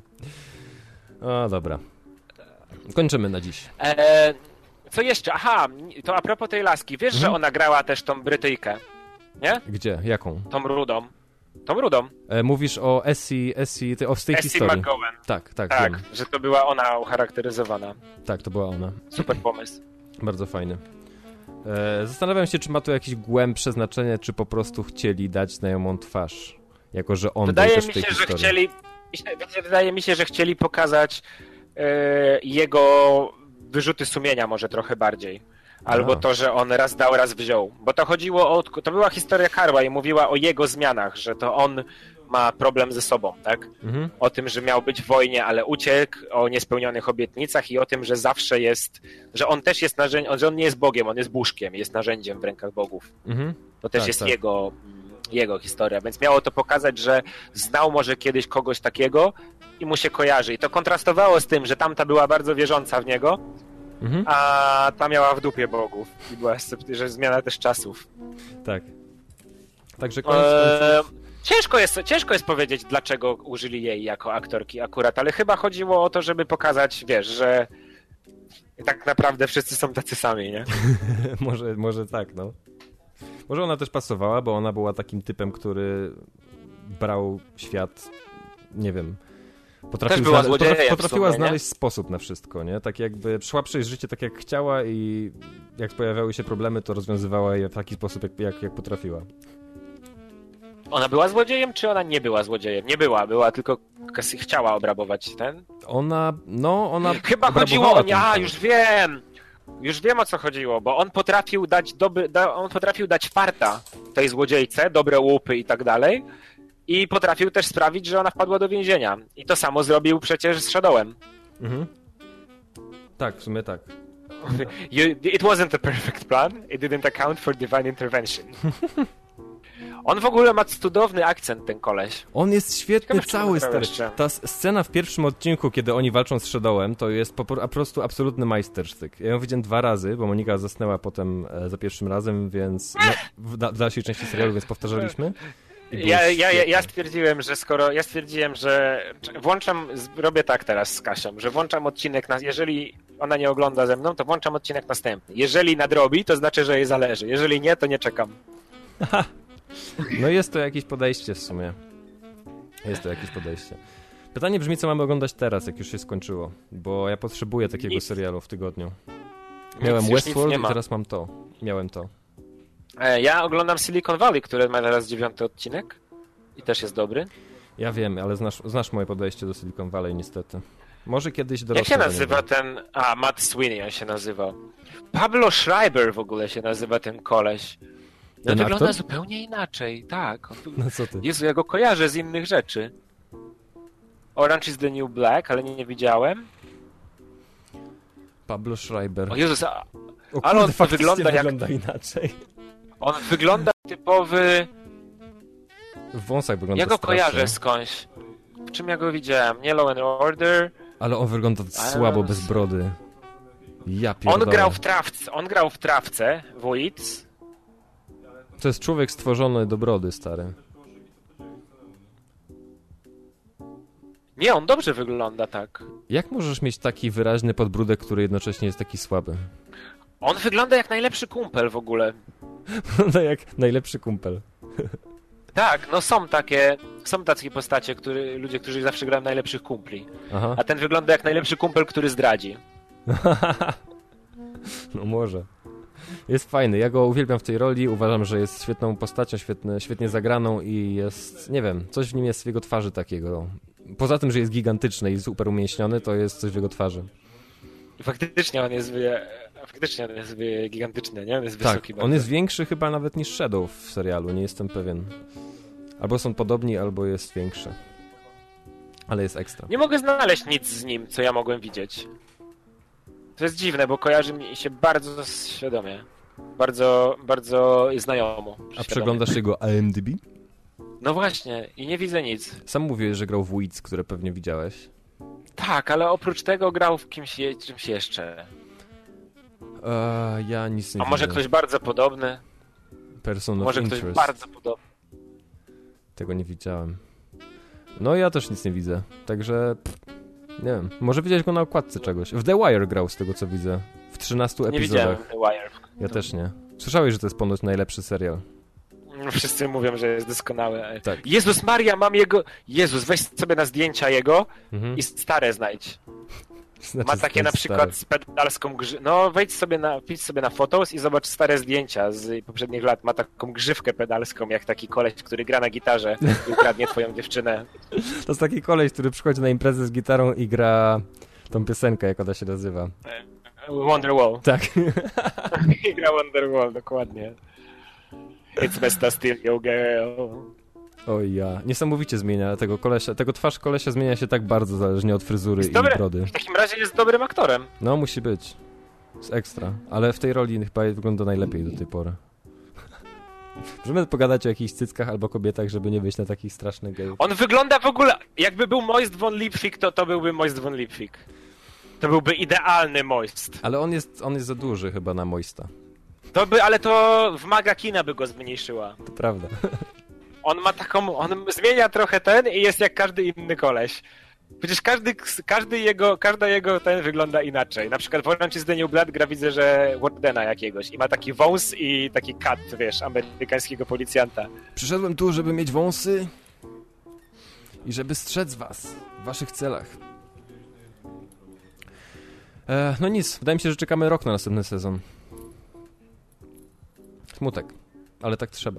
O, dobra. Kończymy na dziś. Eee, co jeszcze? Aha, to a propos tej laski. Wiesz, że ona grała też tą Brytyjkę? Nie? Gdzie? Jaką? Tą rudą. Tą rudą. E, mówisz o Essie, Essie, ty, o z tej Essie historii. McGowan. Tak, tak, Tak, wiem. że to była ona ucharakteryzowana. Tak, to była ona. Super pomysł. Bardzo fajny. E, zastanawiam się, czy ma to jakieś głębsze znaczenie, czy po prostu chcieli dać znajomą twarz. Jako, że on Wydaje był też mi w tej się, że historii. chcieli. Wydaje mi się, że chcieli pokazać e, jego wyrzuty sumienia może trochę bardziej. Albo Aha. to, że on raz dał, raz wziął. Bo to chodziło o... To była historia Karła i mówiła o jego zmianach, że to on ma problem ze sobą, tak? Mhm. O tym, że miał być w wojnie, ale uciekł, o niespełnionych obietnicach i o tym, że zawsze jest... Że on też jest narzędziem... Że on nie jest Bogiem, on jest Bóżkiem, jest narzędziem w rękach bogów. Mhm. To też Tak, jest tak. jego... jego historia, więc miało to pokazać, że znał może kiedyś kogoś takiego i mu się kojarzy. I to kontrastowało z tym, że tamta była bardzo wierząca w niego, Mhm. a ta miała w dupie bogów. I była scepty- że zmiana też czasów. Tak. Także koniec Eee, końców... ciężko, jest, ciężko jest powiedzieć, dlaczego użyli jej jako aktorki akurat, ale chyba chodziło o to, żeby pokazać, wiesz, że tak naprawdę wszyscy są tacy sami, nie? może, może tak, no. Może ona też pasowała, bo ona była takim typem, który brał świat, nie wiem, potrafił Też była znale- złodziejem potrafi- w potrafiła sumie, nie? znaleźć sposób na wszystko, nie? Tak jakby szła przez życie tak jak chciała i jak pojawiały się problemy, to rozwiązywała je w taki sposób, jak, jak, jak potrafiła. Ona była złodziejem, czy ona nie była złodziejem? Nie była, była tylko kas- chciała obrabować ten. Ona, no, ona Chyba chodziło obrabowała o nie, ten a cały- już wiem! Już wiem, o co chodziło, bo on potrafił dać dobry, da, on potrafił dać farta tej złodziejce, dobre łupy i tak dalej, i potrafił też sprawić, że ona wpadła do więzienia. I to samo zrobił przecież z Shadowem. Mhm. Tak, w sumie tak. You, it wasn't a perfect plan, it didn't account for divine intervention. On w ogóle ma cudowny akcent, ten koleś. On jest świetny Ciekawe, czy cały, nagrał stary. jeszcze. Ta s- scena w pierwszym odcinku, kiedy oni walczą z Shadowem, to jest po, po prostu absolutny majstersztyk. Ja ją widziałem dwa razy, bo Monika zasnęła potem e, za pierwszym razem, więc no, w, da, w dalszej części serialu, więc powtarzaliśmy. I było Ja, ja, ja, świetnie. ja stwierdziłem, że skoro. Ja stwierdziłem, że włączam. z- Robię tak teraz z Kasią, że włączam odcinek. Na, jeżeli ona nie ogląda ze mną, to włączam odcinek następny. Jeżeli nadrobi, to znaczy, że jej zależy. Jeżeli nie, to nie czekam. No jest to jakieś podejście w sumie. Jest to jakieś podejście. Pytanie brzmi, co mamy oglądać teraz, jak już się skończyło. Bo ja potrzebuję takiego Nic. serialu w tygodniu. Nic, Miałem już nic Westworld nie i ma. teraz mam to. Miałem to. E, Ja oglądam Silicon Valley, który ma teraz dziewiąty odcinek. I też jest dobry. Ja wiem, ale znasz, znasz moje podejście do Silicon Valley niestety. Może kiedyś Jak dorosnę się do nazywa niego. ten... A, Matt Sweeney on się nazywał. Pablo Schreiber w ogóle się nazywa ten koleś. On Ten wygląda aktor? zupełnie inaczej, tak. On... No co ty? Jezu, ja go kojarzę z innych rzeczy. Orange is the New Black, ale nie, nie widziałem. Pablo Schreiber. O Jezus, a... O ale on faktycznie wygląda jak- wygląda inaczej. on wygląda typowy... W wąsach wygląda Ja go strasznie. kojarzę skądś. W czym ja go widziałem? Nie Law and Order. Ale on wygląda słabo, bez brody. Ja On pierdolę. grał w trawce, on grał w trawce, w Weeds. To jest człowiek stworzony do brody, stary. Nie, on dobrze wygląda tak. Jak możesz mieć taki wyraźny podbródek, który jednocześnie jest taki słaby? On wygląda jak najlepszy kumpel w ogóle. Wygląda jak najlepszy kumpel. Tak, no są takie, są takie postacie, który, ludzie, którzy zawsze grają najlepszych kumpli. Aha. A ten wygląda jak najlepszy kumpel, który zdradzi. No może. Jest fajny, ja go uwielbiam w tej roli, uważam, że jest świetną postacią, świetnie, świetnie zagraną i jest, nie wiem, coś w nim jest w jego twarzy takiego. Poza tym, że jest gigantyczny i super umięśniony, to jest coś w jego twarzy. Faktycznie on jest, wy... Faktycznie on jest wy... gigantyczny, nie? On jest Tak, wysoki. on bardzo. jest większy chyba nawet niż Shadow w serialu, nie jestem pewien. Albo są podobni, albo jest większy. Ale jest ekstra. Nie mogę znaleźć nic z nim, co ja mogłem widzieć. To jest dziwne, bo kojarzy mi się bardzo świadomie. Bardzo, bardzo znajomo. A przeglądasz jego I M D B? No właśnie, i nie widzę nic. Sam mówiłeś, że grał w Weeds, które pewnie widziałeś. Tak, ale oprócz tego grał w kimś, je... czymś jeszcze. Eee, ja nic nie A widzę. może ktoś bardzo podobny? Person of Może Interest. ktoś bardzo podobny. Tego nie widziałem. No ja też nic nie widzę, także pff, nie wiem, może widziałeś go na okładce czegoś. W The Wire grał z tego co widzę, w trzynastu Nie widziałem epizodach. The Wire. Ja też nie. Słyszałeś, że to jest ponoć najlepszy serial. Wszyscy mówią, że jest doskonały. Tak. Jezus Maria, mam jego... Jezus, weź sobie na zdjęcia jego Mhm. i stare znajdź. Znaczy, Ma takie ten na przykład stary. z pedalską grzywkę. No wejdź sobie na, wpisz sobie na Photos i zobacz stare zdjęcia z poprzednich lat. Ma taką grzywkę pedalską, jak taki koleś, który gra na gitarze i ukradnie twoją dziewczynę. To jest taki koleś, który przychodzi na imprezę z gitarą i gra tą piosenkę, jak ona się nazywa. Wonderwall. Tak. I gra Wonderwall, dokładnie. It's best to steal your girl. Oj ja. Niesamowicie zmienia tego kolesia. Tego twarz kolesia zmienia się tak bardzo zależnie od fryzury Jest i dobry. brody. W takim razie jest dobrym aktorem. No musi być. Jest ekstra. Ale w tej roli chyba wygląda najlepiej do tej pory. Możemy pogadać o jakichś cyckach albo kobietach, żeby nie być na takich strasznych gejów. On wygląda w ogóle... Jakby był Moist von Lipwig, to to byłby Moist von Lipwig. To byłby idealny Moist. Ale on jest, on jest za duży chyba na Moista. To by, ale to w maga kina by go zmniejszyła. To prawda. On ma taką, on zmienia trochę ten i jest jak każdy inny koleś. Przecież każdy, każdy jego, każda jego ten wygląda inaczej. Na przykład w Orange is the New Blood gra widzę, że Wardena jakiegoś i ma taki wąs i taki kat, wiesz, amerykańskiego policjanta. Przyszedłem tu, żeby mieć wąsy i żeby strzec was w waszych celach. E, no nic, wydaje mi się, że czekamy rok na następny sezon. Smutek, ale tak trzeba.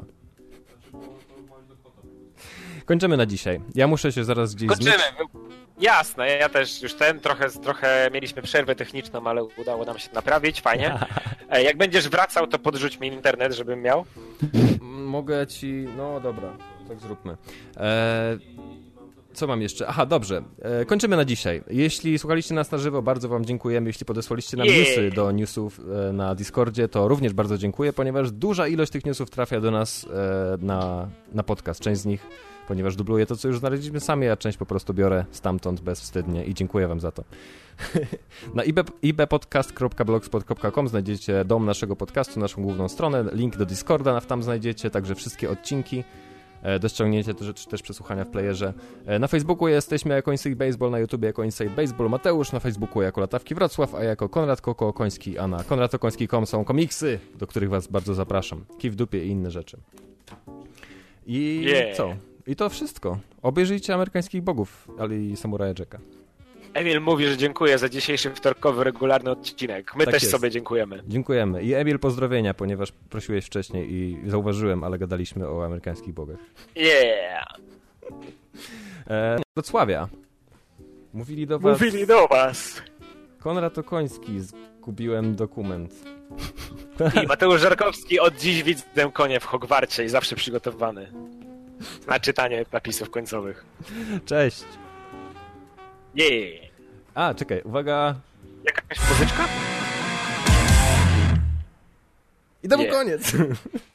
Kończymy na dzisiaj. Ja muszę się zaraz gdzieś Kończymy. zmyć. Jasne, ja też już ten, trochę, trochę mieliśmy przerwę techniczną, ale udało nam się naprawić, fajnie. E, Jak będziesz wracał, to podrzuć mi internet, żebym miał. Mogę ci... No dobra, tak zróbmy. E... Co mam jeszcze? Aha, dobrze. E, kończymy na dzisiaj. Jeśli słuchaliście nas na żywo, bardzo wam dziękujemy. Jeśli podesłaliście nam Yeah. newsy do newsów e, na Discordzie, to również bardzo dziękuję, ponieważ duża ilość tych newsów trafia do nas e, na, na podcast. Część z nich, ponieważ dubluję to, co już znaleźliśmy sami, a część po prostu biorę stamtąd bezwstydnie i dziękuję wam za to. Na ibpodcast kropka blogspot kropka com znajdziecie dom naszego podcastu, naszą główną stronę, link do Discorda tam znajdziecie, także wszystkie odcinki do ściągnięcia, też, też przesłuchania w playerze. Na Facebooku jesteśmy jako Inside Baseball, na YouTubie jako Inside Baseball Mateusz, na Facebooku jako Latawki Wrocław, a jako Konrad Koko Okoński, a na konrad okoński kropka com są komiksy, do których was bardzo zapraszam. Kij w dupie i inne rzeczy. I Yeah. co? I to wszystko. Obejrzyjcie Amerykańskich Bogów, ale i Samuraja Jacka. Emil mówi, że dziękuję za dzisiejszy wtorkowy, regularny odcinek. My Tak też jest. sobie dziękujemy. Dziękujemy. I Emil, pozdrowienia, ponieważ prosiłeś wcześniej i zauważyłem, ale gadaliśmy o Amerykańskich Bogach. Yeah! E, Wrocławia. Mówili do was... Mówili do was. Konrad Okoński, zgubiłem dokument. I Mateusz Żarkowski, od dziś widzę konie w Hogwarcie i zawsze przygotowany na czytanie napisów końcowych. Cześć. Yeah! A, czekaj, uwaga. Jakaś muzyczka? I to był Nie. koniec.